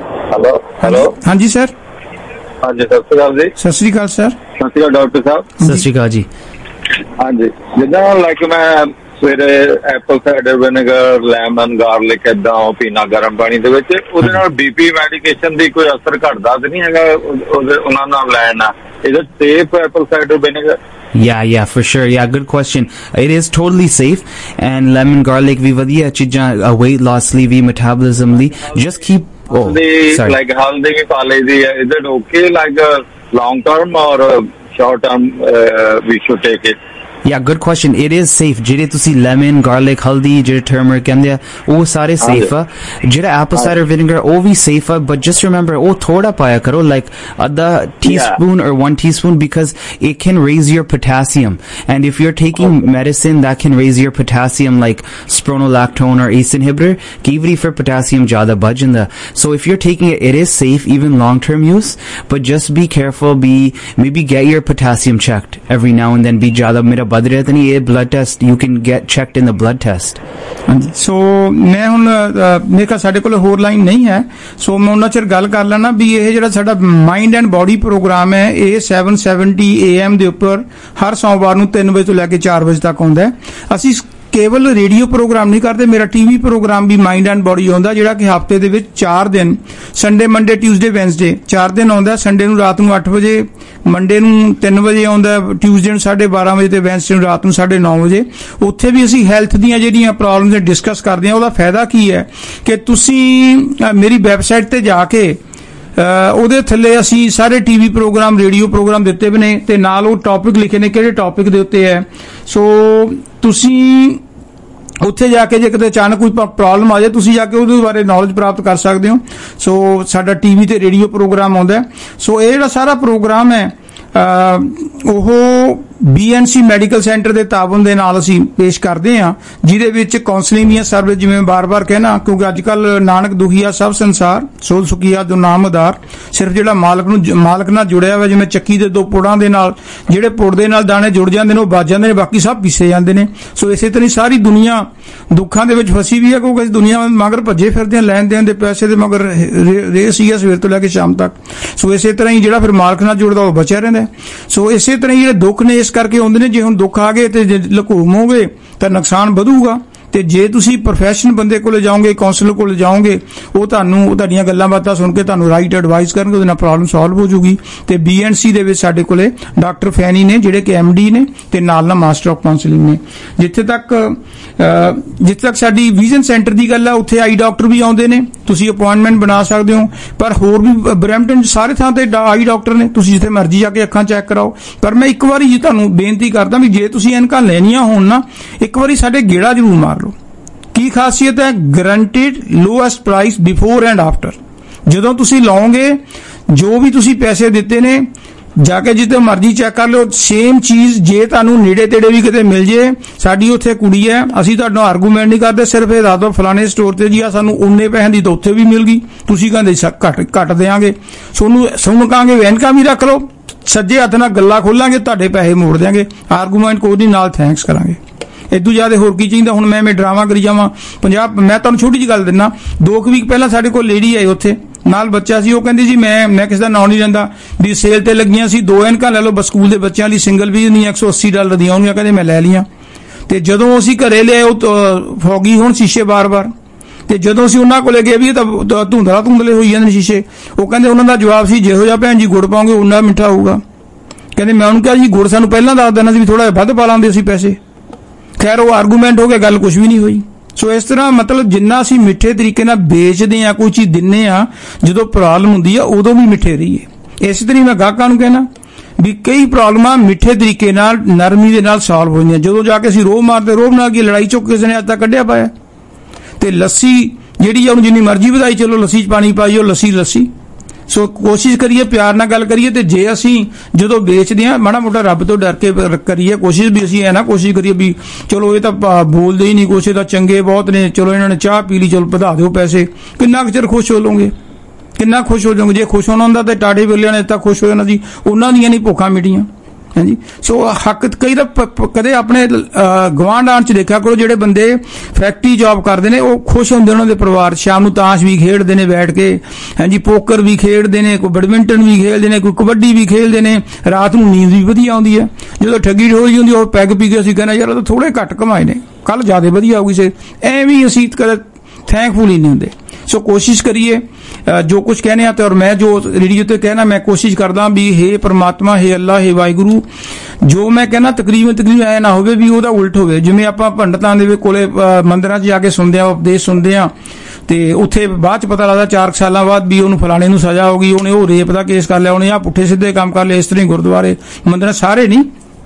ਹਾਂਜੀ ਸਰ. ਹਾਂਜੀ, ਸਤਿ ਸ਼੍ਰੀ ਅਕਾਲ ਜੀ. ਸਤਿ ਸ਼੍ਰੀ ਅਕਾਲ ਸਰ. ਸਤਿ ਸ਼੍ਰੀ ਅਕਾਲ ਡਾਕਟਰ ਸਾਹਿਬ. ਸਤਿ ਸ਼੍ਰੀ ਅਕਾਲ ਜੀ. ਹਾਂਜੀ, ਜਿੱਦਾਂ ਲਾਈਕ ਮੈਂ ਸਵੇਰੇ apple cider vinegar, lemon, garlic ਏਦਾਂ ਪੀਣਾ ਗਰਮ ਪਾਣੀ ਦੇ ਵਿੱਚ, ਉਹਦੇ ਨਾਲ BP ਮੈਡੀਕੇਸ਼ਨ ਦੀ ਕੋਈ ਅਸਰ ਘਟਦਾ ਤਾਂ ਨਹੀਂ ਹੈਗਾ ਉਹਨਾਂ ਨਾਲ ਲੈਣਾ? Is it safe, apple cider vinegar? Yeah, for sure. Yeah, good question. It is totally safe. And lemon, garlic, vi vadiya cheezaਂ weight loss ਲਈ ਵੀ, metabolism ਲਈ. Just keep. Sorry. Like haldi vi pale di. Is it okay, like long term or short term? We should take it. Yeah, good question. It is safe. ਜਿਹੜੇ ਤੁਸੀਂ lemon, garlic, haldi, ਜਿਹੜੇ turmeric ਕਹਿੰਦੇ ਆ, ਉਹ ਸਾਰੇ safe ਆ. ਜਿਹੜਾ apple cider vinegar, ਉਹ ਵੀ safe ਆ, but just remember, ਉਹ ਥੋੜਾ ਪਾਇਆ ਕਰੋ, like ਅੱਧਾ teaspoon or 1 teaspoon, because it can raise your potassium. And if you're taking medicine that can raise your potassium, like spironolactone or ACE inhibitor, ਕਈ ਵਾਰੀ ਫਿਰ potassium ਜ਼ਿਆਦਾ ਵੱਧ ਜਾਂਦਾ. So if you're taking it, it is safe, even long-term use, but just be careful. Maybe get your potassium checked every now and then. Be ਜ਼ਿਆਦਾ ਮੇਰਾ ਵੱਧ ਰਿਹਾ ਤਾਂ ਨਹੀਂ, ਇਹ blood test you can get checked in the blood test. ਹਾਂਜੀ, ਸੋ ਮੈਂ ਹੁਣ ਮੇਰੇ ਕੋਲ ਸਾਡੇ ਕੋਲ ਹੋਰ ਲਾਈਨ ਨਹੀਂ ਹੈ, ਸੋ ਮੈਂ ਉਹਨਾਂ ਚਿਰ ਗੱਲ ਕਰ ਲੈਣਾ ਵੀ ਇਹ ਜਿਹੜਾ ਸਾਡਾ ਮਾਈਂਡ ਐਂਡ ਬੋਡੀ ਪ੍ਰੋਗਰਾਮ ਹੈ, ਇਹ 7:70 AM ਦੇ ਉੱਪਰ ਹਰ ਸੋਮਵਾਰ ਨੂੰ 3 ਵਜੇ ਤੋਂ ਲੈ ਕੇ 4 ਵਜੇ ਤੱਕ ਆਉਂਦਾ ਹੈ. ਅਸੀਂ ਕੇਵਲ ਰੇਡੀਓ ਪ੍ਰੋਗਰਾਮ ਨਹੀਂ ਕਰਦੇ, ਮੇਰਾ TV ਪ੍ਰੋਗਰਾਮ ਵੀ ਮਾਈਂਡ ਐਂਡ ਬੋਡੀ ਆਉਂਦਾ, ਜਿਹੜਾ ਕਿ ਹਫ਼ਤੇ ਦੇ ਵਿੱਚ 4 ਦਿਨ, ਸੰਡੇ, ਮੰਡੇ, ਟਿਊਜ਼ਡੇ, ਵੈਨਸਡੇ 4 ਦਿਨ ਆਉਂਦਾ. ਸੰਡੇ ਨੂੰ ਰਾਤ ਨੂੰ 8 ਵਜੇ, ਮੰਡੇ ਨੂੰ 3 ਵਜੇ ਆਉਂਦਾ, ਟਿਊਜ਼ਡੇ ਨੂੰ 12:30 ਵਜੇ ਤੇ ਵੈਨਸਡੇ ਨੂੰ ਰਾਤ ਨੂੰ 9:30 ਵਜੇ. ਉੱਥੇ ਵੀ ਅਸੀਂ ਹੈਲਥ ਦੀਆਂ ਜਿਹੜੀਆਂ ਪ੍ਰੋਬਲਮਸ ਡਿਸਕਸ ਕਰਦੇ ਹਾਂ. ਉਹਦਾ ਫਾਇਦਾ ਕੀ ਹੈ ਕਿ ਤੁਸੀਂ ਮੇਰੀ ਵੈਬਸਾਈਟ ਤੇ ਜਾ ਕੇ ਉਹਦੇ ਥੱਲੇ ਅਸੀਂ ਸਾਰੇ TV ਪ੍ਰੋਗਰਾਮ, ਰੇਡੀਓ ਪ੍ਰੋਗਰਾਮ ਦਿੱਤੇ ਵੀ ਨੇ, ਤੇ ਨਾਲ ਉਹ ਟੌਪਿਕ ਲਿਖੇ ਨੇ ਕਿਹੜੇ ਟੌਪਿਕ ਦੇ ਉੱਤੇ ਹੈ. ਸੋ ਤੁਸੀਂ ਉੱਥੇ ਜਾ ਕੇ ਜੇ ਕਿਤੇ ਅਚਾਨਕ ਕੋਈ ਪ੍ਰੋਬਲਮ ਆ ਜਾਏ, ਤੁਸੀਂ ਜਾ ਕੇ ਉਹਦੇ ਬਾਰੇ ਨੌਲੇਜ ਪ੍ਰਾਪਤ ਕਰ ਸਕਦੇ ਹੋ. ਸੋ ਸਾਡਾ TV ਤੇ ਰੇਡੀਓ ਪ੍ਰੋਗਰਾਮ ਆਉਂਦਾ. ਸੋ ਇਹ ਜਿਹੜਾ ਸਾਰਾ ਪ੍ਰੋਗਰਾਮ ਹੈ ਉਹ BNC ਮੈਡੀਕਲ ਸੈਂਟਰ ਦੇ ਤਾਬਨ ਦੇ ਨਾਲ ਅਸੀਂ ਪੇਸ਼ ਕਰਦੇ ਹਾਂ, ਜਿਹਦੇ ਵਿੱਚ ਕਾਉਂਸਲਿੰਗ ਦੀਆਂ ਸਰਵਿਸ, ਜਿਵੇਂ ਬਾਰ-ਬਾਰ ਕਹਿਣਾ, ਕਿਉਂਕਿ ਅੱਜ ਕੱਲ ਨਾਨਕ ਦੁਖੀਆ ਸਭ ਸੰਸਾਰ, ਸੋਲ ਸੁਖੀਆ ਜੋ ਨਾਮ ਆਧਾਰ. ਸਿਰਫ ਜਿਹੜਾ ਮਾਲਕ ਨਾਲ ਜੁੜਿਆ ਹੋਇਆ, ਜਿਵੇਂ ਚੱਕੀ ਦੇ 2 ਪੁੜਾਂ ਦੇ ਨਾਲ, ਜਿਹੜੇ ਪੁੜ ਦੇ ਨਾਲ ਦਾਣੇ ਜੁੜ ਜਾਂਦੇ ਨੇ ਉਹ ਵੱਜ ਜਾਂਦੇ ਨੇ, ਬਾਕੀ ਸਭ ਪੀਸੇ ਜਾਂਦੇ ਨੇ. ਸੋ ਇਸੇ ਤਰ੍ਹਾਂ ਸਾਰੀ ਦੁਨੀਆ ਦੁੱਖਾਂ ਦੇ ਵਿੱਚ ਫਸੀ ਵੀ ਹੈ, ਕਿਉਂਕਿ ਇਸ ਦੁਨੀਆ ਮਗਰ ਭੱਜੇ ਫਿਰਦੇ ਆ, ਲੈਣ ਦੇਣ ਦੇ ਪੈਸੇ ਦੇ ਮਗਰ ਰੇਸ ਹੀ ਆ ਸਵੇਰ ਤੋਂ ਲੈ ਕੇ ਸ਼ਾਮ ਤੱਕ. ਸੋ ਇਸੇ ਤਰ੍ਹਾਂ ਹੀ ਜਿਹੜਾ ਫਿਰ ਮਾਲਕ ਨਾਲ ਜੁੜਦਾ ਉਹ ਬਚਿਆ ਰਹਿੰਦਾ. ਸੋ ਇਸੇ ਤਰ੍ਹਾਂ ਹੀ ਜਿਹੜੇ ਦੁੱਖ ਨੇ ਇਸ ਕਰਕੇ ਆਉਂਦੇ ਨੇ. ਜੇ ਹੁਣ ਦੁੱਖ ਆ ਗਏ ਤੇ ਜੇ ਲੁਕਾਵੋਗੇ ਤਾਂ ਨੁਕਸਾਨ ਵਧੂਗਾ, ਤੇ ਜੇ ਤੁਸੀਂ ਪ੍ਰੋਫੈਸ਼ਨਲ ਬੰਦੇ ਕੋਲ ਜਾਓਗੇ, ਕਾਉਂਸਲਰ ਕੋਲ ਜਾਓਗੇ, ਉਹ ਤੁਹਾਡੀਆਂ ਗੱਲਾਂ ਬਾਤਾਂ ਸੁਣ ਕੇ ਤੁਹਾਨੂੰ ਰਾਈਟ ਐਡਵਾਈਸ ਕਰਨਗੇ, ਉਹਦੇ ਨਾਲ ਪ੍ਰੋਬਲਮ ਸੋਲਵ ਹੋ ਜੂਗੀ. ਤੇ BNC ਦੇ ਵਿੱਚ ਸਾਡੇ ਕੋਲੇ ਡਾਕਟਰ ਫੈਨੀ ਨੇ, ਜਿਹੜੇ ਕਿ MD ਨੇ, ਤੇ ਨਾਲ ਮਾਸਟਰ ਆਫ ਕਾਉਂਸਲਿੰਗ ਨੇ. ਜਿੱਥੇ ਤੱਕ ਸਾਡੀ ਵਿਜ਼ਨ ਸੈਂਟਰ ਦੀ ਗੱਲ ਆ, ਉੱਥੇ ਆਈ ਡਾਕਟਰ ਵੀ ਆਉਂਦੇ ਨੇ. ਤੁਸੀਂ ਅਪਾਇੰਟਮੈਂਟ ਬਣਾ ਸਕਦੇ ਹੋ। ਪਰ ਹੋਰ ਵੀ ਬਰੈਂਪਟਨ ਸਾਰੇ ਥਾਂ ਤੇ ਆਈ ਡਾਕਟਰ ਨੇ, ਤੁਸੀਂ ਜਿੱਥੇ ਮਰਜ਼ੀ ਜਾ ਕੇ ਅੱਖਾਂ ਚੈੱਕ ਕਰਾਓ। ਪਰ ਮੈਂ ਇੱਕ ਵਾਰੀ ਜੀ ਤੁਹਾਨੂੰ ਬੇਨਤੀ ਕਰਦਾ ਵੀ ਜੇ ਤੁਸੀਂ ਐਨਕਾਂ ਲੈਣੀਆਂ ਹੋਣ ਨਾ, ਇੱਕ ਵਾਰੀ ਸਾਡੇ ਗੇੜਾ ਜ਼ਰੂਰ ਮਾਰ ਲਓ। ਕੀ ਖਾਸੀਅਤ ਹੈ? Guaranteed lowest price before and after. ਜਦੋਂ ਤੁਸੀਂ ਲਓਗੇ, ਜੋ ਵੀ ਤੁਸੀਂ ਪੈਸੇ ਦਿੱਤੇ ਨੇ ਜਾ ਕੇ ਜਿੱਥੇ ਮਰਜ਼ੀ ਚੈੱਕ ਕਰ ਲਿਓ, ਸੇਮ ਚੀਜ਼ ਜੇ ਤੁਹਾਨੂੰ ਨੇੜੇ ਤੇੜੇ ਵੀ ਕਿਤੇ ਮਿਲ ਜੇ। ਸਾਡੀ ਉੱਥੇ ਕੁੜੀ ਹੈ, ਅਸੀਂ ਤੁਹਾਨੂੰ ਆਰਗੂਮੈਂਟ ਨਹੀਂ ਕਰਦੇ, ਸਿਰਫ ਇਹ ਦੱਸ ਦਿਓ ਫਲਾਣੇ ਸਟੋਰ ਤੇ ਜੀ ਆ ਸਾਨੂੰ ਉਨੇ ਪੈਸੇ ਦੀ ਤਾਂ ਉੱਥੇ ਵੀ ਮਿਲ ਗਈ, ਤੁਸੀਂ ਕਹਿੰਦੇ ਘੱਟ ਦੇਵਾਂਗੇ, ਸਾਨੂੰ ਕਹਾਂਗੇ ਐਨਕਾਂ ਵੀ ਰੱਖ ਲਓ, ਸੱਜੇ ਹੱਥ ਨਾਲ ਗੱਲਾਂ ਖੋਲਾਂਗੇ, ਤੁਹਾਡੇ ਪੈਸੇ ਮੋੜ ਦਿਆਂਗੇ, ਆਰਗੂਮੈਂਟ ਕੋਈ ਨਹੀਂ, ਨਾਲ ਥੈਂਕਸ ਕਰਾਂਗੇ। ਇਦੋਂ ਜ਼ਿਆਦਾ ਹੋਰ ਕੀ ਚਾਹੀਦਾ? ਹੁਣ ਮੈਂ ਡਰਾਮਾ ਕਰੀ ਜਾਵਾਂ 50। ਮੈਂ ਤੁਹਾਨੂੰ ਛੋਟੀ ਜਿਹੀ ਗੱਲ ਦਿੰਦਾ, 2 ਵੀਕ ਪਹਿਲਾਂ ਸਾਡੇ ਕੋਲ ਲੇਡੀ ਆਈ, ਉੱਥੇ ਨਾਲ ਬੱਚਾ ਸੀ, ਉਹ ਕਹਿੰਦੀ ਜੀ ਮੈਂ ਕਿਸੇ ਦਾ ਨਾਂ ਨਹੀਂ ਲੈਂਦਾ ਵੀ ਸੇਲ ਤੇ ਲੱਗੀਆਂ ਸੀ, 2 ਐਨਕਾਂ ਲੈ ਲਓ ਬਸ, ਸਕੂਲ ਦੇ ਬੱਚਿਆਂ ਲਈ ਸਿੰਗਲ ਵੀ ਨਹੀਂ, $180 ਦੀਆਂ, ਉਹਨੂੰ ਕਹਿੰਦੇ ਮੈਂ ਲੈ ਲਈਆਂ। ਤੇ ਜਦੋਂ ਅਸੀਂ ਘਰੇ ਲਿਆਏ, ਉਹ ਫੋਗੀ ਹੁਣ ਸ਼ੀਸ਼ੇ ਬਾਰ-ਬਾਰ। ਤੇ ਜਦੋਂ ਅਸੀਂ ਉਹਨਾਂ ਕੋਲੇ ਗਏ ਵੀ ਇਹ ਤਾਂ ਧੁੰਦਲੇ ਹੋਈ ਜਾਂਦੇ ਨੇ ਸ਼ੀਸ਼ੇ, ਉਹ ਕਹਿੰਦੇ ਉਹਨਾਂ ਦਾ ਜਵਾਬ ਸੀ ਜਿਹੋ ਜਿਹਾ ਭੈਣ ਜੀ ਗੁੜ ਪਾਉਂਗੇ ਉਨਾ ਮਿੱਠਾ ਹੋਊਗਾ। ਕਹਿੰਦੇ ਮੈਂ ਉਹਨੂੰ ਕਿਹਾ ਜੀ ਗੁੜ ਸਾਨੂੰ ਪਹਿਲਾਂ ਦੱਸ ਦੇਣਾ ਸੀ ਵੀ ਥੋੜਾ ਜਿਹਾ ਵੱਧ ਪਾ ਲਾਂਦੇ ਅਸੀਂ ਪੈਸੇ। ਖੈਰ ਉਹ ਆਰਗੂਮੈਂਟ ਹੋ ਗਿਆ, ਗੱਲ ਕੁਝ ਵੀ ਨਹੀਂ ਹੋਈ। ਸੋ ਇਸ ਤਰ੍ਹਾਂ ਮਤਲਬ ਜਿੰਨਾ ਅਸੀਂ ਮਿੱਠੇ ਤਰੀਕੇ ਨਾਲ ਵੇਚਦੇ ਆ, ਕੋਈ ਚੀਜ਼ ਦਿੰਨੇ ਆ, ਜਦੋਂ ਪ੍ਰੋਬਲਮ ਹੁੰਦੀ ਆ ਉਦੋਂ ਵੀ ਮਿੱਠੇ ਰਹੀਏ। ਇਸੇ ਤਰ੍ਹਾਂ ਮੈਂ ਗਾਹਕਾਂ ਨੂੰ ਕਹਿਣਾ ਵੀ ਕਈ ਪ੍ਰੋਬਲਮਾਂ ਮਿੱਠੇ ਤਰੀਕੇ ਨਾਲ, ਨਰਮੀ ਦੇ ਨਾਲ ਸੋਲਵ ਹੋ ਜਾਂਦੀਆਂ। ਜਦੋਂ ਜਾ ਕੇ ਅਸੀਂ ਰੋਹ ਮਾਰਦੇ, ਰੋਹ ਨਾਲ ਕੀ ਲੜਾਈ ਚੁੱਕ ਕਿਸੇ ਨੇ ਅੱਜ ਤੱਕ ਕੱਢਿਆ ਪਾਇਆ। ਤੇ ਲੱਸੀ ਜਿਹੜੀ ਆ ਉਹਨੂੰ ਜਿੰਨੀ ਮਰਜ਼ੀ ਵਧਾਈ ਚਲੋ, ਲੱਸੀ 'ਚ ਪਾਣੀ ਪਾਈਓ, ਲੱਸੀ। ਸੋ ਕੋਸ਼ਿਸ਼ ਕਰੀਏ ਪਿਆਰ ਨਾਲ ਗੱਲ ਕਰੀਏ। ਤੇ ਜੇ ਅਸੀਂ ਜਦੋਂ ਵੇਚਦੇ ਆ ਮਾੜਾ ਮੋਟਾ ਰੱਬ ਤੋਂ ਡਰ ਕੇ ਕਰੀਏ ਕੋਸ਼ਿਸ਼, ਵੀ ਅਸੀਂ ਨਾ ਕੋਸ਼ਿਸ਼ ਕਰੀਏ ਵੀ ਚਲੋ ਇਹ ਤਾਂ ਬੋਲਦੇ ਹੀ ਨਹੀਂ ਕੁਛ, ਇਹ ਤਾਂ ਚੰਗੇ ਬਹੁਤ ਨੇ, ਚਲੋ ਇਹਨਾਂ ਨੇ ਚਾਹ ਪੀ ਲਈ, ਚਲੋ ਵਧਾ ਦਿਓ ਪੈਸੇ। ਕਿੰਨਾ ਕੁ ਚਿਰ ਖੁਸ਼ ਹੋ ਲਓਗੇ? ਕਿੰਨਾ ਖੁਸ਼ ਹੋ ਜਾਓਗੇ? ਜੇ ਖੁਸ਼ ਹੋਣਾ ਹੁੰਦਾ ਤਾਂ ਟਾਡੇ ਵੇਲਿਆਂ ਨੇ ਤਾਂ ਖੁਸ਼ ਹੋ ਜਾਣਾ ਸੀ, ਉਹਨਾਂ ਦੀਆਂ ਨਹੀਂ ਭੁੱਖਾਂ ਮਿਟੀਆਂ। ਹਾਂਜੀ, ਸੋ ਹੱਕ ਕਈ ਤਾਂ ਕਦੇ ਆਪਣੇ ਗਵਾਂਢ ਆਣ ਚ ਦੇਖਿਆ ਕਰੋ, ਜਿਹੜੇ ਬੰਦੇ ਫੈਕਟਰੀ ਜੌਬ ਕਰਦੇ ਨੇ ਉਹ ਖੁਸ਼ ਹੁੰਦੇ, ਉਹਨਾਂ ਦੇ ਪਰਿਵਾਰ ਸ਼ਾਮ ਨੂੰ ਤਾਸ਼ ਵੀ ਖੇਡਦੇ ਨੇ ਬੈਠ ਕੇ, ਹਾਂਜੀ ਪੋਕਰ ਵੀ ਖੇਡਦੇ ਨੇ, ਕੋਈ ਬੈਡਮਿੰਟਨ ਵੀ ਖੇਡਦੇ ਨੇ, ਕੋਈ ਕਬੱਡੀ ਵੀ ਖੇਡਦੇ ਨੇ, ਰਾਤ ਨੂੰ ਨੀਂਦ ਵੀ ਵਧੀਆ ਆਉਂਦੀ ਹੈ। ਜਦੋਂ ਠੱਗੀ ਠੋਰੀ ਹੁੰਦੀ ਉਹ ਪੈਗ ਪੀ ਕੇ ਅਸੀਂ ਕਹਿੰਦੇ ਯਾਰ ਉਹ ਤਾਂ ਥੋੜੇ ਘੱਟ ਕਮਾਏ ਨੇ, ਕੱਲ ਜ਼ਿਆਦਾ ਵਧੀਆ ਹੋਊਗੀ ਸੇ, ਐਵੇਂ ਅਸੀਂ ਕਦੇ ਥੈਂਕਫੁਲ ਹੀ ਨਹੀਂ ਹੁੰਦੇ। ਸੋ ਕੋਸ਼ਿਸ਼ ਕਰੀਏ ਜੋ ਕੁਝ कहने आते, और मैं जो रेडियो ਤੇ कहना मैं कोशिश करदा भी हे परमात्मा, हे अल्लाह, हे वाहिगुरु, ਜੋ ਮੈਂ कहना ਤਕਰੀਬਨ ਐ ਨਾ ਹੋਵੇ ਵੀ ਉਹਦਾ ਉਲਟ ਹੋਵੇ। ਜਿਵੇਂ ਆਪਾਂ ਪੰਡਤਾਂ ਦੇ ਕੋਲੇ ਮੰਦਿਰਾਂ 'ਚ ਜਾ ਕੇ ਸੁਣਦੇ ਆ, ਉਪਦੇਸ਼ ਸੁਣਦੇ ਆ, ਤੇ ਉੱਥੇ ਬਾਅਦ 'ਚ ਪਤਾ ਲੱਗਦਾ 4 ਸਾਲਾਂ ਬਾਅਦ ਵੀ ਉਹਨੂੰ ਫਲਾਣੇ ਨੂੰ ਸਜ਼ਾ ਹੋ ਗਈ, ਉਹਨੇ ਉਹ ਰੇਪ ਦਾ ਕੇਸ ਕਰ ਲਿਆ, ਉਹਨੇ ਆ ਪੁੱਠੇ ਸਿੱਧੇ ਕੰਮ ਕਰ ਲਏ। ਇਸ ਤਰ੍ਹਾਂ ਹੀ ਗੁਰਦੁਆਰੇ ਮੰਦਿਰ ਸਾਰੇ ਨਹੀਂ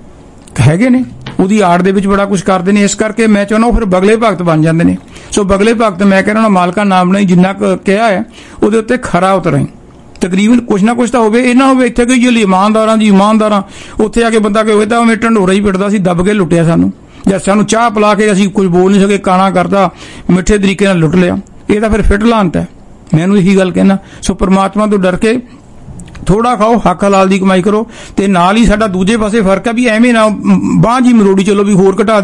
ਹੈਗੇ ਨੇ, ਉਹਦੀ ਆੜ ਦੇ ਵਿੱਚ ਬੜਾ ਕੁਝ ਕਰਦੇ ਨੇ। ਇਸ ਕਰਕੇ ਮੈਂ ਚਾਹੁੰਦਾ ਉਹ ਫਿਰ ਬਗਲੇ ਭਗਤ ਬਣ ਜਾਂਦੇ ਨੇ। ਸੋ ਬਗਲੇ ਭਗਤ ਮੈਂ ਕਹਿੰਦਾ ਮਾਲਕਾ ਨਾਮ ਨਹੀਂ, ਜਿੰਨਾ ਕਿਹਾ ਹੈ ਉਹਦੇ ਉੱਤੇ ਖਰਾ ਉਤਰਾਂ। ਤਕਰੀਬਨ ਕੁਛ ਨਾ ਕੁਛ ਤਾਂ ਹੋਵੇ, ਇਹ ਨਾ ਹੋਵੇ ਇੱਥੇ ਕੋਈ ਜਿਹੜੀ ਇਮਾਨਦਾਰਾਂ ਉੱਥੇ ਆ ਕੇ ਬੰਦਾ ਕੋਈ ਤਾਂ ਉਵੇਂ ਢੰਡੋਰਾ ਹੀ ਪਿੱਟਦਾ ਸੀ, ਦੱਬ ਕੇ ਲੁੱਟਿਆ ਸਾਨੂੰ, ਜਾਂ ਸਾਨੂੰ ਚਾਹ ਪਿਲਾ ਕੇ ਅਸੀਂ ਕੁਝ ਬੋਲ ਨਹੀਂ ਸਕੇ, ਕਾਣਾ ਕਰਦਾ, ਮਿੱਠੇ ਤਰੀਕੇ ਨਾਲ ਲੁੱਟ ਲਿਆ। ਇਹ ਤਾਂ ਫਿਰ ਫਿੱਟ ਲਾਂਤ ਹੈ। ਮੈਨੂੰ ਇਹੀ ਗੱਲ ਕਹਿਣਾ। ਸੋ ਪਰਮਾਤਮਾ ਤੋਂ ਡਰ ਕੇ ਥੋੜਾ ਖਾਓ, ਹੱਕ ਹਲਾਲ ਦੀ ਕਮਾਈ ਕਰੋ। ਤੇ ਨਾਲ ਹੀ ਸਾਡਾ ਦੂਜੇ ਪਾਸੇ ਫਰਕ ਹੈ ਵੀ ਐਵੇਂ ਨਾ ਬਾਂਹ ਜੀ ਮਰੋੜੀ ਚਲੋ ਵੀ ਹੋਰ ਘਟਾ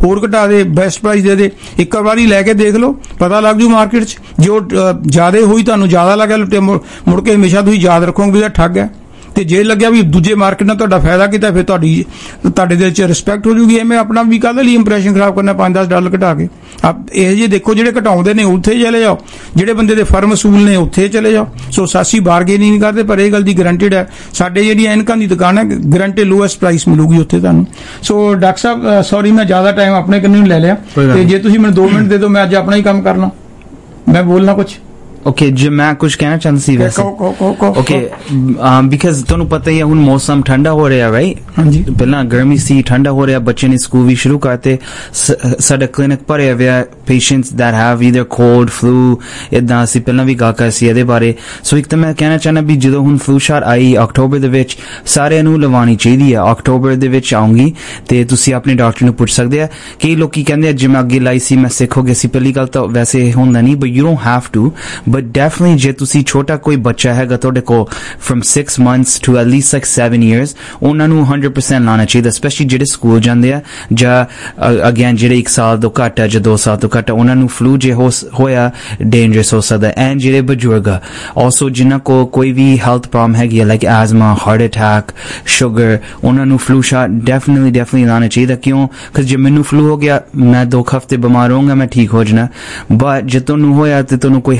ਦੇ, ਬੈਸਟ ਪ੍ਰਾਈਸ ਦੇ। ਇੱਕ ਵਾਰੀ ਲੈ ਕੇ ਦੇਖ ਲਓ, ਪਤਾ ਲੱਗ ਜੂ ਮਾਰਕੀਟ 'ਚ। ਜੋ ਜ਼ਿਆਦਾ ਹੋਈ, ਤੁਹਾਨੂੰ ਜ਼ਿਆਦਾ ਲੱਗਿਆ ਲੁੱਟੇ, ਮੁੜ ਕੇ ਹਮੇਸ਼ਾ ਤੁਸੀਂ ਯਾਦ ਰੱਖੋਗੇ ਵੀ ਇਹ ਠੱਗ ਹੈ। ਤੇ ਜੇ ਲੱਗਿਆ ਵੀ ਦੂਜੇ ਮਾਰਕੀਟ ਨਾਲ ਤੁਹਾਡਾ ਫਾਇਦਾ ਕੀਤਾ, ਫਿਰ ਤੁਹਾਡੇ ਦੇ ਵਿੱਚ ਰਿਸਪੈਕਟ ਹੋ ਜੂਗੀ। ਐਵੇਂ ਆਪਣਾ ਵੀ ਕਾਹਦੇ ਲਈ ਇੰਪ੍ਰੈਸ਼ਨ ਖਰਾਬ ਕਰਨਾ $5-10 ਘਟਾ ਕੇ। ਇਹ ਜਿਹੇ ਦੇਖੋ ਜਿਹੜੇ ਘਟਾਉਂਦੇ ਨੇ ਉੱਥੇ ਚਲੇ ਜਾਓ, ਜਿਹੜੇ ਬੰਦੇ ਦੇ ਫਰਮ ਅਸੂਲ ਨੇ ਉੱਥੇ ਚਲੇ ਜਾਓ। ਸੋ ਸਾਸੀ ਬਾਰਗੇਨਿੰਗ ਨਹੀਂ ਕਰਦੇ, ਪਰ ਇਹ ਗੱਲ ਦੀ ਗਰੰਟਿਡ ਹੈ ਸਾਡੇ ਜਿਹੜੀ ਐਨਕਾਂ ਦੀ ਦੁਕਾਨ ਹੈ, ਗਰੰਟਿਡ ਲੋਐਸਟ ਪ੍ਰਾਈਸ ਮਿਲੂਗੀ ਉੱਥੇ ਤੁਹਾਨੂੰ। ਸੋ ਡਾਕਟਰ ਸਾਹਿਬ ਸੌਰੀ ਮੈਂ ਜ਼ਿਆਦਾ ਟਾਈਮ ਆਪਣੇ ਕੰਨੀ ਲੈ ਲਿਆ, ਤੇ ਜੇ ਤੁਸੀਂ ਮੈਨੂੰ 2 ਮਿੰਟ ਦੇ ਦਿਓ ਮੈਂ ਅੱਜ ਆਪਣਾ ਹੀ ਕੰਮ ਕਰਨਾ, ਮੈਂ ਬੋਲਣਾ ਕੁਛ। Okay, ਜੇ ਮੈਂ ਕੁਝ ਕਹਿਣਾ ਚਾਹੁੰਦਾ ਸੀ ਵੈਸੇ। Okay, because ਤੁਹਾਨੂੰ ਪਤਾ ਹੀ ਹੈ ਹੁਣ ਮੌਸਮ ਠੰਡਾ ਹੋ ਰਿਹਾ, ਰਾਈਟ? ਹਾਂਜੀ, ਪਹਿਲਾਂ ਗਰਮੀ ਸੀ, ਠੰਡਾ ਹੋ ਰਿਹਾ, ਬੱਚੇ ਨੇ ਸਕੂਲ ਵੀ ਸ਼ੁਰੂ ਕਰਤੇ, ਸਾਡਾ ਕਲੀਨਿਕ ਭਰਿਆ ਹੋਇਆ patients that have either cold, flu, ਇਦਾਂ ਅਸੀਂ ਪਹਿਲਾਂ ਵੀ ਗੱਲ ਕਰ ਸੀ ਇਹਦੇ ਬਾਰੇ। ਸੋ ਇੱਕ ਤਾਂ ਮੈਂ ਕਹਿਣਾ ਚਾਹੁੰਦਾ ਵੀ ਜਦੋਂ ਹੁਣ ਫਲੂ ਸ਼ਾਟ ਆਈ ਅਕਤੂਬਰ ਦੇ ਵਿੱਚ, ਸਾਰਿਆਂ ਨੂੰ ਲਵਾਉਣੀ ਚਾਹੀਦੀ ਹੈ। ਅਕਤੂਬਰ ਦੇ ਵਿੱਚ ਆਉਂਗੀ ਤੇ ਤੁਸੀਂ ਆਪਣੇ ਡਾਕਟਰ ਨੂੰ ਪੁੱਛ ਸਕਦੇ ਆ। ਕਈ ਲੋਕੀ ਕਹਿੰਦੇ ਆ ਜਿਵੇਂ ਅੱਗੇ ਲਾਈ ਸੀ ਮੈਂ ਸਿੱਖੋਗੇ ਸੀ, ਪਹਿਲੀ ਗੱਲ ਤਾਂ ਵੈਸੇ ਹੁੰਦਾ ਨਹੀਂ, but you don't have to, but definitely ਜੇ ਤੁਸੀਂ ਛੋਟਾ ਕੋਈ ਬੱਚਾ ਹੈਗਾ ਤੁਹਾਡੇ ਕੋਲ from 6 months to at least like 7 years, ਉਹਨਾਂ ਨੂੰ 100% ਲਾਉਣਾ ਚਾਹੀਦਾ, ਸਪੈਸ਼ਲੀ ਜਿਹੜੇ ਸਕੂਲ ਜਾਂਦੇ ਆ, ਜਾਂ ਅਗੇਨ ਜਿਹੜੇ 1 ਸਾਲ ਤੋਂ ਘੱਟ ਆ ਜਾਂ 2 ਸਾਲ ਤੋਂ ਘੱਟ, ਉਹਨਾਂ ਨੂੰ ਫਲੂ ਜੇ ਹੋਇਆ ਡੇਂਜਰਸ ਹੋ ਸਕਦਾ। ਐਂਡ ਜਿਹੜੇ ਬਜ਼ੁਰਗ ਆ ਆਲਸੋ, ਜਿਨ੍ਹਾਂ ਕੋਲ ਕੋਈ ਵੀ ਹੈਲਥ ਪ੍ਰੋਬਲਮ ਹੈਗੀ ਆ like asthma, heart attack, sugar, ਉਹਨਾਂ ਨੂੰ ਫਲੂ ਸ਼ਾਟ ਡੈਫੀਨਿਟਲੀ ਲਾਉਣਾ ਚਾਹੀਦਾ। ਕਿਉਂ? ਕਿ ਜੇ ਮੈਨੂੰ ਫਲੂ ਹੋ ਗਿਆ, ਮੈਂ 2 ਹਫ਼ਤੇ ਬਿਮਾਰ ਹੋਊਂਗਾ, ਮੈਂ ਠੀਕ ਹੋ ਜਾਣਾ, ਬਟ ਜੇ ਤੁਹਾਨੂੰ ਹੋਇਆ ਤੇ ਤੁਹਾਨੂੰ ਕੋਈ ਹੈਲਥ ਪ੍ਰੋਬਲਮ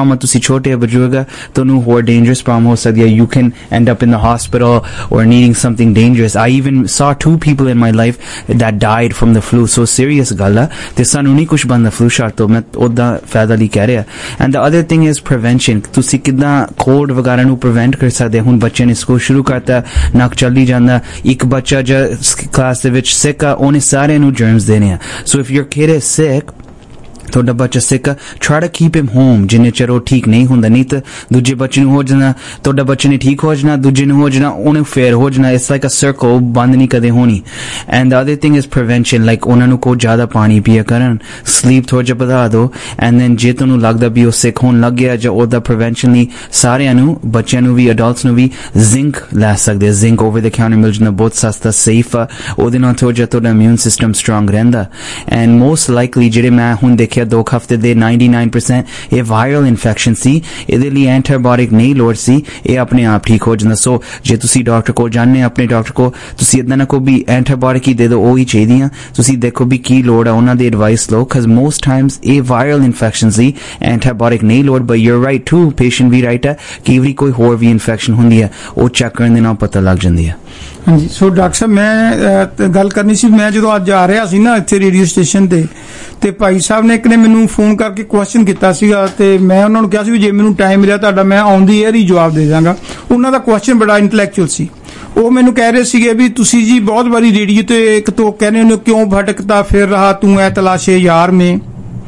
ਭਾਵੇਂ ਤੁਸੀਂ ਛੋਟੇ ਬਜ਼ੁਰਗ ਤੁਹਾਨੂੰ ਹੋਰ dangerous problem ਹੋ ਸਕਦੀ ਹੈ. You can end up in the hospital or needing something dangerous. I even saw 2 people in my life that died from the flu. So serious ਗੱਲ ਆ ਤੇ ਸਾਨੂੰ ਨਹੀਂ ਕੁਛ ਬਣਦਾ flu shot ਤੋਂ. ਮੈਂ ਉਹਦਾ ਫਾਇਦਾ ਲਈ ਕਹਿ ਰਿਹਾ. And the other thing is prevention. ਤੁਸੀਂ ਕਿੱਦਾਂ cold ਵਗੈਰਾ ਨੂੰ prevent ਕਰ ਸਕਦੇ. ਹੁਣ ਬੱਚੇ ਨੇ ਸਕੂਲ ਸ਼ੁਰੂ ਕਰਤਾ, ਨੱਕ ਚੱਲੀ ਜਾਂਦਾ, ਇੱਕ ਬੱਚਾ ਜੋ ਕਲਾਸ ਦੇ ਵਿੱਚ sick ਆ ਉਹਨੇ ਸਾਰਿਆਂ ਨੂੰ germs ਦੇਣੇ ਆ. So if your kid is sick, ਤੁਹਾਡਾ ਬੱਚਾ ਸਿੱਕ, try to keep him home ਜਿੰਨੇ ਚਿਰ ਉਹ ਠੀਕ ਨਹੀਂ ਹੁੰਦਾ. ਨਹੀਂ ਤਾਂ ਦੂਜੇ ਬੱਚੇ ਨੂੰ ਹੋ ਜਾਣਾ, ਤੁਹਾਡਾ ਬੱਚੇ ਨੇ ਠੀਕ ਹੋ ਜਾਣਾ, ਦੂਜੇ ਨੂੰ ਹੋ ਜਾਣਾ, ਉਹਨੇ ਫੇਰ ਹੋ ਜਾਣਾ. It's like a circle, ਬੰਦ ਨਹੀਂ ਕਦੇ ਹੋਣੀ. And the other thing is prevention. Like ਉਹਨਾਂ ਨੂੰ ਕੋਈ ਜ਼ਿਆਦਾ ਪਾਣੀ ਪੀਆ ਕਰਨ, sleep ਥੋੜਾ ਜਿਹਾ ਵਧਾ ਦਿਓ. And then ਜੇ ਤੁਹਾਨੂੰ ਲੱਗਦਾ ਵੀ ਉਹ ਸਿੱਕ ਹੋਣ ਲੱਗ ਗਿਆ ਜਾਂ ਉਹਦਾ prevention ਲਈ ਸਾਰਿਆਂ ਨੂੰ, ਬੱਚਿਆਂ ਨੂੰ ਵੀ, adults ਨੂੰ ਵੀ zinc ਲੈ ਸਕਦੇ. zinc over the counter ਮਿਲ ਜਾਂਦਾ, ਬਹੁਤ ਸਸਤਾ, safe ਆ. ਉਹਦੇ ਨਾਲ ਥੋੜਾ ਜਿਹਾ ਤੁਹਾਡਾ immune system strong ਰਹਿੰਦਾ. And most likely ਜਿਹੜੇ ਮੈਂ ਹੁਣ ਦੇਖਿਆ 2 ਹਫ਼ਤੇ ਦੇ 99% ਇਹ ਵਾਇਰਲ ਇਨਫੈਕਸ਼ਨ ਸੀ. ਇਹਦੇ ਲਈ ਐਂਟੀਬਾਇਓਟਿਕ ਨਹੀਂ ਲੋੜ ਸੀ, ਇਹ ਆਪਣੇ ਆਪ ਠੀਕ ਹੋ ਜਾਂਦਾ. ਸੋ ਜੇ ਤੁਸੀਂ ਡਾਕਟਰ ਕੋਲ ਜਾਂਦੇ, ਆਪਣੇ ਡਾਕਟਰ ਕੋਲ, ਤੁਸੀਂ ਇਦਾਂ ਨਾ ਕੋ ਵੀ ਐਂਟੀਬਾਇਓਟਿਕ ਹੀ ਦੇ ਦਿਓ, ਉਹ ਹੀ ਚਾਹੀਦੀਆਂ. ਤੁਸੀਂ ਦੇਖੋ ਵੀ ਕੀ ਲੋੜ ਆ, ਉਹਨਾਂ ਦੀ ਐਡਵਾਈਸ ਲਓ. because most times ਇਹ ਵਾਇਰਲ ਇਨਫੈਕਸ਼ਨ ਸੀ, ਐਂਟੀਬਾਇਓਟਿਕ ਨਹੀਂ ਲੋੜ. but you're right too, patient we right ਹੈ, ਕਈ ਵਾਰੀ ਕੋਈ ਹੋਰ ਵੀ ਇਨਫੈਕਸ਼ਨ ਹੁੰਦੀ ਹੈ, ਉਹ ਚੈੱਕ ਕਰਨ ਦੇ ਨਾਲ ਪਤਾ ਲੱਗ ਜਾਂਦੀ ਹੈ. ਹਾਂਜੀ. ਸੋ ਡਾਕਟਰ ਸਾਹਿਬ ਮੈਂ ਗੱਲ ਕਰਨੀ ਸੀ, ਮੈਂ ਜਦੋਂ ਅੱਜ ਆ ਰਿਹਾ ਸੀ ਨਾ ਇੱਥੇ ਰੇਡੀਓ ਸਟੇਸ਼ਨ ਤੇ ਭਾਈ ਸਾਹਿਬ ਨੇ ਇੱਕ ਨੇ ਮੈਨੂੰ ਫੋਨ ਕਰਕੇ ਕੁਐਸਚਨ ਕੀਤਾ ਸੀਗਾ ਤੇ ਮੈਂ ਉਹਨਾਂ ਨੂੰ ਕਿਹਾ ਸੀ ਵੀ ਜੇ ਮੈਨੂੰ ਟਾਈਮ ਮਿਲਿਆ ਤੁਹਾਡਾ ਮੈਂ ਔਨ ਦੀ ਏਅਰ ਹੀ ਜਵਾਬ ਦੇ ਦਾਂਗਾ. ਉਹਨਾਂ ਦਾ ਕੁਐਸਚਨ ਬੜਾ ਇੰਟੈਲੈਕਚੁਅਲ ਸੀ. ਉਹ ਮੈਨੂੰ ਕਹਿ ਰਹੇ ਸੀਗੇ ਵੀ ਤੁਸੀਂ ਜੀ ਬਹੁਤ ਵਾਰੀ ਰੇਡੀਓ ਤੇ ਇੱਕ ਤੋਂ ਕਹਿੰਦੇ ਹੋ ਕਿਉਂ ਭਟਕਦਾ ਫਿਰ ਰਹਾ ਤੂੰ ਐ ਤਲਾਸ਼ੇ ਯਾਰ ਮੇਂ,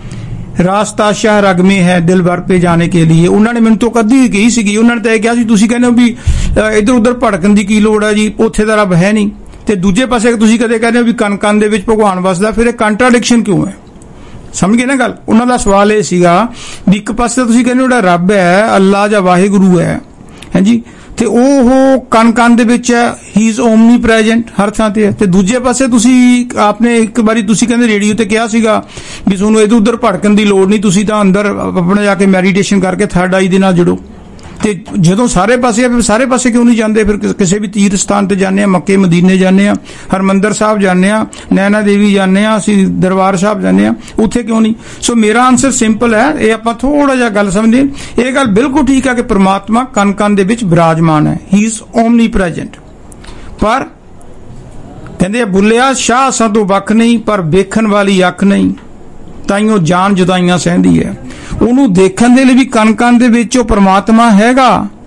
ਰਾਸਤਾ ਸ਼ਾਹ ਰਗ में है दिल भर पे जाने के लिए. ਉਹਨਾਂ ਨੇ ਮੈਨੂੰ ਤੋਂ ਕਦੀ ਕਹੀ ਸੀਗੀ, ਉਹਨਾਂ ਨੇ ਤਾਂ ਇਹ ਕਿਹਾ ਸੀ ਤੁਸੀਂ ਕਹਿੰਦੇ ਹੋ ਵੀ ਇੱਧਰ ਉੱਧਰ ਭੜਕਣ ਦੀ ਕੀ ਲੋੜ ਹੈ ਜੀ, ਉੱਥੇ ਦਾ ਰੱਬ ਹੈ ਨਹੀਂ. ਤੇ ਦੂਜੇ ਪਾਸੇ ਤੁਸੀਂ ਕਦੇ ਕਹਿੰਦੇ ਹੋ ਵੀ ਕਣ ਦੇ ਵਿੱਚ ਭਗਵਾਨ ਵਸਦਾ, ਫਿਰ ਇਹ ਕੰਟਰਾਡਿਕਸ਼ਨ ਕਿਉਂ ਹੈ? ਸਮਝ ਗਏ ਨਾ ਗੱਲ? ਉਹਨਾਂ ਦਾ ਸਵਾਲ ਇਹ ਸੀਗਾ ਵੀ ਇੱਕ ਪਾਸੇ ਤੁਸੀਂ ਕਹਿੰਦੇ ਹੋ ਜਿਹੜਾ ਰੱਬ ਹੈ, ਅੱਲਾ ਜਾਂ ਵਾਹਿਗੁਰੂ ਹੈ, ਹਾਂਜੀ, ਤੇ ਉਹ ਕਣ ਦੇ ਵਿੱਚ ਹੈ, ਹੀ ਇਜ਼ ਓਮਨੀ ਪ੍ਰੈਜ਼ੈਂਟ, ਹਰ ਥਾਂ ਤੇ ਹੈ. ਤੇ ਦੂਜੇ ਪਾਸੇ ਤੁਸੀਂ ਆਪਨੇ ਇੱਕ ਵਾਰੀ ਤੁਸੀਂ ਕਹਿੰਦੇ ਰੇਡੀਓ ਤੇ ਕਿਹਾ ਸੀਗਾ ਵੀ ਤੁਹਾਨੂੰ ਇੱਧਰ ਉੱਧਰ ਭੜਕਣ ਦੀ ਲੋੜ ਨਹੀਂ, ਤੁਸੀਂ ਤਾਂ ਅੰਦਰ ਆਪਣੇ ਜਾ ਕੇ ਮੈਡੀਟੇਸ਼ਨ ਕਰਕੇ ਥਰਡ ਆਈ ਦੇ ਨਾਲ ਜੁੜੋ. ਤੇ ਜਦੋਂ ਸਾਰੇ ਪਾਸੇ ਕਿਉਂ ਨਹੀਂ ਜਾਂਦੇ? ਫਿਰ ਕਿਸੇ ਵੀ ਤੀਰਥ ਸਥਾਨ ਤੇ ਜਾਂਦੇ ਆ, ਮੱਕੇ ਮਦੀਨੇ ਜਾਂਦੇ ਆ, ਹਰਮੰਦਰ ਸਾਹਿਬ ਜਾਂਦੇ ਆ, ਨੈਣਾ ਦੇਵੀ ਜਾਂਦੇ ਆ, ਅਸੀਂ ਦਰਬਾਰ ਸਾਹਿਬ ਜਾਂਦੇ ਆ, ਉੱਥੇ ਕਿਉਂ ਨਹੀਂ? ਸੋ ਮੇਰਾ ਆਨਸਰ ਸਿੰਪਲ ਹੈ, ਇਹ ਆਪਾਂ ਥੋੜਾ ਜਿਹਾ ਗੱਲ ਸਮਝੇ. ਇਹ ਗੱਲ ਬਿਲਕੁਲ ਠੀਕ ਹੈ ਕਿ ਪ੍ਰਮਾਤਮਾ ਕਣ ਦੇ ਵਿੱਚ ਵਿਰਾਜਮਾਨ ਹੈ, ਹੀ ਇਜ਼ ਓਮਨੀ ਪ੍ਰੈਜ਼ੈਂਟ. ਪਰ ਕਹਿੰਦੇ ਬੁੱਲਿਆ ਸ਼ਾਹ ਅਸਾਂ ਤੋਂ ਵੱਖ ਨਹੀਂ, ਪਰ ਵੇਖਣ ਵਾਲੀ ਅੱਖ ਨਹੀਂ, ਤਾਈਓ ਜਾਨ ਜੁਦਾਈਆਂ ਸਹਿੰਦੀ ਹੈ. ਉਹਨੂੰ ਦੇਖਣ ਦੇ ਲਈ ਵੀ ਕਣ ਦੇ ਵਿੱਚ ਉਹ ਪ੍ਰਮਾਤਮਾ ਹੈਗਾ,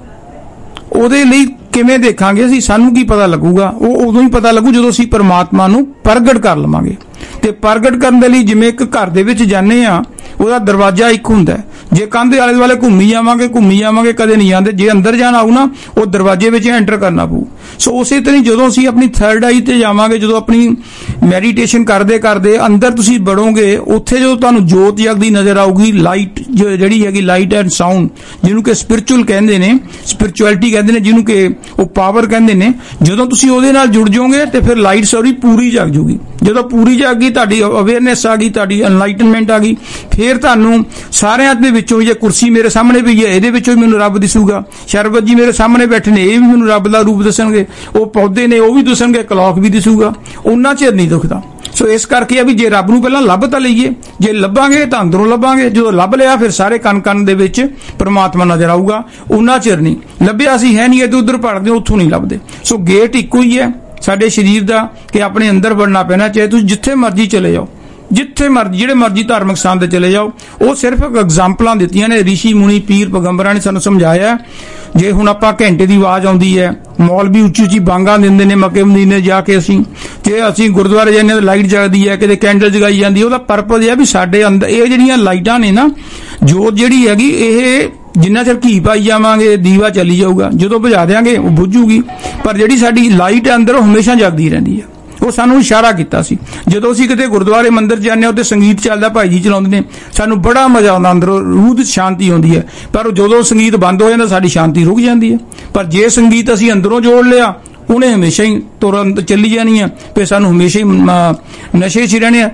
ਉਹਦੇ ਲਈ ਕਿਵੇਂ ਦੇਖਾਂਗੇ ਅਸੀਂ? ਸਾਨੂੰ ਕੀ ਪਤਾ ਲੱਗੂਗਾ? ਉਹ ਉਦੋਂ ਹੀ ਪਤਾ ਲੱਗੂ ਜਦੋਂ ਅਸੀਂ ਪ੍ਰਮਾਤਮਾ ਨੂੰ ਪ੍ਰਗਟ ਕਰ ਲਵਾਂਗੇ. ਤੇ ਪ੍ਰਗਟ ਕਰਨ ਦੇ ਲਈ ਜਿਵੇਂ ਇੱਕ ਘਰ ਦੇ ਵਿੱਚ ਜਾਂਦੇ ਆ, ਉਹਦਾ ਦਰਵਾਜ਼ਾ ਇੱਕ ਹੁੰਦਾ, ਜੇ ਕੰਧ ਦੇ ਆਲੇ ਦੁਆਲੇ ਘੁੰਮੀ ਜਾਵਾਂਗੇ ਕਦੇ ਨਹੀਂ ਜਾਂਦੇ. ਜੇ ਅੰਦਰ ਜਾਣਾ ਆਊ ਨਾ, ਉਹ ਦਰਵਾਜ਼ੇ ਵਿੱਚ ਐਂਟਰ ਕਰਨਾ ਪਊ. ਸੋ ਉਸੇ ਤਰ੍ਹਾਂ ਜਦੋਂ ਅਸੀਂ ਆਪਣੀ ਥਰਡ ਆਈ ਤੇ ਜਾਵਾਂਗੇ, ਜਦੋਂ ਆਪਣੀ ਮੈਡੀਟੇਸ਼ਨ ਕਰਦੇ ਅੰਦਰ ਤੁਸੀਂ ਵੜੋਗੇ, ਉੱਥੇ ਜਦੋਂ ਤੁਹਾਨੂੰ ਜੋਤ ਜਗਦੀ ਨਜ਼ਰ ਆਊਗੀ, ਲਾਈਟ ਜਿਹੜੀ ਹੈਗੀ, ਲਾਈਟ ਐਂਡ ਸਾਊਂਡ, ਜਿਹਨੂੰ ਕਿ ਸਪਿਰਚੁਅਲ ਕਹਿੰਦੇ ਨੇ, ਸਪਿਰਚੁਅਲਿਟੀ ਕਹਿੰਦੇ ਨੇ, ਜਿਹਨੂੰ ਕਿ ਉਹ ਪਾਵਰ ਕਹਿੰਦੇ ਨੇ. ਜਦੋਂ ਤੁਸੀਂ ਉਹਦੇ ਨਾਲ ਜੁੜ ਜਾਓਗੇ ਤੇ ਫਿਰ ਲਾਈਟ ਪੂਰੀ ਜਗ ਜੂਗੀ. ਜਦੋਂ ਪੂਰੀ ਜਗ ਗਈ, ਤੁਹਾਡੀ ਅਵੇਅਰਨੈਸ ਆ ਗਈ, ਤੁਹਾਡੀ ਐਨਲਾਈਟਨਮੈਂਟ ਆ ਗਈ, ਫਿਰ ਤੁਹਾਨੂੰ ਸਾਰਿਆਂ ਦੇ ਵਿੱਚੋਂ, ਜੇ ਕੁਰਸੀ ਮੇਰੇ ਸਾਹਮਣੇ ਪਈ ਹੈ ਇਹਦੇ ਵਿੱਚੋਂ ਵੀ ਮੈਨੂੰ ਰੱਬ ਦਿਸੂਗਾ, ਸ਼ਰਬਤ ਜੀ ਮੇਰੇ ਸਾਹਮਣੇ ਬੈਠੇ ਨੇ ਇਹ ਵੀ ਮੈਨੂੰ ਰੱਬ ਦਾ ਰੂਪ ਦੱਸਣਗੇ, ਉਹ ਪੌਦੇ ਨੇ ਉਹ ਵੀ ਦੱਸਣਗੇ, ਕਲੌਕ ਵੀ ਦਿਸੂਗਾ. ਉਹਨਾਂ ਚਿਰ ਨਹੀਂ ਦੁਖਦਾ. ਸੋ ਇਸ ਕਰਕੇ ਆ ਵੀ ਜੇ ਰੱਬ ਨੂੰ ਪਹਿਲਾਂ ਲੱਭ ਤਾਂ ਲਈਏ, ਜੇ ਲੱਭਾਂਗੇ ਤਾਂ ਅੰਦਰੋਂ ਲੱਭਾਂਗੇ. ਜਦੋਂ ਲੱਭ ਲਿਆ ਫਿਰ ਸਾਰੇ ਕਣ ਦੇ ਵਿੱਚ ਪਰਮਾਤਮਾ ਨਜ਼ਰ ਆਊਗਾ. ਉਹਨਾਂ ਚਿਰ ਨਹੀਂ ਲੱਭਿਆ ਸੀ ਹੈ ਨਹੀਂ, ਇੱਧਰ ਉੱਧਰ ਭੜਕਦੇ ਉੱਥੋਂ ਨਹੀਂ ਲੱਭਦੇ. ਸੋ ਗੇਟ ਇੱਕੋ ਹੀ ਹੈ ਸਾਡੇ ਸਰੀਰ ਦਾ ਕਿ ਆਪਣੇ ਅੰਦਰ ਵੜਨਾ ਪੈਣਾ. ਚਾਹੇ ਤੁਸੀਂ ਜਿੱਥੇ ਮਰਜ਼ੀ ਚਲੇ ਜਾਓ, ਜਿੱਥੇ ਮਰਜ਼ੀ, ਜਿਹੜੇ ਮਰਜ਼ੀ ਧਾਰਮਿਕ ਸਥਾਨ ਤੇ ਚਲੇ ਜਾਓ. ਉਹ ਸਿਰਫ ਐਗਜ਼ਾਮਪਲਾਂ ਦਿੱਤੀਆਂ ਨੇ, ਰਿਸ਼ੀ ਮੁਨੀ ਪੀਰ ਪੈਗੰਬਰਾਂ ਨੇ ਸਾਨੂੰ ਸਮਝਾਇਆ. ਜੇ ਹੁਣ ਆਪਾਂ ਘੰਟੇ ਦੀ ਆਵਾਜ਼ ਆਉਂਦੀ ਹੈ, ਮੌਲਵੀ ਉੱਚੀ ਬਾਂਗਾਂ ਦਿੰਦੇ ਨੇ ਮੱਕੇ ਮਦੀਨੇ ਜਾ ਕੇ, ਜੇ ਅਸੀਂ ਗੁਰਦੁਆਰੇ ਜਾਂਦੇ ਤਾਂ ਲਾਈਟ ਜਗਦੀ ਹੈ, ਕਿਤੇ ਕੈਂਡਲ ਜਗਾਈ ਜਾਂਦੀ ਹੈ. ਉਹਦਾ ਪਰਪਸ ਇਹ ਹੈ ਵੀ ਸਾਡੇ ਅੰਦਰ ਇਹ ਜਿਹੜੀਆਂ ਲਾਈਟਾਂ ਨੇ ਨਾ, ਜੋਤ ਜਿਹੜੀ ਹੈਗੀ, ਇਹ ਜਿੰਨਾ ਚਿਰ ਘੀ ਪਾਈ ਜਾਵਾਂਗੇ ਦੀਵਾ ਚੱਲੀ ਜਾਊਗਾ, ਜਦੋਂ ਬੁਝਾ ਦਿਆਂਗੇ ਉਹ ਬੁੱਝੂਗੀ. ਪਰ ਜਿਹੜੀ ਸਾਡੀ ਲਾਈਟ ਹੈ ਅੰਦਰ, ਉਹ ਹਮੇਸ਼ਾ ਜਗਦੀ ਰਹਿੰਦੀ ਹੈ. ਉਹ ਸਾਨੂੰ ਇਸ਼ਾਰਾ ਕੀਤਾ ਸੀ. ਜਦੋਂ ਅਸੀਂ ਕਿਤੇ ਗੁਰਦੁਆਰੇ ਮੰਦਿਰ ਜਾਂਦੇ ਹਾਂ, ਉੱਥੇ ਸੰਗੀਤ ਚੱਲਦਾ, ਭਾਈ ਜੀ ਚਲਾਉਂਦੇ ਨੇ, ਸਾਨੂੰ ਬੜਾ ਮਜ਼ਾ ਆਉਂਦਾ, ਅੰਦਰੋਂ ਰੂਹ ਦੀ ਸ਼ਾਂਤੀ ਆਉਂਦੀ ਹੈ. ਪਰ ਜਦੋਂ ਸੰਗੀਤ ਬੰਦ ਹੋ ਜਾਂਦਾ, ਸਾਡੀ ਸ਼ਾਂਤੀ ਰੁਕ ਜਾਂਦੀ ਹੈ. ਪਰ ਜੇ ਸੰਗੀਤ ਅਸੀਂ ਅੰਦਰੋਂ ਜੋੜ ਲਿਆ, ਉਹਨੇ ਹਮੇਸ਼ਾ ਹੀ ਤੁਰੰਤ ਚੱਲੀ ਜਾਣੀ ਹੈ, ਫਿਰ ਸਾਨੂੰ ਹਮੇਸ਼ਾ ਹੀ ਨਸ਼ੇ 'ਚ ਰਹਿਣੇ ਆ.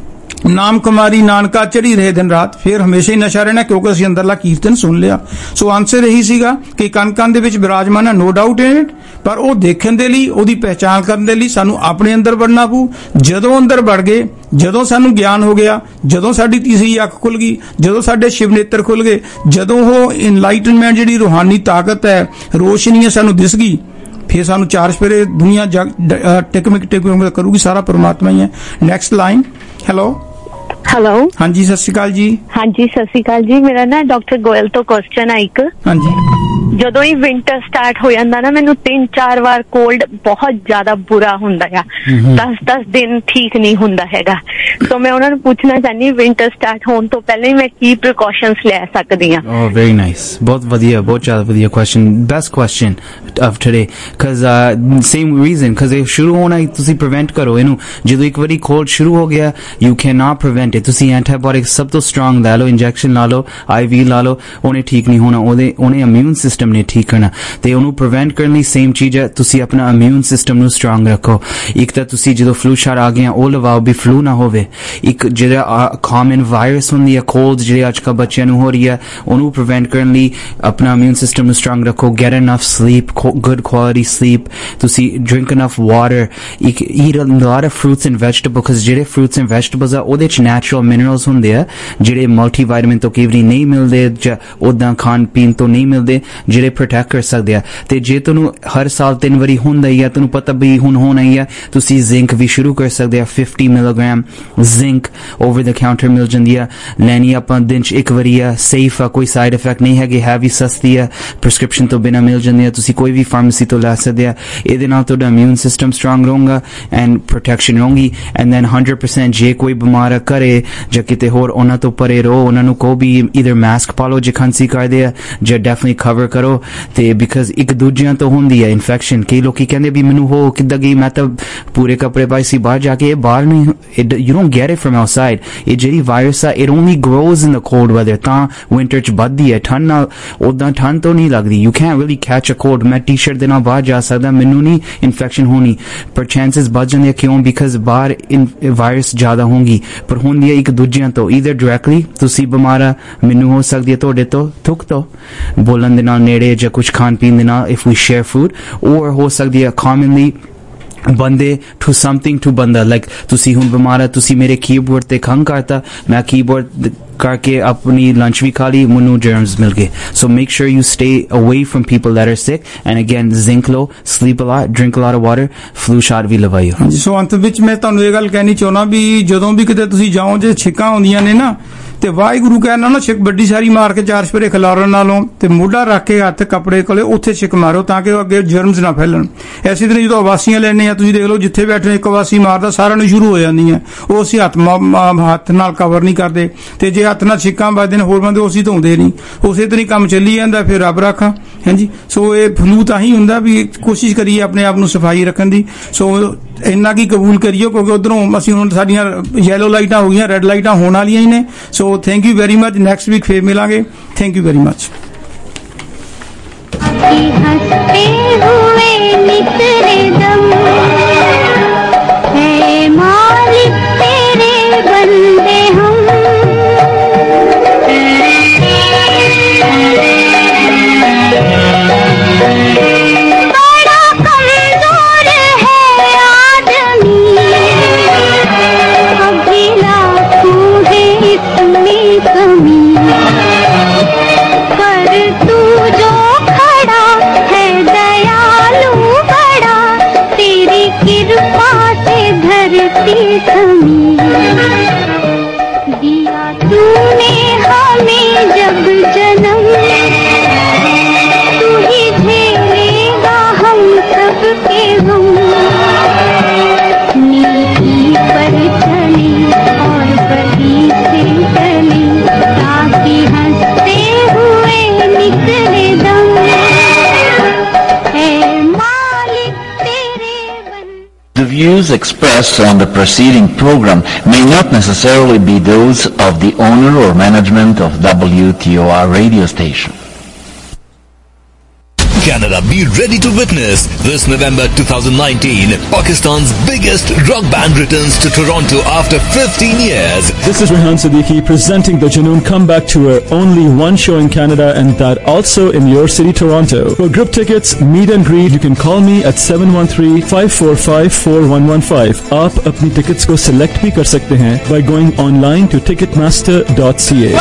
ਨਾਮ ਕੁਮਾਰੀ ਨਾਨਕਾ ਚੜੀ ਰਹੇ ਦਿਨ ਰਾਤ, ਫਿਰ ਹਮੇਸ਼ਾ ਹੀ ਨਸ਼ਾ ਰਹਿਣਾ, ਕਿਉਂਕਿ ਅਸੀਂ ਅੰਦਰਲਾ ਕੀਰਤਨ ਸੁਣ ਲਿਆ. ਸੋ ਆਨਸਰ ਇਹੀ ਸੀਗਾ ਕਿ ਕਣ ਦੇ ਵਿੱਚ ਵਿਰਾਜਮਾਨ ਹੈ, ਨੋ ਡਾਊਟ ਇਨ ਇਟ. ਪਰ ਉਹ ਦੇਖਣ ਦੇ ਲਈ, ਉਹਦੀ ਪਹਿਚਾਣ ਕਰਨ ਦੇ ਲਈ ਸਾਨੂੰ ਆਪਣੇ ਅੰਦਰ ਵੜਨਾ ਪਊ। ਜਦੋਂ ਅੰਦਰ ਵੜ ਗਏ, ਜਦੋਂ ਸਾਨੂੰ ਗਿਆਨ ਹੋ ਗਿਆ, ਜਦੋਂ ਸਾਡੀ ਤੀਸਰੀ ਅੱਖ ਖੁੱਲ ਗਈ, ਜਦੋਂ ਸਾਡੇ ਸ਼ਿਵ ਨੇਤਰ ਖੁੱਲ ਗਏ, ਜਦੋਂ ਉਹ ਇਨਲਾਈਟਨਮੈਂਟ ਜਿਹੜੀ ਰੂਹਾਨੀ ਤਾਕਤ ਹੈ, ਰੋਸ਼ਨੀ ਹੈ ਸਾਨੂੰ ਦਿਸ ਗਈ, ਫਿਰ ਸਾਨੂੰ ਚਾਰ ਸਪੇਰੇ ਦੁਨੀਆ ਟਿਕਮਿਕ ਕਰੂਗੀ, ਸਾਰਾ ਪਰਮਾਤਮਾ ਹੀ ਹੈ। Next line. ਹੈਲੋ ਹਾਂਜੀ, ਸਤਿ ਸ਼੍ਰੀ ਅਕਾਲ ਜੀ। ਹਾਂਜੀ, ਸਤਿ ਸ਼੍ਰੀ ਅਕਾਲ ਜੀ। ਮੇਰਾ ਨਾ ਡਾਕਟਰ ਗੋਇਲ ਤੋਂ ਕੁਐਸਚਨ ਆ ਇੱਕ। ਹਾਂਜੀ, ਜਦੋਂ ਹੀ ਵਿੰਟਰ ਸਟਾਰਟ ਹੋ ਜਾਂਦਾ ਨਾ, ਮੈਨੂੰ 3-4 ਵਾਰ ਕੋਲਡ ਬਹੁਤ ਜ਼ਿਆਦਾ ਬੁਰਾ ਹੁੰਦਾ ਆ, 10-10 ਦਿਨ ਠੀਕ ਨਹੀਂ ਹੁੰਦਾ ਹੈਗਾ। ਸੋ ਮੈਂ ਉਹਨਾਂ ਨੂੰ ਪੁੱਛਣਾ ਚਾਹੁੰਦੀ, ਵਿੰਟਰ ਸਟਾਰਟ ਹੋਣ ਤੋਂ ਪਹਿਲਾਂ ਹੀ ਮੈਂ ਕੀ ਪ੍ਰੀਕਾਸ਼ਨਸ ਲੈ ਸਕਦੀ ਹਾਂ? Oh, very nice. ਬਹੁਤ ਵਧੀਆ, ਬਹੁਤ ਜ਼ਿਆਦਾ ਵਧੀਆ question, best question of today, because same reason, because ਇਹ ਸ਼ੁਰੂ ਹੋਣਾ ਹੀ ਤੁਸੀਂ prevent ਕਰੋ ਇਹਨੂੰ। ਜਦੋਂ ਇੱਕ ਵਾਰੀ ਕੋਲਡ ਸ਼ੁਰੂ ਹੋ ਗਿਆ, you cannot prevent it। ਤੁਸੀਂ ਐਂਟੀਬਾਇਓਟਿਕ ਸਭ ਤੋਂ ਸਟਰੋਂਗ ਲੈ ਲਓ, ਇੰਜੈਕਸ਼ਨ ਲਾ ਲਓ, IV ਲਾ ਲਓ, ਉਹਨੇ ਠੀਕ ਨਹੀਂ ਹੋਣਾ, ਉਹਨੇ ਇਮਿਊਨ ਸਿਸਟਮ ਨੇ ਠੀਕ ਕਰਨਾ। ਤੇ ਉਹਨੂੰ ਪ੍ਰੀਵੈਂਟ ਕਰਨ ਲਈ ਸੇਮ ਚੀਜ਼ ਹੈ, ਤੁਸੀਂ ਆਪਣਾ ਇਮਿਊਨ ਸਿਸਟਮ ਨੂੰ ਸਟਰੋਂਗ ਰੱਖੋ। ਇੱਕ ਤਾਂ ਤੁਸੀਂ ਜਦੋਂ ਫਲੂ ਸ਼ਾਟ ਆ ਗਿਆ ਉਹ ਲਵਾਓ ਵੀ ਫਲੂ ਨਾ ਹੋਵੇ। ਇੱਕ ਜਿਹੜਾ ਕਾਮਨ ਵਾਇਰਸ ਹੁੰਦੀ ਹੈ, ਕੋਲਡ ਜਿਹੜੇ ਅੱਜ ਕੱਲ੍ਹ ਬੱਚਿਆਂ ਨੂੰ ਹੋ ਰਹੀ ਹੈ, ਉਹਨੂੰ ਪ੍ਰੀਵੈਂਟ ਕਰਨ ਲਈ ਆਪਣਾ ਇਮਿਊਨ ਸਿਸਟਮ ਨੂੰ ਸਟਰੋਂਗ ਰੱਖੋ। Get enough sleep, good quality sleep. ਤੁਸੀਂ ਡਰਿੰਕ ਇਨਫ ਵਾਟਰ। ਇੱਕ eat a lot of fruits and vegetables, ਜਿਹੜੇ ਫਰੂਟਸ ਐਂਡ ਵੈਜੀਟੇਬਲਸ ਆ ਉਹਦੇ ਚ ਨੈਚੁਰਲ ਮਿਨਰਲਸ ਹੁੰਦੇ ਆ, ਜਿਹੜੇ ਮਲਟੀਵਾਈਟਮਿਨ ਤੋਂ ਕਈ ਵਾਰੀ ਨਹੀਂ ਮਿਲਦੇ ਜਾਂ ਉੱਦਾਂ ਖਾਣ ਪੀਣ ਤੋਂ ਨਹੀਂ ਮਿਲਦੇ, ਜਿਹੜੇ ਪ੍ਰੋਟੈਕਟ ਕਰ ਸਕਦੇ ਆ। ਤੇ ਜੇ ਤੁਹਾਨੂੰ ਹਰ ਸਾਲ 3 ਵਾਰੀ ਹੁੰਦਾ ਹੀ ਆ, ਤੁਹਾਨੂੰ ਪਤਾ ਵੀ ਹੁਣ ਹੋਣਾ ਹੀ ਆ, ਤੁਸੀਂ ਜ਼ਿੰਕ ਵੀ ਸ਼ੁਰੂ ਕਰ ਸਕਦੇ ਆ। 50 milligram zinc over the counter ਮਿਲ ਜਾਂਦੀ ਆ, ਲੈਣੀ ਆਪਾਂ ਦਿਨ ਚ ਇੱਕ ਵਾਰੀ ਆ। ਸੇਫ ਆ, ਕੋਈ ਸਾਈਡ ਇਫੈਕਟ ਨਹੀਂ ਹੈਗੇ, ਹੈ ਵੀ ਸਸਤੀ ਆ, ਪ੍ਰਿਸਕ੍ਰਿਪਸ਼ਨ ਤੋਂ ਬਿਨਾਂ ਮਿਲ ਜਾਂਦੀ ਆ, ਤੁਸੀਂ ਕੋਈ ਵੀ ਫਾਰਮੇਸੀ ਤੋਂ ਲੈ ਸਕਦੇ ਆ। ਇਹਦੇ ਨਾਲ ਤੁਹਾਡਾ ਇਮਿਊਨ ਸਿਸਟਮ ਸਟਰੋਂਗ ਰਹੂਗਾ ਐਂਡ ਪ੍ਰੋਟੈਕਸ਼ਨ ਰਹੂਗੀ। ਐਂਡ ਦੈਨ 100% ਜੇ ਕੋਈ ਬਿਮਾਰ ਘਰੇ ਜਾਂ ਕਿਤੇ ਹੋਰ, ਉਹਨਾਂ ਤੋਂ ਪਰੇ ਰਹੋ। ਉਹਨਾਂ ਨੂੰ ਕਹੋ ਵੀ ਇਧਰ ਮਾਸਕ ਪਾ ਲਓ ਜੇ ਖਾਂਸੀ ਕਰਦੇ ਆ, ਜਾਂ ਡੈਫੀਨਿਟਲੀ ਕਵਰ ਕਰੋ। ਤੇ ਬਿਕਾਜ਼ ਇੱਕ ਦੂਜਿਆਂ ਤੋਂ ਹੁੰਦੀ ਹੈ ਇਨਫੈਕਸ਼ਨ। ਕਈ ਲੋਕੀ ਕਹਿੰਦੇ ਵੀ ਮੈਨੂੰ ਹੋ ਕਿੱਦਾਂ ਗਈ, ਮੈਂ ਤਾਂ ਪੂਰੇ ਕੱਪੜੇ ਪਾਏ ਸੀ ਬਾਹਰ ਜਾ ਕੇ। ਇਹ ਬਾਹਰ ਨਹੀਂ, you don't get it from outside. ਇਹ ਜਿਹੜੀ ਵਾਇਰਸ ਆ, it only grows in the cold weather. ਤਾਂ ਵਿੰਟਰ ਚ ਵੱਧਦੀ ਹੈ, ਠੰਡ ਨਾਲ ਉਦਾਂ ਠੰਡ ਤੋਂ ਨਹੀਂ ਲੱਗਦੀ। You can't really catch a cold. ਮੈਂ ਟੀ-ਸ਼ਰਟ ਦੇ ਨਾਲ ਬਾਹਰ ਜਾ ਸਕਦਾ, ਮੈਨੂੰ ਨਹੀਂ ਇਨਫੈਕਸ਼ਨ ਹੋਣੀ, ਪਰ ਚਾਂਸਸ ਵੱਧ ਜਾਂਦੇ। ਕਿਉਂ? ਬਿਕਾਜ਼ ਬਾਹਰ ਵਾਇਰਸ ਜ਼ਿਆਦਾ ਹੋਣਗੀ, ਪਰ ਹੁੰਦੀ ਹੈ ਇੱਕ ਦੂਜਿਆਂ ਤੋਂ। ਈਦਰ ਡਾਇਰੈਕਟਲੀ ਤੁਸੀਂ ਬਿਮਾਰ ਆ, ਮੈਨੂੰ ਹੋ ਸਕਦੀ ਹੈ ਤੁਹਾਡੇ ਤੋਂ, ਥੁੱਕ ਤੋਂ, ਬੋਲਣ ਦੇ ਨਾਲ ਨੇੜੇ, ਜਾਂ ਕੁਝ ਖਾਣ ਪੀਣ ਦੇ ਨਾਲ, if we share food, or ਹੋ ਸਕਦੀ ਹੈ commonly ਬੰਦੇ to something to ਬੰਦਾ। ਲਾਈਕ ਤੁਸੀਂ ਹੁਣ ਬਿਮਾਰ ਆ, ਤੁਸੀਂ ਮੇਰੇ ਕੀਬੋਰਡ ਤੇ ਖੰਘ ਕਰਤਾ, ਮੈਂ ਕੀਬੋਰਡ ਕਰਕੇ ਆਪਣੀ ਲੰਚ ਵੀ ਖਾ ਲਈ, ਮੈਨੂੰ ਜਰਮਸ ਮਿਲ ਗਏ। So make sure you stay away from people that are sick. And again zinc ਲਓ, sleep a lot, drink a lot of water, flu shot ਵੀ ਲਵਾਇਓ। ਹਾਂਜੀ, ਸੋ ਅੰਤ ਵਿੱਚ ਮੈਂ ਤੁਹਾਨੂੰ ਇਹ ਗੱਲ ਕਹਿਣੀ ਚਾਹੁੰਦਾ ਵੀ ਜਦੋਂ ਵੀ ਕਿਤੇ ਤੁਸੀਂ ਜਾਓ, ਜੇ ਛਿੱਕਾਂ ਆਉਂਦੀਆਂ ਨੇ ਨਾ, ਤੇ ਵਾਹਿਗੁਰੂ ਕਹਿਣਾ ਨਾ, ਛਿੱਕ ਵੱਡੀ ਸਾਰੀ ਮਾਰ ਕੇ ਚਾਰ ਸਪੇਰੇ ਖਿਲਾਰਨ ਨਾਲੋਂ ਤੇ ਮੋਢਾ ਰੱਖ ਕੇ ਹੱਥ ਕੱਪੜੇ ਕੋਲੇ ਉੱਥੇ ਛਿੱਕ ਮਾਰੋ, ਤਾਂ ਕਿ ਉਹ ਅੱਗੇ ਜਰਮਸ ਨਾ ਫੈਲਣ। ਐਸੀ ਤਰ੍ਹਾਂ ਜਦੋਂ ਆਵਾਸੀਆਂ ਲੈਣੇ ਆ, ਤੁਸੀਂ ਦੇਖ ਲਓ ਜਿੱਥੇ ਬੈਠੇ ਇੱਕ ਆਵਾਸੀ ਮਾਰਦਾ, ਸਾਰਿਆਂ ਨੂੰ ਸ਼ੁਰੂ ਹੋ ਜਾਂਦੀਆਂ। ਉਹ ਅਸੀਂ ਹੱਥ ਨਾਲ ਕਵਰ ਨਹੀਂ ਕਰਦੇ, ਤੇ ਜੇ ਹੱਥ ਨਾਲ ਛਿੱਕਾਂ ਵੱਜਦੇ ਨੇ ਹੋਰ ਬੰਦੇ, ਉਸੇ ਧੋਂਦੇ ਨਹੀਂ, ਉਸੇ ਤਰ੍ਹਾਂ ਹੀ ਕੰਮ ਚੱਲੀ ਜਾਂਦਾ। ਫਿਰ ਰੱਬ ਰਾਖਾ। ਹਾਂਜੀ, ਸੋ ਇਹ ਫਲੂ ਤਾਂ ਹੀ ਹੁੰਦਾ ਵੀ ਕੋਸ਼ਿਸ਼ ਕਰੀਏ ਆਪਣੇ ਆਪ ਨੂੰ ਸਫਾਈ ਰੱਖਣ ਦੀ। ਸੋ ਇੰਨਾ ਕੀ ਕਬੂਲ ਕਰੀਓ, ਕਿਉਂਕਿ ਉਧਰੋਂ ਅਸੀਂ ਹੁਣ ਸਾਡੀਆਂ ਯੈਲੋ ਲਾਈਟਾਂ ਹੋ ਗਈਆਂ, ਰੈੱਡ ਲਾਈਟਾਂ ਹੋਣ ਵਾਲੀਆਂ ਹੀ ਨੇ। So thank you very much. Next week ਫੇਰ ਮਿਲਾਂਗੇ। Thank you very much. दिया तूने हमें जब जन्म, तू ही झेलेगा हम सबके गम। नीति पर चली और बड़ी से चली, ताकि हंसते हुए निकले दम। है मालिक तेरे बन। The views expressed on the preceding program may not necessarily be those of the owner or management of WTOR radio station. Canada, be ready to witness this November 2019. Pakistan's biggest rock band returns to Toronto after 15 years. This is Rehan Siddiqui presenting the Junoon Comeback Tour. Only one show in Canada and that also in your city, Toronto. For group tickets, meet and greet, you can call me at 713-545-4115. आप अपनी tickets को select भी कर सकते हैं by going online to ticketmaster.ca.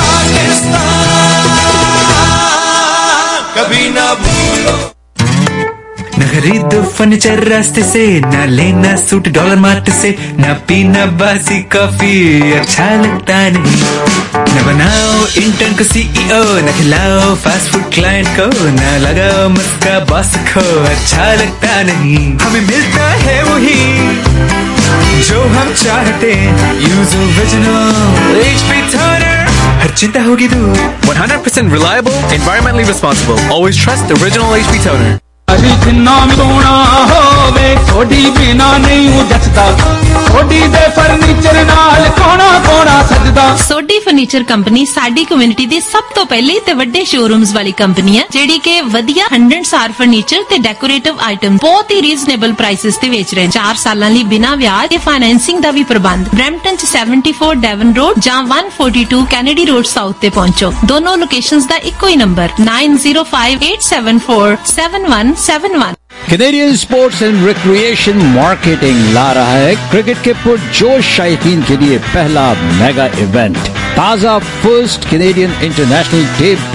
न खरीदो furniture रास्ते से, न लेना सूट डॉलर मार्ट से, न पीना बासी कॉफी अच्छा लगता नहीं, न बनाओ इंटर्न को CEO, न खिलाओ फास्ट फूड क्लाइंट को, न लगाओ मस्का बॉस को अच्छा लगता नहीं। हमें मिलता है वही जो हम चाहते, यूज ओरिजिनल HP toner, हर चिंता होगी दूर। 100% reliable, environmentally responsible. Always trust the original HP toner. जिन्ना भी सोना होवे थोड़ी बिना नहीं जचदा, थोड़ी दे फर्नीचर नाल कोना कोना सजदा। सोडी फर्नीचर कंपनी साडी कम्युनिटी दी सब तो पहली ते वड्डे शोरूम्स वाली कंपनी है जेडी के वधिया 100 स्टार फर्नीचर ते डेकोरेटिव आइटम बहुत ही रीजनेबल प्राइसेस ते बेच रहे हैं। 4 सालां लई बिना ब्याज ते फाइनेंसिंग दा भी प्रबंध। ब्रैम्पटन च 74 डेवन रोड जां 142 कैनेडी रोड साउथ ते पहुंचो। दोनों लोकेशंस दा इक्को ही number 9058747171। Canadian sports and recreation marketing ला रहा है क्रिकेट के पुरजोश शायकीन के लिए पहला मेगा इवेंट। ताजा फर्स्ट कैनेडियन इंटरनेशनल डे